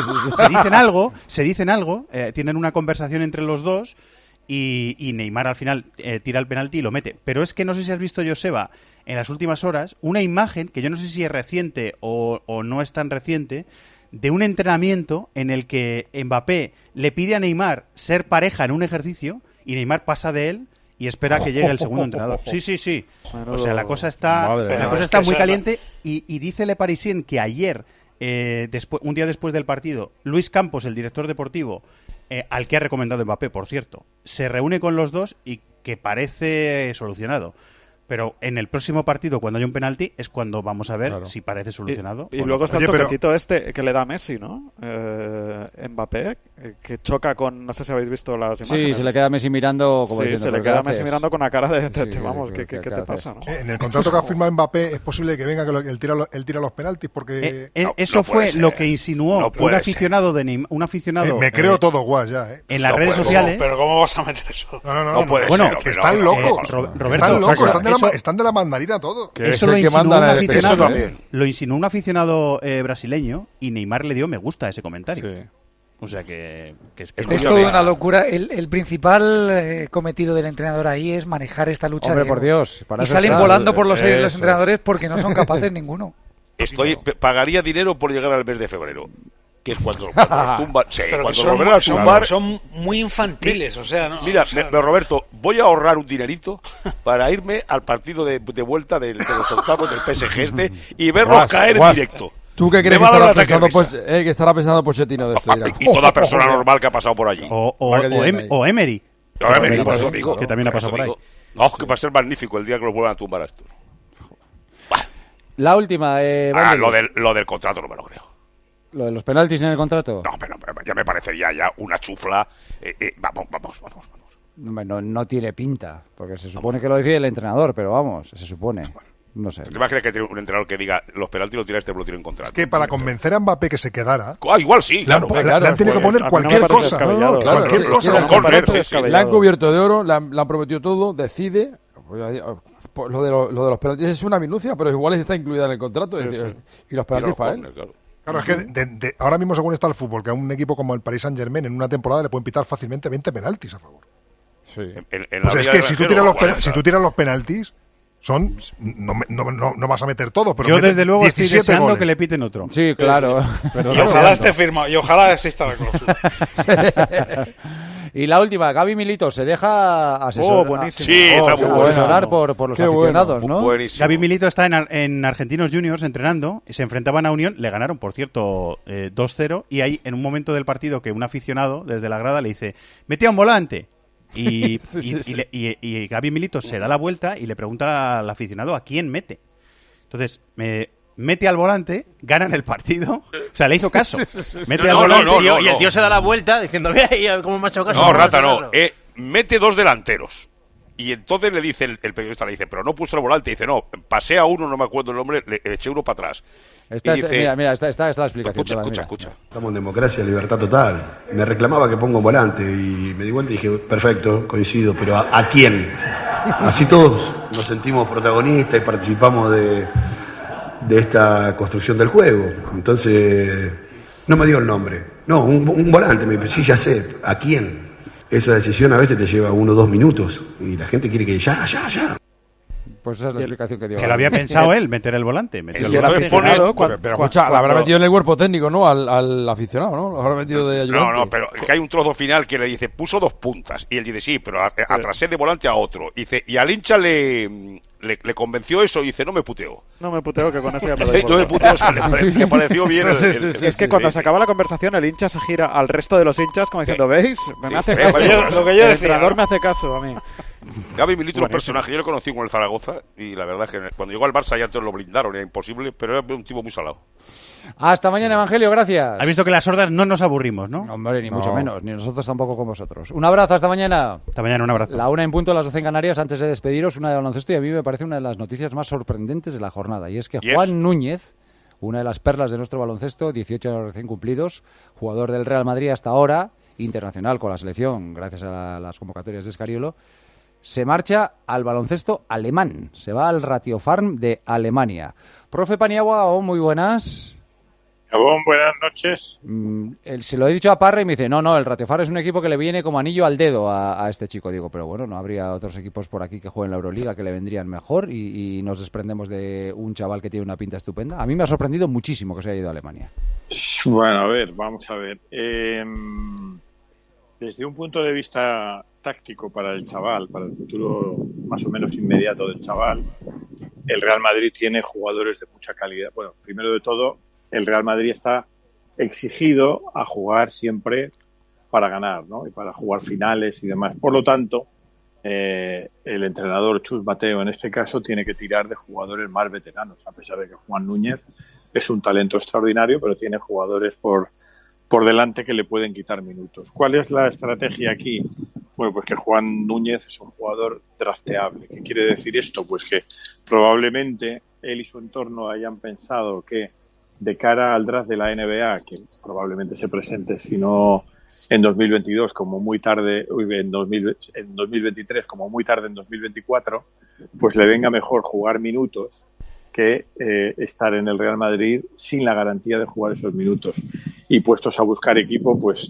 dicen algo, tienen una conversación entre los dos, y Neymar al final tira el penalti y lo mete. Pero es que no sé si has visto, Joseba, en las últimas horas, una imagen, que yo no sé si es reciente o no es tan reciente, de un entrenamiento en el que Mbappé le pide a Neymar ser pareja en un ejercicio, y Neymar pasa de él y espera que llegue el segundo entrenador. Sí. O sea, la cosa está muy caliente, y dice Le Parisien que ayer, un día después del partido, Luis Campos, el director deportivo, al que ha recomendado Mbappé, por cierto, se reúne con los dos y que parece solucionado. Pero en el próximo partido, cuando haya un penalti, es cuando vamos a ver si parece solucionado. Y luego está el toquecito que le da a Messi, ¿no? Mbappé, que choca con... No sé si habéis visto las imágenes. Sí, se le queda a Messi mirando... Como se le queda a Messi mirando con la cara de... vamos, ¿qué te pasa? ¿no? En el contrato que ha firmado Mbappé es posible que venga que él tira los penaltis, porque... eso fue lo que insinuó un aficionado me creo todo guay ya, en las redes sociales. ¿Pero cómo vas a meter eso? No puede ser. Que están locos. Roberto, están de la mandarina todo. Eso lo insinuó un aficionado brasileño, y Neymar le dio me gusta a ese comentario. Sí. O sea que es toda una locura. El principal cometido del entrenador ahí es manejar esta lucha. Hombre, por Dios. Y salen volando por los aires los entrenadores porque no son capaces ninguno. Pagaría dinero por llegar al mes de febrero. Que es cuando los tumban. Sí, cuando son muy infantiles, o sea, ¿no? Mira, Roberto, voy a ahorrar un dinerito para irme al partido de vuelta de los octavos del PSG y verlos caer en directo. ¿Tú qué crees que estará pensando Pochettino de esto? Y toda persona normal que ha pasado por allí. O Emery. Por eso digo. Que también ha pasado por ahí. No, que va a ser magnífico el día que los vuelvan a tumbar a estos. La última. Lo del contrato no me lo creo. ¿Lo de los penaltis en el contrato? No, pero ya me parecería ya una chufla. Vamos. No tiene pinta, porque se supone que lo decide el entrenador, pero vamos, se supone. No sé. ¿Te imaginas que tiene un entrenador que diga los penaltis lo tira lo tiene en contrato? Es que para convencer a Mbappé que se quedara... igual sí, claro. Le han tenido que poner cualquier cosa. Cualquier cosa. Le han cubierto de oro, le han prometido todo, decide... Lo de los penaltis es una minucia, pero igual está incluida en el contrato. Y los penaltis para él. Claro, es que ahora mismo, según está el fútbol, que a un equipo como el Paris Saint-Germain en una temporada le pueden pitar fácilmente 20 penaltis a favor. Sí. Pues es que si tú tiras los penaltis, no vas a meter todo, pero yo desde luego estoy deseando goles. que le piten otro. Sí, claro. Y ojalá esté firmado, y ojalá exista la cláusula. Y la última, Gaby Milito se deja asesorar por los aficionados, ¿no? Buenísimo. Gaby Milito está en Argentinos Juniors entrenando, se enfrentaban a Unión, le ganaron, por cierto, 2-0, y ahí en un momento del partido que un aficionado desde la grada le dice, mete a un volante. Y Gaby Milito se da la vuelta y le pregunta al aficionado a quién mete. Entonces, mete al volante, ganan el partido. O sea, le hizo caso. Mete al volante. Y el tío se da la vuelta diciendo, vea, cómo me ha hecho caso. No, rata, no. Mete 2 delanteros. Y entonces le dice el periodista, le dice, pero no puso el volante. Dice, no, pasé a uno, no me acuerdo el nombre, le eché uno para atrás. Mira, está la explicación. Escucha. Estamos en democracia, libertad total. Me reclamaba que ponga un volante y me di vuelta y dije, perfecto, coincido, pero ¿a quién? Así todos nos sentimos protagonistas y participamos de esta construcción del juego. Entonces, no me dio el nombre. No, un volante, me dijo, sí, ya sé, ¿a quién? Esa decisión a veces te lleva 1 o 2 minutos y la gente quiere que ya. Pues esa es la explicación que dio. Que lo había pensado él, meter el volante. Pero escucha, la habrá metido en el cuerpo técnico, ¿no? Al aficionado, ¿no? Lo habrá metido de ayudante. No, pero que hay un trozo final que le dice, puso 2 puntas. Y él dice, sí, pero atrasé de volante a otro. Y dice, y al hincha le convenció eso y dice, no me puteó. No me puteó, que con eso ya me doy no me puteó, le pareció bien. Es que cuando se acaba la conversación, el hincha se gira al resto de los hinchas como diciendo, ¿veis? Me hace caso. Lo que yo decía, el entrenador me hace caso a mí. Gaby Milito es un personaje, yo lo conocí con el Zaragoza y la verdad es que cuando llegó al Barça ya todos lo blindaron, era imposible, pero era un tipo muy salado. Hasta mañana, Evangelio, gracias. Has visto que las sordas no nos aburrimos, ¿no? Hombre, ni mucho menos, ni nosotros tampoco con vosotros. Un abrazo, hasta mañana. Hasta mañana, un abrazo. La 1 en punto, las 12 en Canarias. Antes de despediros, una de baloncesto, y a mí me parece una de las noticias más sorprendentes de la jornada, y es que Juan Núñez, una de las perlas de nuestro baloncesto, 18 años recién cumplidos, jugador del Real Madrid hasta ahora, internacional con la selección, gracias a las convocatorias de Escariolo, se marcha al baloncesto alemán, se va al Ratiofarm de Alemania. Profe Paniagua, muy buenas. Buenas noches. Se lo he dicho a Parra y me dice, no, el Ratiofarm es un equipo que le viene como anillo al dedo a este chico. Digo, pero bueno, no habría otros equipos por aquí que jueguen la Euroliga que le vendrían mejor y nos desprendemos de un chaval que tiene una pinta estupenda. A mí me ha sorprendido muchísimo que se haya ido a Alemania. Bueno, a ver, vamos a ver. Desde un punto de vista táctico para el chaval, para el futuro más o menos inmediato del chaval, el Real Madrid tiene jugadores de mucha calidad. Bueno, primero de todo, el Real Madrid está exigido a jugar siempre para ganar, ¿no? Y para jugar finales y demás. Por lo tanto, el entrenador Chus Mateo, en este caso, tiene que tirar de jugadores más veteranos, a pesar de que Juan Núñez es un talento extraordinario, pero tiene jugadores por delante que le pueden quitar minutos. ¿Cuál es la estrategia aquí? Bueno, pues que Juan Núñez es un jugador drafteable. ¿Qué quiere decir esto? Pues que probablemente él y su entorno hayan pensado que de cara al draft de la NBA, que probablemente se presente, si no en 2022, como muy tarde, en 2023, como muy tarde en 2024, pues le venga mejor jugar minutos que estar en el Real Madrid sin la garantía de jugar esos minutos. Y puestos a buscar equipo, pues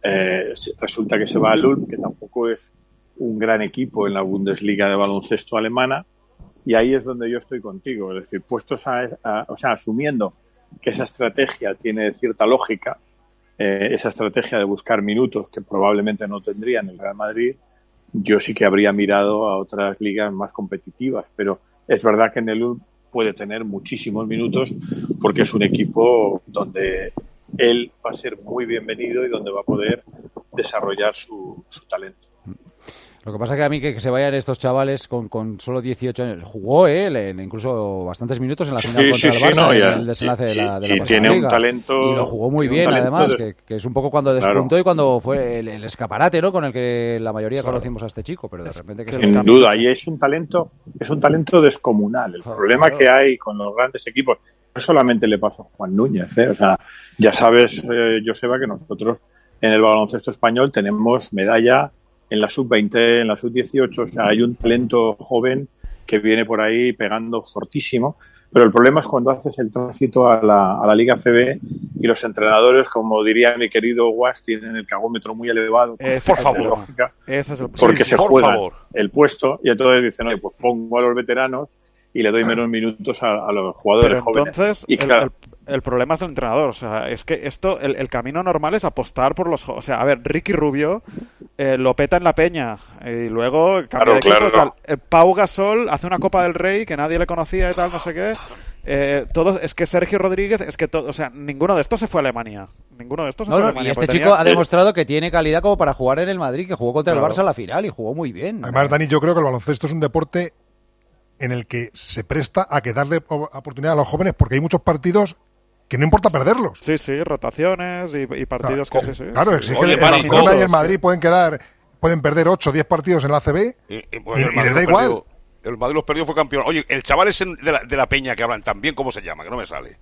resulta que se va al Ulm, que tampoco es un gran equipo en la Bundesliga de baloncesto alemana, y ahí es donde yo estoy contigo, es decir, puestos o sea, asumiendo que esa estrategia tiene cierta lógica, esa estrategia de buscar minutos que probablemente no tendría en el Real Madrid, yo sí que habría mirado a otras ligas más competitivas, pero es verdad que en el Ulm puede tener muchísimos minutos porque es un equipo donde él va a ser muy bienvenido y donde va a poder desarrollar su talento. Lo que pasa es que a mí que se vayan estos chavales con solo 18 años, jugó incluso bastantes minutos en la final contra el Barça, en el desenlace de la tiene Liga. Un talento, y lo jugó muy bien, además, que es un poco cuando despuntó y cuando fue el escaparate, ¿no?, con el que la mayoría conocimos a este chico, pero de repente que sin duda, y es un talento descomunal. El problema que hay con los grandes equipos no solamente le pasa a Juan Núñez, o sea, ya sabes, Joseba, que nosotros en el baloncesto español tenemos medalla en la sub-20, en la sub-18, o sea, hay un talento joven que viene por ahí pegando fortísimo, Pero el problema es cuando haces el tránsito a la Liga CB y los entrenadores, como diría mi querido Guas, tienen el cagómetro muy elevado. Por favor. Lógica, ese es el porque se juega favor. el puesto y entonces dicen, oye, pues pongo a los veteranos y le doy menos minutos a los jugadores jóvenes. Entonces, y claro, el problema es el entrenador. O sea, es que esto, el camino normal es apostar por los... O sea, a ver, Ricky Rubio lo peta en la Peña y luego cambia de equipo. Claro. Pau Gasol hace una Copa del Rey que nadie le conocía y tal, no sé qué. Es que Sergio Rodríguez, es que todo, o sea, ninguno de estos se fue a Alemania. Ninguno de estos se fue a Alemania. Y este chico ha demostrado que tiene calidad como para jugar en el Madrid, que jugó contra el Barça a la final y jugó muy bien. Además, Dani, yo creo que el baloncesto es un deporte en el que se presta a que darle oportunidad a los jóvenes, porque hay muchos partidos que no importa perderlos. Sí, rotaciones y partidos que sí. Claro, exige el Barcelona y el Madrid pueden perder 8 o 10 partidos en la ACB y les da igual. El Madrid los perdió, fue campeón. Oye, el chaval ese de la Peña que hablan tan bien, ¿cómo se llama? Que no me sale.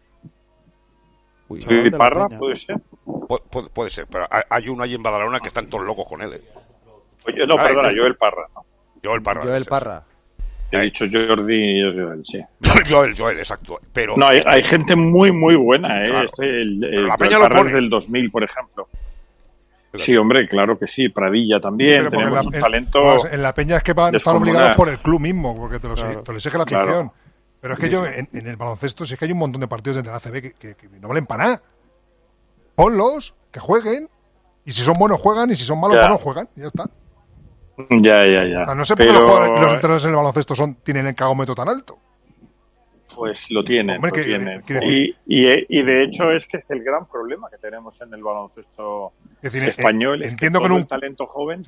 Parra, puede ser. Puede ser, pero hay uno ahí en Badalona que están todos locos con él. Oye, no, perdona, Joel Parra. ¿No? Joel Parra. He dicho Jordi y Joel, sí. Joel, exacto. Pero no, hay gente muy, muy buena, ¿eh? Claro. La Peña lo pone. Del 2000, por ejemplo. Sí, hombre, claro que sí. Pradilla también. Sí, tenemos un talento. En la Peña es que están obligados por el club mismo, porque te lo exige la afición. Claro. Pero es que yo, en el baloncesto, sí es que hay un montón de partidos entre la ACB que no valen para nada. Ponlos, que jueguen. Y si son buenos, juegan. Y si son malos, no juegan. Y ya está. Ya. O sea, no sé por qué los entrenadores en el baloncesto tienen el cagómetro tan alto. Pues lo tienen. Hombre, lo tienen. Y de hecho es que es el gran problema que tenemos en el baloncesto español. Entiendo que que el talento joven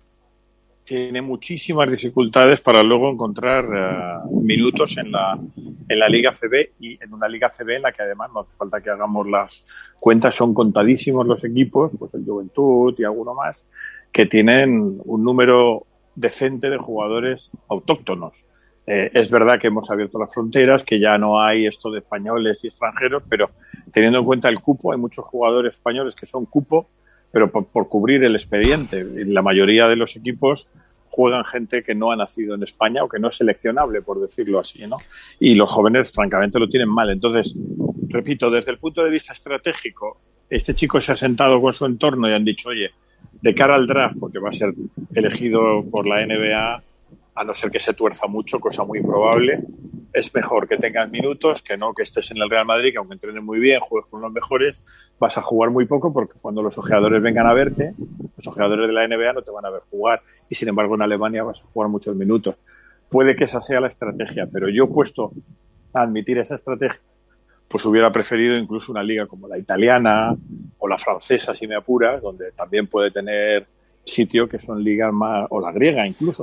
tiene muchísimas dificultades para luego encontrar minutos en la Liga CB, y en una Liga CB en la que además no hace falta que hagamos las cuentas, son contadísimos los equipos, pues el Juventud y alguno más, que tienen un número decente de jugadores autóctonos. Es verdad que hemos abierto las fronteras, que ya no hay esto de españoles y extranjeros, pero teniendo en cuenta el cupo, hay muchos jugadores españoles que son cupo, pero por cubrir el expediente. La mayoría de los equipos juegan gente que no ha nacido en España o que no es seleccionable, por decirlo así, ¿no? Y los jóvenes, francamente, lo tienen mal. Entonces, repito, desde el punto de vista estratégico, este chico se ha sentado con su entorno y han dicho, oye, de cara al draft, porque va a ser elegido por la NBA, a no ser que se tuerza mucho, cosa muy probable, es mejor que tengas minutos que no que estés en el Real Madrid, que aunque entrenes muy bien, juegues con los mejores, vas a jugar muy poco, porque cuando los ojeadores vengan a verte, los ojeadores de la NBA no te van a ver jugar, y sin embargo en Alemania vas a jugar muchos minutos. Puede que esa sea la estrategia, pero yo, puesto a admitir esa estrategia, pues hubiera preferido incluso una liga como la italiana o la francesa, si me apuras, donde también puede tener sitio, que son ligas más, o la griega incluso,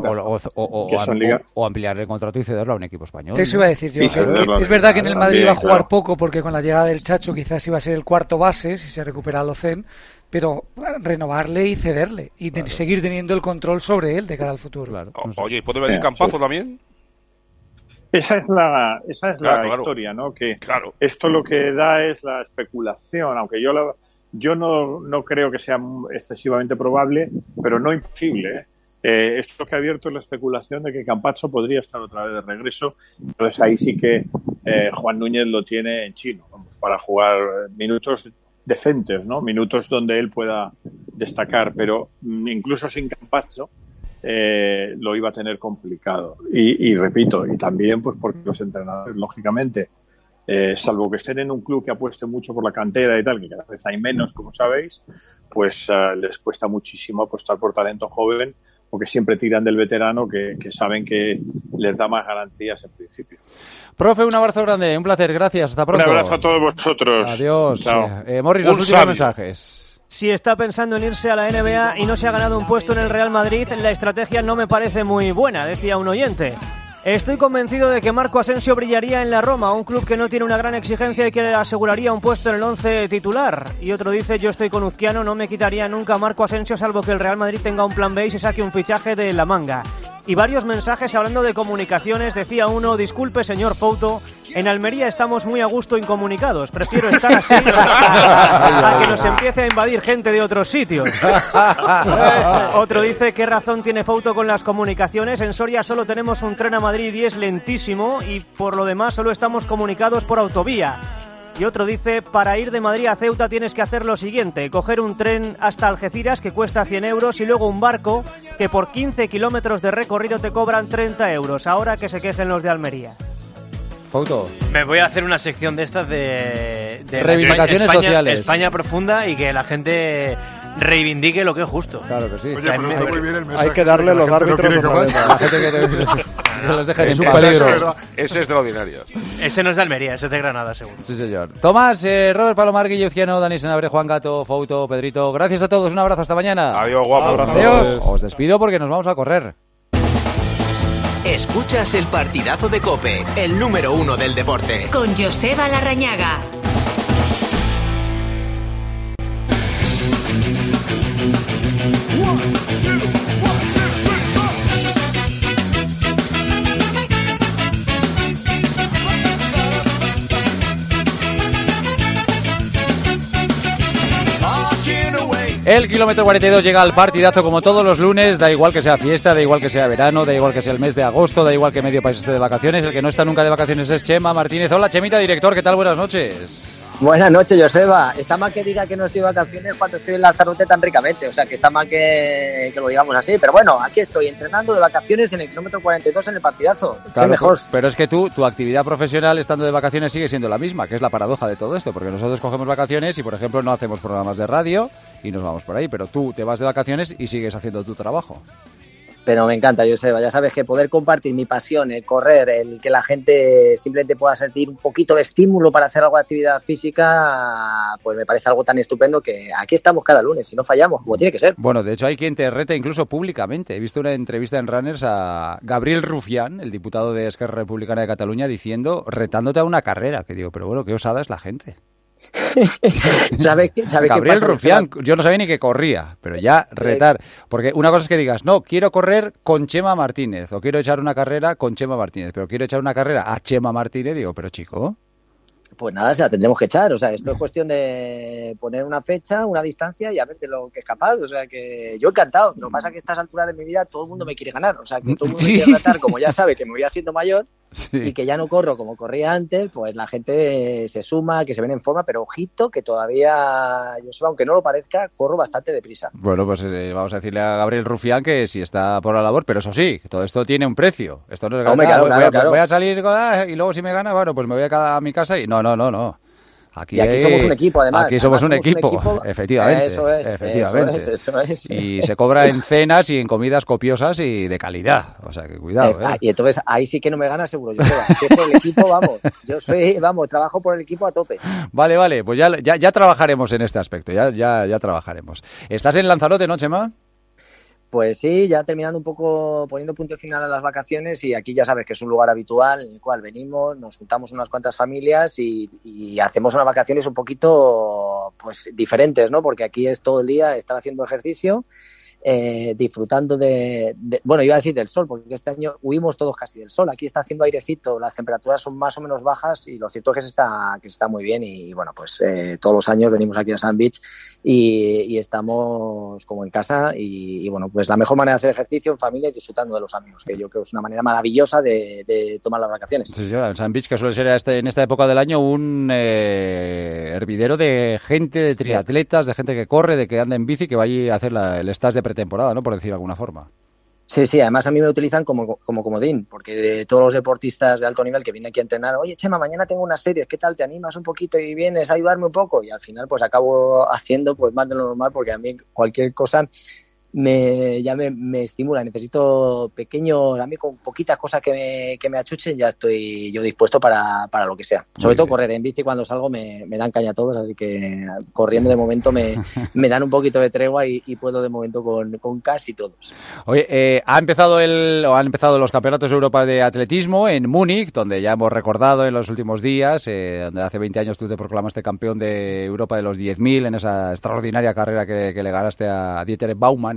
o ampliar el contrato y cederlo a un equipo español. Eso iba a decir yo. Es verdad que en el Madrid iba a jugar poco, porque con la llegada del Chacho quizás iba a ser el cuarto base si se recupera Locen, pero renovarle y cederle y seguir teniendo el control sobre él de cara al futuro. Oye, ¿y puede venir Campazo también? Esa es la historia, ¿no? Que esto lo que da es la especulación, aunque yo no creo que sea excesivamente probable, pero no imposible, esto que ha abierto es la especulación de que Campazzo podría estar otra vez de regreso. Entonces ahí sí que Juan Núñez lo tiene en chino, para jugar minutos decentes, ¿no? Minutos donde él pueda destacar, pero incluso sin Campazzo lo iba a tener complicado. Y repito, y también pues porque los entrenadores, lógicamente, salvo que estén en un club que apueste mucho por la cantera y tal, que cada vez hay menos, como sabéis, pues les cuesta muchísimo apostar por talento joven, porque siempre tiran del veterano, que saben que les da más garantías en principio. Profe, un abrazo grande, un placer, gracias, hasta pronto. Un abrazo a todos vosotros. Adiós. Morris, los últimos mensajes. Si está pensando en irse a la NBA y no se ha ganado un puesto en el Real Madrid, la estrategia no me parece muy buena, decía un oyente. Estoy convencido de que Marco Asensio brillaría en la Roma, un club que no tiene una gran exigencia y que le aseguraría un puesto en el 11 titular. Y otro dice, yo estoy con Uzquiano, no me quitaría nunca a Marco Asensio salvo que el Real Madrid tenga un plan B y se saque un fichaje de la manga. Y varios mensajes hablando de comunicaciones, decía uno, disculpe señor Fouto, En Almería estamos muy a gusto incomunicados. Prefiero estar así a que nos empiece a invadir gente de otros sitios. Otro dice: ¿qué razón tiene Fouto con las comunicaciones? En Soria solo tenemos un tren a Madrid y es lentísimo, y por lo demás solo estamos comunicados por autovía. Y otro dice: para ir de Madrid a Ceuta tienes que hacer lo siguiente: coger un tren hasta Algeciras, que cuesta 100 euros, y luego un barco que por 15 kilómetros de recorrido te cobran 30 euros. Ahora que se quejen los de Almería. Fouto. Me voy a hacer una sección de estas de reivindicaciones sociales. España profunda, y que la gente reivindique lo que es justo. Claro que sí. Oye, pero está muy bien el mensaje. Hay que darle los árbitros otra vez. La gente que los dejen en un peligro. Ese es de lo ordinario. Ese no es de Almería, ese es de Granada, seguro. Sí, señor. Tomás, Robert Palomar, Guilluzquiano, Dani Senabre, Juan Gato, Fouto, Pedrito. Gracias a todos. Un abrazo. Hasta mañana. Adiós, guapo. Adiós. Os despido porque nos vamos a correr. Escuchas el partidazo de COPE, el número 1 del deporte. Con Joseba Larrañaga. El kilómetro 42 llega al partidazo como todos los lunes, da igual que sea fiesta, da igual que sea verano, da igual que sea el mes de agosto, da igual que medio país esté de vacaciones. El que no está nunca de vacaciones es Chema Martínez. Hola, Chemita, director, ¿qué tal? Buenas noches. Buenas noches, Joseba. Está mal que diga que no estoy de vacaciones cuando estoy en Lanzarote tan ricamente, o sea que está mal que lo digamos así, pero bueno, aquí estoy entrenando de vacaciones en el kilómetro 42 en el partidazo. Claro, mejor. Pero es que tu actividad profesional estando de vacaciones sigue siendo la misma, que es la paradoja de todo esto, porque nosotros cogemos vacaciones y, por ejemplo, no hacemos programas de radio y nos vamos por ahí, pero tú te vas de vacaciones y sigues haciendo tu trabajo. Pero me encanta, Joseba, ya sabes que poder compartir mi pasión, el correr, el que la gente simplemente pueda sentir un poquito de estímulo para hacer algo de actividad física, pues me parece algo tan estupendo que aquí estamos cada lunes y no fallamos, como tiene que ser. Bueno, de hecho hay quien te reta incluso públicamente. He visto una entrevista en Runners a Gabriel Rufián, el diputado de Esquerra Republicana de Cataluña, retándote a una carrera, que digo, pero bueno, qué osada es la gente. ¿Sabe Gabriel Rufián, yo no sabía ni que corría, pero ya retar, porque una cosa es que digas, no, quiero correr con Chema Martínez, o quiero echar una carrera con Chema Martínez, pero quiero echar una carrera a Chema Martínez, digo, pero chico... Pues nada, se la tendremos que echar, o sea, esto es cuestión de poner una fecha, una distancia y a ver de lo que es capaz, o sea, que yo encantado. Lo que pasa es que a estas alturas de mi vida todo el mundo me quiere ganar, o sea, que todo el mundo me quiere tratar, como ya sabe que me voy haciendo mayor y que ya no corro como corría antes, pues la gente se suma, que se ven en forma, pero ojito que todavía, yo sé, aunque no lo parezca, corro bastante deprisa. Bueno, pues vamos a decirle a Gabriel Rufián que si está por la labor, pero eso sí, todo esto tiene un precio. Esto no es ganar, voy a salir y luego si me gana, bueno, pues me voy a mi casa y no. Aquí somos un equipo, además. Aquí somos un equipo, efectivamente. Eso es. Y se cobra en cenas y en comidas copiosas y de calidad. O sea, que cuidado. Y entonces ahí sí que no me gana seguro. Yo soy por el equipo, trabajo por el equipo a tope. Vale, pues ya trabajaremos en este aspecto, ya trabajaremos. ¿Estás en Lanzarote, no, Chema? Pues sí, ya terminando un poco, poniendo punto final a las vacaciones, y aquí ya sabes que es un lugar habitual en el cual venimos, nos juntamos unas cuantas familias y hacemos unas vacaciones un poquito pues diferentes, ¿no? Porque aquí es todo el día estar haciendo ejercicio, disfrutando bueno, iba a decir del sol, porque este año huimos todos casi del sol. Aquí está haciendo airecito, las temperaturas son más o menos bajas y lo cierto es que se está muy bien. Y bueno, pues todos los años venimos aquí a Sand Beach y estamos como en casa y bueno, pues la mejor manera de hacer ejercicio en familia y disfrutando de los amigos, que yo creo que es una manera maravillosa de tomar las vacaciones. Sí, señora, en Sand Beach, que suele ser en esta época del año un hervidero de gente, de triatletas, de gente que corre, de que anda en bici, que va allí a hacer el stage de pretemporada, ¿no? Por decir de alguna forma. Sí, además a mí me utilizan como comodín, porque de todos los deportistas de alto nivel que vienen aquí a entrenar, oye, Chema, mañana tengo unas series, ¿qué tal? ¿Te animas un poquito y vienes a ayudarme un poco? Y al final pues acabo haciendo pues más de lo normal, porque a mí cualquier cosa me estimula. Necesito a mí con poquitas cosas que me achuchen ya estoy yo dispuesto para lo que sea. Sobre todo correr en bici, cuando salgo me dan caña a todos, así que corriendo de momento me dan un poquito de tregua y puedo de momento con casi todos. Oye, han empezado los campeonatos de Europa de atletismo en Múnich, donde ya hemos recordado en los últimos días, donde hace 20 años tú te proclamaste campeón de Europa de los 10.000 en esa extraordinaria carrera que le ganaste a Dieter Baumann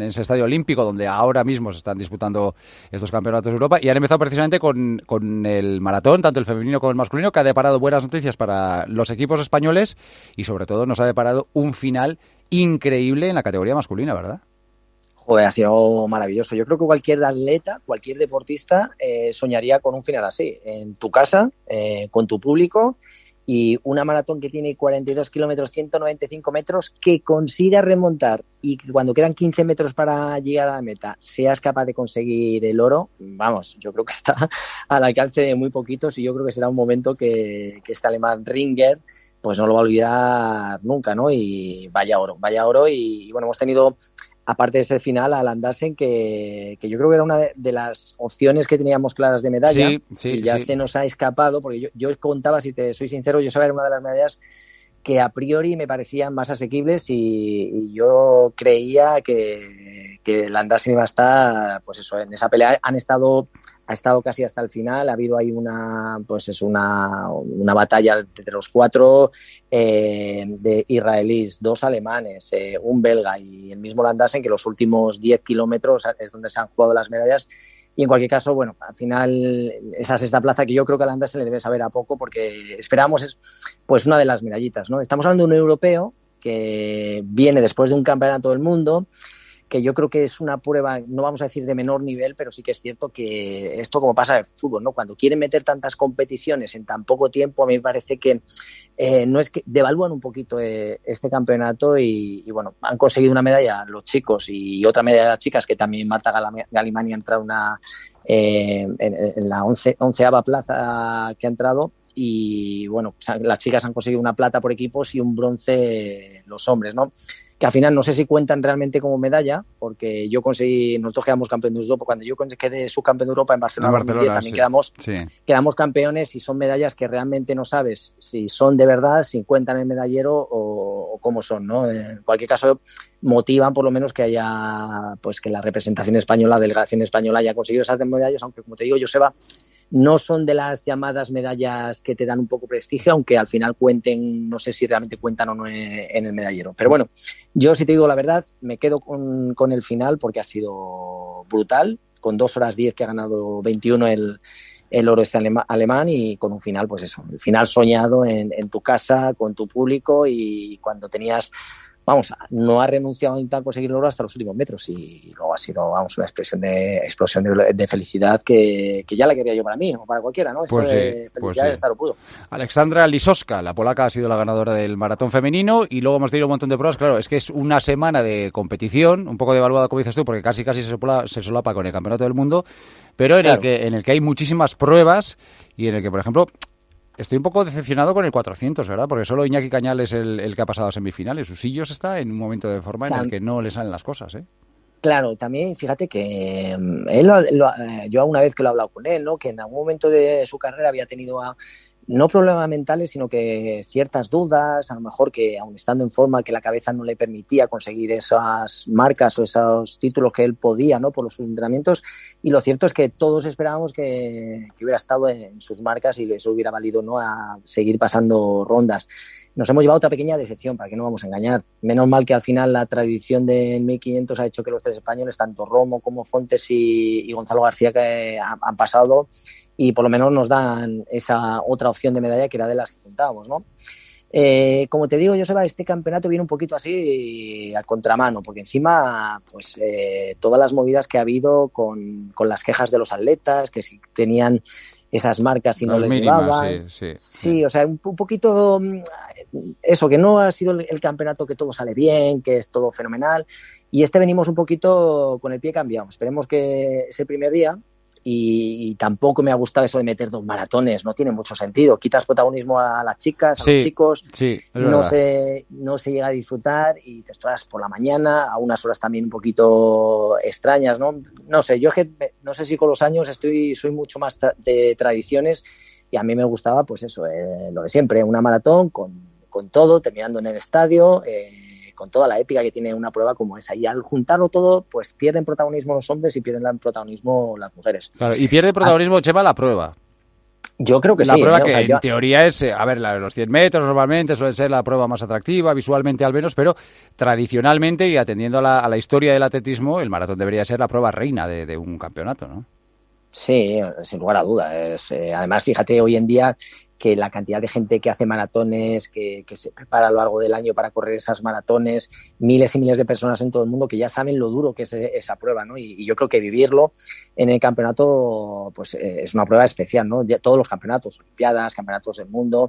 en ese estadio olímpico donde ahora mismo se están disputando estos campeonatos de Europa, y han empezado precisamente con el maratón, tanto el femenino como el masculino, que ha deparado buenas noticias para los equipos españoles y sobre todo nos ha deparado un final increíble en la categoría masculina, ¿verdad? Joder, ha sido maravilloso. Yo creo que cualquier atleta, cualquier deportista soñaría con un final así, en tu casa, con tu público, y una maratón que tiene 42 kilómetros, 195 metros, que consiga remontar y que cuando quedan 15 metros para llegar a la meta seas capaz de conseguir el oro. Vamos, yo creo que está al alcance de muy poquitos y yo creo que será un momento que este alemán Ringer pues no lo va a olvidar nunca, ¿no? Y vaya oro y bueno, hemos tenido, aparte de ese final, a Landasen, que yo creo que era una de las opciones que teníamos claras de medalla, y ya se nos ha escapado, porque yo contaba, si te soy sincero, yo sabía una de las medallas que a priori me parecían más asequibles y yo creía que Landasen iba a estar, pues eso, en esa pelea. Ha estado casi hasta el final, ha habido ahí una batalla entre los 4 de israelíes, 2 alemanes, un belga y el mismo Landasen, que los últimos 10 kilómetros es donde se han jugado las medallas. Y en cualquier caso, bueno, al final esa sexta plaza, que yo creo que a Landasen le debe saber a poco, porque esperamos pues una de las medallitas, ¿no? Estamos hablando de un europeo que viene después de un campeonato del mundo, que yo creo que es una prueba, no vamos a decir de menor nivel, pero sí que es cierto que esto, como pasa en el fútbol, ¿no? Cuando quieren meter tantas competiciones en tan poco tiempo, a mí me parece que no es que devalúan un poquito este campeonato y bueno, han conseguido una medalla los chicos y otra medalla las chicas, que también Marta Galimani ha entrado en la 11ª plaza que ha entrado. Y bueno, las chicas han conseguido una plata por equipos y un bronce los hombres, ¿no? Que al final no sé si cuentan realmente como medalla, porque nosotros quedamos campeones de Europa. Cuando yo quedé subcampeón de Europa en Barcelona 2010, también quedamos campeones, y son medallas que realmente no sabes si son de verdad, si cuentan en el medallero o cómo son, ¿no? En cualquier caso, motivan por lo menos que haya, pues que la representación española, delegación española, haya conseguido esas medallas, aunque como te digo, Joseba, no son de las llamadas medallas que te dan un poco prestigio, aunque al final cuenten, no sé si realmente cuentan o no en el medallero. Pero bueno, yo, si te digo la verdad, me quedo con el final, porque ha sido brutal, con 2 horas 10 que ha ganado 21 el oro alemán, y con un final, pues eso, el final soñado en tu casa, con tu público, y cuando tenías... Vamos, no ha renunciado a intentar conseguir el oro hasta los últimos metros, y luego ha sido, vamos, una explosión de felicidad que ya la quería yo para mí o para cualquiera, ¿no? Pues felicidad de estar pudo. Alexandra Lisowska, la polaca, ha sido la ganadora del maratón femenino, y luego hemos tenido un montón de pruebas. Claro, es que es una semana de competición, un poco devaluada, como dices tú, porque casi se solapa con el campeonato del mundo, pero en el que hay muchísimas pruebas, y en el que, por ejemplo... Estoy un poco decepcionado con el 400, ¿verdad? Porque solo Iñaki Cañal es el que ha pasado a semifinales. Usillos está en un momento de forma en el que no le salen las cosas, ¿eh? Claro, también fíjate que yo una vez que lo he hablado con él, ¿no? Que en algún momento de su carrera había tenido no problemas mentales, sino que ciertas dudas, a lo mejor que aun estando en forma, que la cabeza no le permitía conseguir esas marcas o esos títulos que él podía, ¿no? Por los entrenamientos. Y lo cierto es que todos esperábamos que hubiera estado en sus marcas y eso hubiera valido, ¿no? A seguir pasando rondas. Nos hemos llevado otra pequeña decepción, para que no vamos a engañar. Menos mal que al final la tradición del 1500 ha hecho que los 3 españoles, tanto Romo como Fontes y Gonzalo García, que han pasado, y por lo menos nos dan esa otra opción de medalla que era de las que contábamos, ¿no? Como te digo, Joseba, este campeonato viene un poquito así a contramano, porque encima, pues todas las movidas que ha habido con las quejas de los atletas, que si tenían esas marcas y no les llevaban. Sí, o sea, un poquito eso, que no ha sido el campeonato que todo sale bien, que es todo fenomenal, y venimos un poquito con el pie cambiado. Esperemos que ese primer día, y tampoco me ha gustado eso de meter 2 maratones, no tiene mucho sentido. Quitas protagonismo a las chicas, a los chicos, no se llega a disfrutar, y dices, todas por la mañana, a unas horas también un poquito extrañas, ¿no? No sé, yo no sé si con los años soy mucho más de tradiciones, y a mí me gustaba, pues eso, lo de siempre, una maratón con todo, terminando en el estadio, con toda la épica que tiene una prueba como esa. Y al juntarlo todo, pues pierden protagonismo los hombres y pierden protagonismo las mujeres. Claro, y pierde protagonismo, Chema, la prueba. Yo creo que la sí. La prueba ¿eh? que o sea, en teoría es, a ver, los 100 metros normalmente suele ser la prueba más atractiva, visualmente al menos, pero tradicionalmente y atendiendo a la historia del atletismo, el maratón debería ser la prueba reina de un campeonato, ¿no? Sí, sin lugar a dudas. Además, fíjate, hoy en día que la cantidad de gente que hace maratones, que se prepara a lo largo del año para correr esas maratones, miles y miles de personas en todo el mundo que ya saben lo duro que es esa prueba, ¿no? Y yo creo que vivirlo en el campeonato pues es una prueba especial, ¿no? Ya todos los campeonatos, olimpiadas, campeonatos del mundo.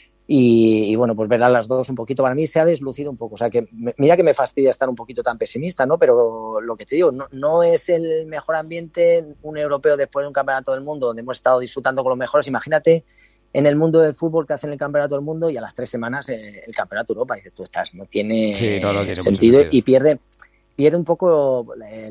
Y bueno, pues ver a las dos un poquito, para mí se ha deslucido un poco, o sea que mira que me fastidia estar un poquito tan pesimista, ¿no? Pero lo que te digo, no es el mejor ambiente un europeo después de un campeonato del mundo donde hemos estado disfrutando con los mejores. Imagínate en el mundo del fútbol que hacen el campeonato del mundo y a las 3 semanas el campeonato de Europa, y dices, tú estás, no tiene sentido y pierde un poco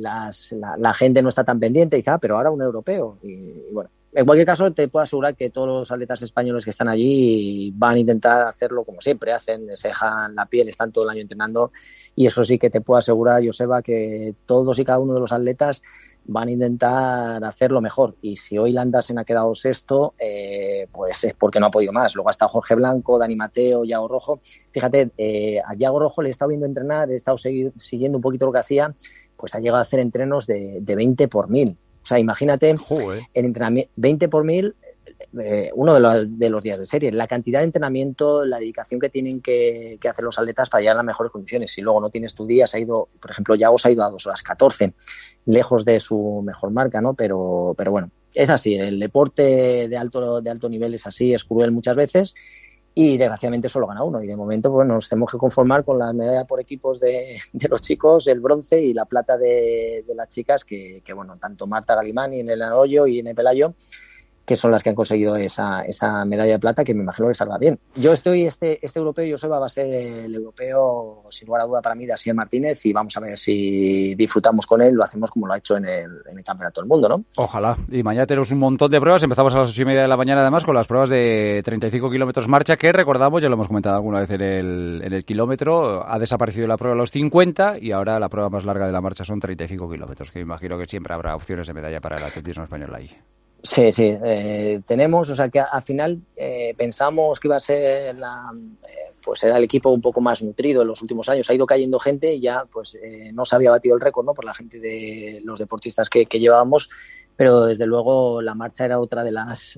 la gente no está tan pendiente, dice, pero ahora un europeo y bueno. En cualquier caso, te puedo asegurar que todos los atletas españoles que están allí van a intentar hacerlo como siempre hacen, se dejan la piel, están todo el año entrenando y eso sí que te puedo asegurar, Joseba, que todos y cada uno de los atletas van a intentar hacerlo mejor. Y si hoy Landasen ha quedado sexto, pues es porque no ha podido más. Luego ha estado Jorge Blanco, Dani Mateo, Yago Rojo. Fíjate, a Yago Rojo le he estado viendo entrenar, he estado siguiendo un poquito lo que hacía, pues ha llegado a hacer entrenos de 20 por 1000. O sea, imagínate el entrenamiento 20 por 1000, uno de los días de serie, la cantidad de entrenamiento, la dedicación que tienen que hacer los atletas para llegar a las mejores condiciones. Si luego no tienes tu día, por ejemplo, Yago se ha ido a 2 horas 14, lejos de su mejor marca, ¿no? Pero bueno, es así, el deporte de alto nivel es así, es cruel muchas veces. Y desgraciadamente solo gana uno y de momento pues nos tenemos que conformar con la medalla por equipos de los chicos, el bronce y la plata de las chicas que bueno, tanto Marta Galimani en el Arroyo y en el Pelayo, que son las que han conseguido esa medalla de plata, que me imagino que salga bien. Yo estoy, este europeo, Joseba, va a ser el europeo, sin lugar a duda para mí, de Asier Martínez, y vamos a ver si disfrutamos con él, lo hacemos como lo ha hecho en el Campeonato del Mundo, ¿no? Ojalá. Y mañana tenemos un montón de pruebas, empezamos a las 8:30 de la mañana además con las pruebas de 35 kilómetros marcha, que recordamos, ya lo hemos comentado alguna vez en el kilómetro, ha desaparecido la prueba a los 50 y ahora la prueba más larga de la marcha son 35 kilómetros, que imagino que siempre habrá opciones de medalla para el atletismo español ahí. Sí, tenemos, o sea que al final pensamos que iba a ser pues era el equipo un poco más nutrido en los últimos años, ha ido cayendo gente y ya pues no se había batido el récord, ¿no? Por la gente de los deportistas que llevábamos, pero desde luego la marcha era otra de las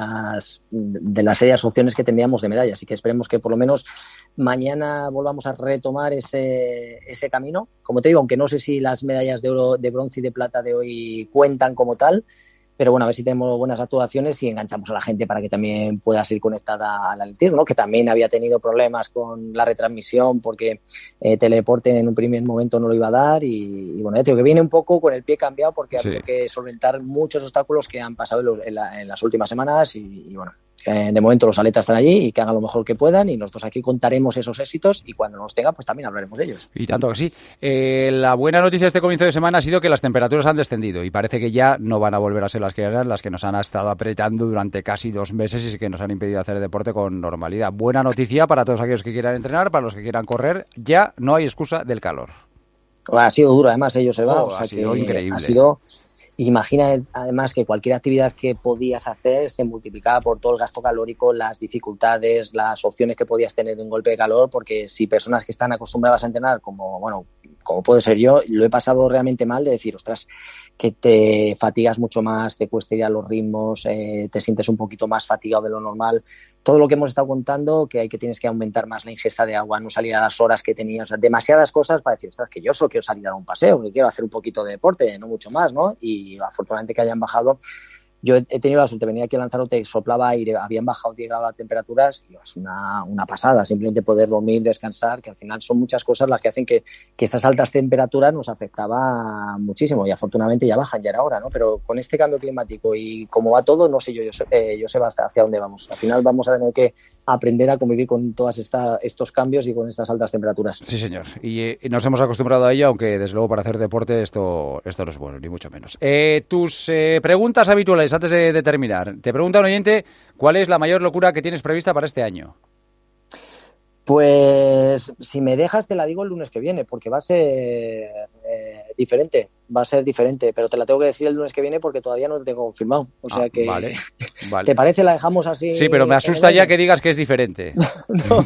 serias opciones que teníamos de medalla, así que esperemos que por lo menos mañana volvamos a retomar ese camino. Como te digo, aunque no sé si las medallas de oro, de bronce y de plata de hoy cuentan como tal, pero bueno, a ver si tenemos buenas actuaciones y enganchamos a la gente para que también pueda ser conectada al atletismo, ¿no? Que también había tenido problemas con la retransmisión porque Teledeporte en un primer momento no lo iba a dar y bueno, ya te digo que viene un poco con el pie cambiado porque ha tenido que solventar muchos obstáculos que han pasado en las últimas semanas y bueno, de momento los atletas están allí y que hagan lo mejor que puedan y nosotros aquí contaremos esos éxitos y cuando nos tenga pues también hablaremos de ellos. Y tanto que sí. La buena noticia de este comienzo de semana ha sido que las temperaturas han descendido y parece que ya no van a volver a ser las que eran, las que nos han estado apretando durante casi 2 meses y que nos han impedido hacer deporte con normalidad. Buena noticia para todos aquellos que quieran entrenar, para los que quieran correr, ya no hay excusa del calor. Ha sido duro además, ellos se van, o sea ha sido increíble. Ha sido... Imagina además que cualquier actividad que podías hacer se multiplicaba por todo el gasto calórico, las dificultades, las opciones que podías tener de un golpe de calor, porque si personas que están acostumbradas a entrenar, como puede ser yo, lo he pasado realmente mal de decir, ostras, que te fatigas mucho más, te cuesta ir a los ritmos, te sientes un poquito más fatigado de lo normal. Todo lo que hemos estado contando, que tienes que aumentar más la ingesta de agua, no salir a las horas que tenías, o sea, demasiadas cosas para decir, ostras, que yo solo quiero salir a dar un paseo, que quiero hacer un poquito de deporte, no mucho más, ¿no? Y afortunadamente que hayan bajado. Yo he tenido la suerte, venía aquí a Lanzarote, soplaba aire, habían bajado 10 grados las temperaturas y es una pasada, simplemente poder dormir, descansar, que al final son muchas cosas las que hacen que estas altas temperaturas nos afectaban muchísimo y afortunadamente ya bajan, ya era hora, ¿no? Pero con este cambio climático y cómo va todo, no sé yo sé hacia dónde vamos. Al final vamos a tener que aprender a convivir con todos estos cambios y con estas altas temperaturas. Sí, señor. Y nos hemos acostumbrado a ello, aunque desde luego para hacer deporte esto no es bueno, ni mucho menos. Tus preguntas habituales antes de terminar. Te pregunta un oyente, ¿cuál es la mayor locura que tienes prevista para este año? Pues si me dejas te la digo el lunes que viene, porque va a ser diferente, pero te la tengo que decir el lunes que viene porque todavía no te tengo confirmado. O sea que, vale. ¿te parece? La dejamos así. Sí, pero me asusta ya que digas que es diferente. No,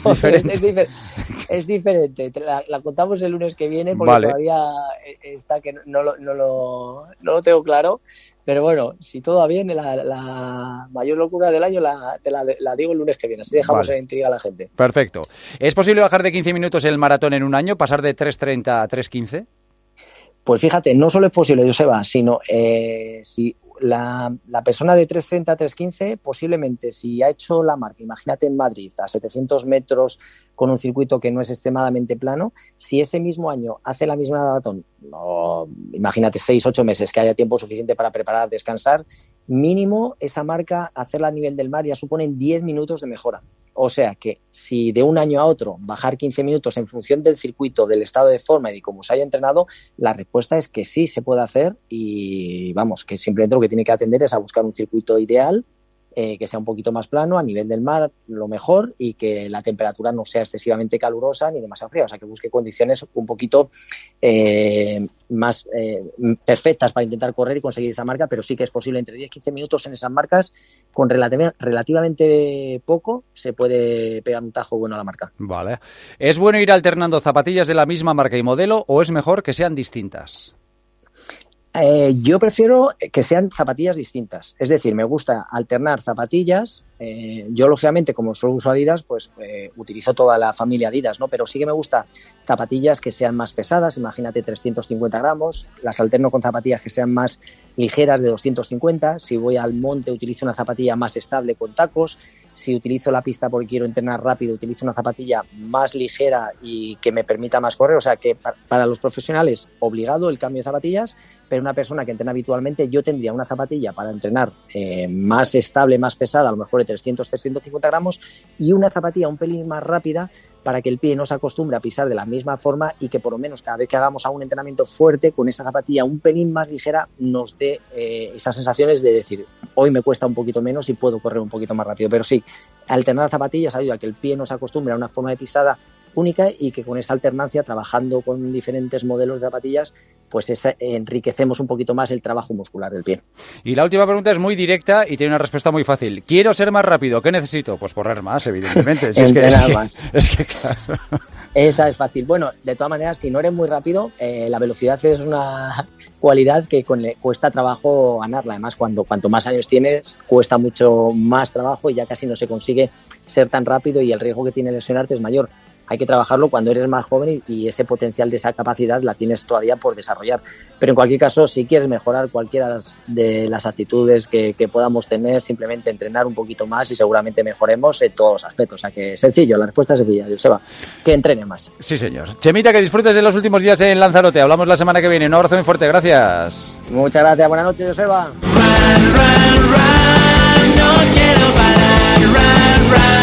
es diferente. La contamos el lunes que viene porque todavía está que no lo tengo claro. Pero bueno, si todo va bien, la mayor locura del año te la digo el lunes que viene. Así dejamos en intriga a la gente. Perfecto. ¿Es posible bajar de 15 minutos el maratón en un año, pasar de 3:30 a 3:15? Pues fíjate, no solo es posible, Joseba, sino si la persona de 3:30 a 3:15, posiblemente si ha hecho la marca, imagínate en Madrid, a 700 metros con un circuito que no es extremadamente plano, si ese mismo año hace la misma maratón, imagínate 6-8 meses que haya tiempo suficiente para preparar, descansar, mínimo esa marca, hacerla a nivel del mar ya suponen 10 minutos de mejora. O sea que si de un año a otro bajar 15 minutos en función del circuito, del estado de forma y de cómo se haya entrenado, la respuesta es que sí se puede hacer y vamos, que simplemente lo que tiene que atender es a buscar un circuito ideal, que sea un poquito más plano, a nivel del mar lo mejor y que la temperatura no sea excesivamente calurosa ni demasiado fría, o sea que busque condiciones un poquito más perfectas para intentar correr y conseguir esa marca, pero sí que es posible entre 10-15 minutos en esas marcas, con relativamente poco se puede pegar un tajo bueno a la marca. Vale. ¿Es bueno ir alternando zapatillas de la misma marca y modelo o es mejor que sean distintas? Yo prefiero que sean zapatillas distintas, es decir, me gusta alternar zapatillas. Yo lógicamente, como solo uso Adidas, pues utilizo toda la familia Adidas, ¿no? Pero sí que me gusta zapatillas que sean más pesadas, imagínate 350 gramos, las alterno con zapatillas que sean más ligeras de 250, si voy al monte utilizo una zapatilla más estable con tacos, si utilizo la pista porque quiero entrenar rápido utilizo una zapatilla más ligera y que me permita más correr, o sea que para los profesionales obligado el cambio de zapatillas, pero una persona que entrena habitualmente yo tendría una zapatilla para entrenar más estable, más pesada, a lo mejor de 300-350 gramos y una zapatilla un pelín más rápida para que el pie no se acostumbre a pisar de la misma forma y que por lo menos cada vez que hagamos un entrenamiento fuerte con esa zapatilla un pelín más ligera nos dé esas sensaciones de decir hoy me cuesta un poquito menos y puedo correr un poquito más rápido, pero sí, alternar zapatillas ayuda a que el pie no se acostumbre a una forma de pisada única y que con esa alternancia, trabajando con diferentes modelos de zapatillas, pues enriquecemos un poquito más el trabajo muscular del pie. Y la última pregunta es muy directa y tiene una respuesta muy fácil. Quiero ser más rápido, ¿qué necesito? Pues correr más, evidentemente. Es que claro. Esa es fácil. Bueno, de todas maneras, si no eres muy rápido, la velocidad es una cualidad que cuesta trabajo ganarla. Además, cuanto más años tienes, cuesta mucho más trabajo y ya casi no se consigue ser tan rápido y el riesgo que tiene lesionarte es mayor. Hay que trabajarlo cuando eres más joven y ese potencial de esa capacidad la tienes todavía por desarrollar. Pero en cualquier caso, si quieres mejorar cualquiera de las actitudes que podamos tener, simplemente entrenar un poquito más y seguramente mejoremos en todos los aspectos. O sea que sencillo, la respuesta es sencilla, Joseba, que entrene más. Sí, señor. Chemita, que disfrutes de los últimos días en Lanzarote. Hablamos la semana que viene. Un abrazo muy fuerte, gracias. Muchas gracias, buenas noches, Joseba. No quiero parar, run.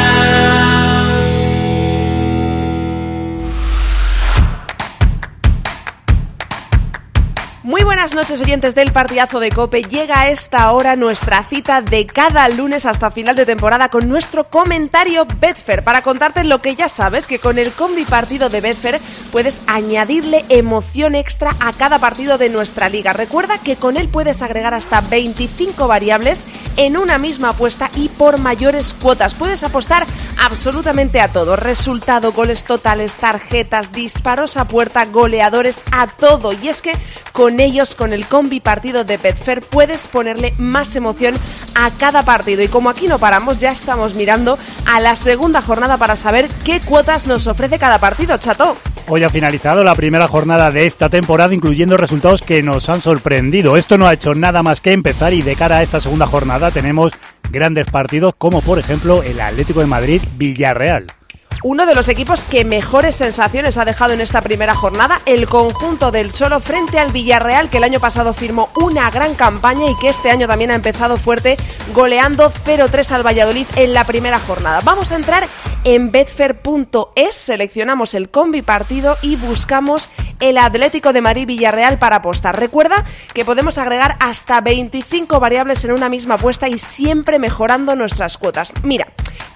Muy buenas noches, oyentes del Partidazo de COPE. Llega a esta hora nuestra cita de cada lunes hasta final de temporada con nuestro comentario Betfair, para contarte lo que ya sabes, que con el combi partido de Betfair puedes añadirle emoción extra a cada partido de nuestra liga. Recuerda que con él puedes agregar hasta 25 variables en una misma apuesta y por mayores cuotas. Puedes apostar absolutamente a todo: resultado, goles totales, tarjetas, disparos a puerta, goleadores, a todo. Y es que con ellos, con el combi partido de Betfair, puedes ponerle más emoción a cada partido. Y como aquí no paramos, ya estamos mirando a la segunda jornada para saber qué cuotas nos ofrece cada partido, Chato. Hoy ha finalizado la primera jornada de esta temporada, incluyendo resultados que nos han sorprendido. Esto no ha hecho nada más que empezar y de cara a esta segunda jornada tenemos grandes partidos como por ejemplo el Atlético de Madrid-Villarreal. Uno de los equipos que mejores sensaciones ha dejado en esta primera jornada, el conjunto del Cholo frente al Villarreal, que el año pasado firmó una gran campaña y que este año también ha empezado fuerte, goleando 0-3 al Valladolid en la primera jornada. Vamos a entrar en betfair.es, seleccionamos el combi partido y buscamos el Atlético de Madrid-Villarreal para apostar. Recuerda que podemos agregar hasta 25 variables en una misma apuesta y siempre mejorando nuestras cuotas. Mira,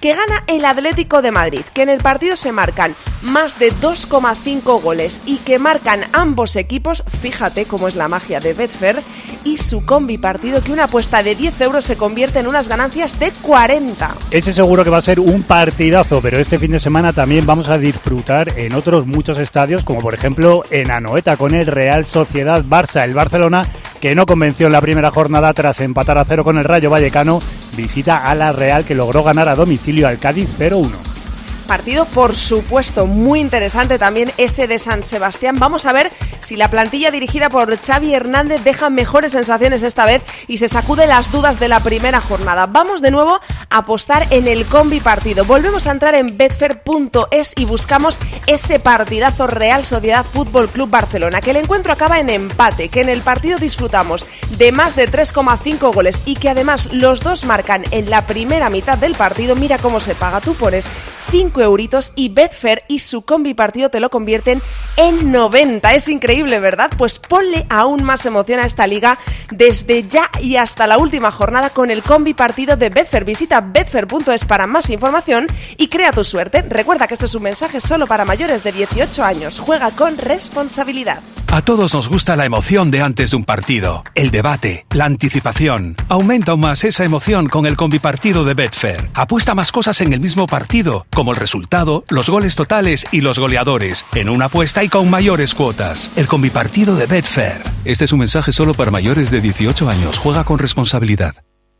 que gana el Atlético de Madrid, que en el partido se marcan más de 2,5 goles y que marcan ambos equipos, fíjate cómo es la magia de Betfair, y su combi partido, que una apuesta de 10 euros se convierte en unas ganancias de 40. Ese seguro que va a ser un partidazo, pero este fin de semana también vamos a disfrutar en otros muchos estadios, como por ejemplo en Anoeta con el Real Sociedad Barça. El Barcelona, que no convenció en la primera jornada tras empatar a 0 con el Rayo Vallecano, visita a la Real, que logró ganar a domicilio al Cádiz 0-1. Partido, por supuesto, muy interesante también ese de San Sebastián. Vamos a ver si la plantilla dirigida por Xavi Hernández deja mejores sensaciones esta vez y se sacude las dudas de la primera jornada. Vamos de nuevo a apostar en el combi partido. Volvemos a entrar en betfair.es y buscamos ese partidazo Real Sociedad Fútbol Club Barcelona, que el encuentro acaba en empate, que en el partido disfrutamos de más de 3,5 goles y que además los dos marcan en la primera mitad del partido. Mira cómo se paga, tú pones 5 euritos y Betfair y su combi partido te lo convierten en 90. Es increíble, ¿verdad? Pues ponle aún más emoción a esta liga desde ya y hasta la última jornada con el combi partido de Betfair. Visita betfair.es para más información y crea tu suerte. Recuerda que este es un mensaje solo para mayores de 18 años. Juega con responsabilidad. A todos nos gusta la emoción de antes de un partido, el debate, la anticipación. Aumenta aún más esa emoción con el combipartido de Betfair. Apuesta más cosas en el mismo partido, como el resultado, los goles totales y los goleadores, en una apuesta y con mayores cuotas. El combipartido de Betfair. Este es un mensaje solo para mayores de 18 años. Juega con responsabilidad.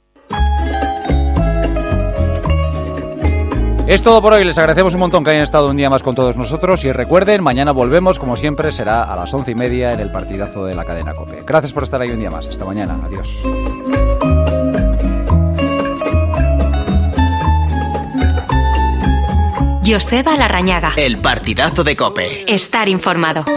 Es todo por hoy, les agradecemos un montón que hayan estado un día más con todos nosotros y recuerden, mañana volvemos, como siempre, será a las 11:30 en el partidazo de la cadena COPE. Gracias por estar ahí un día más, hasta mañana, adiós. Joseba Larrañaga. El partidazo de COPE. Estar informado.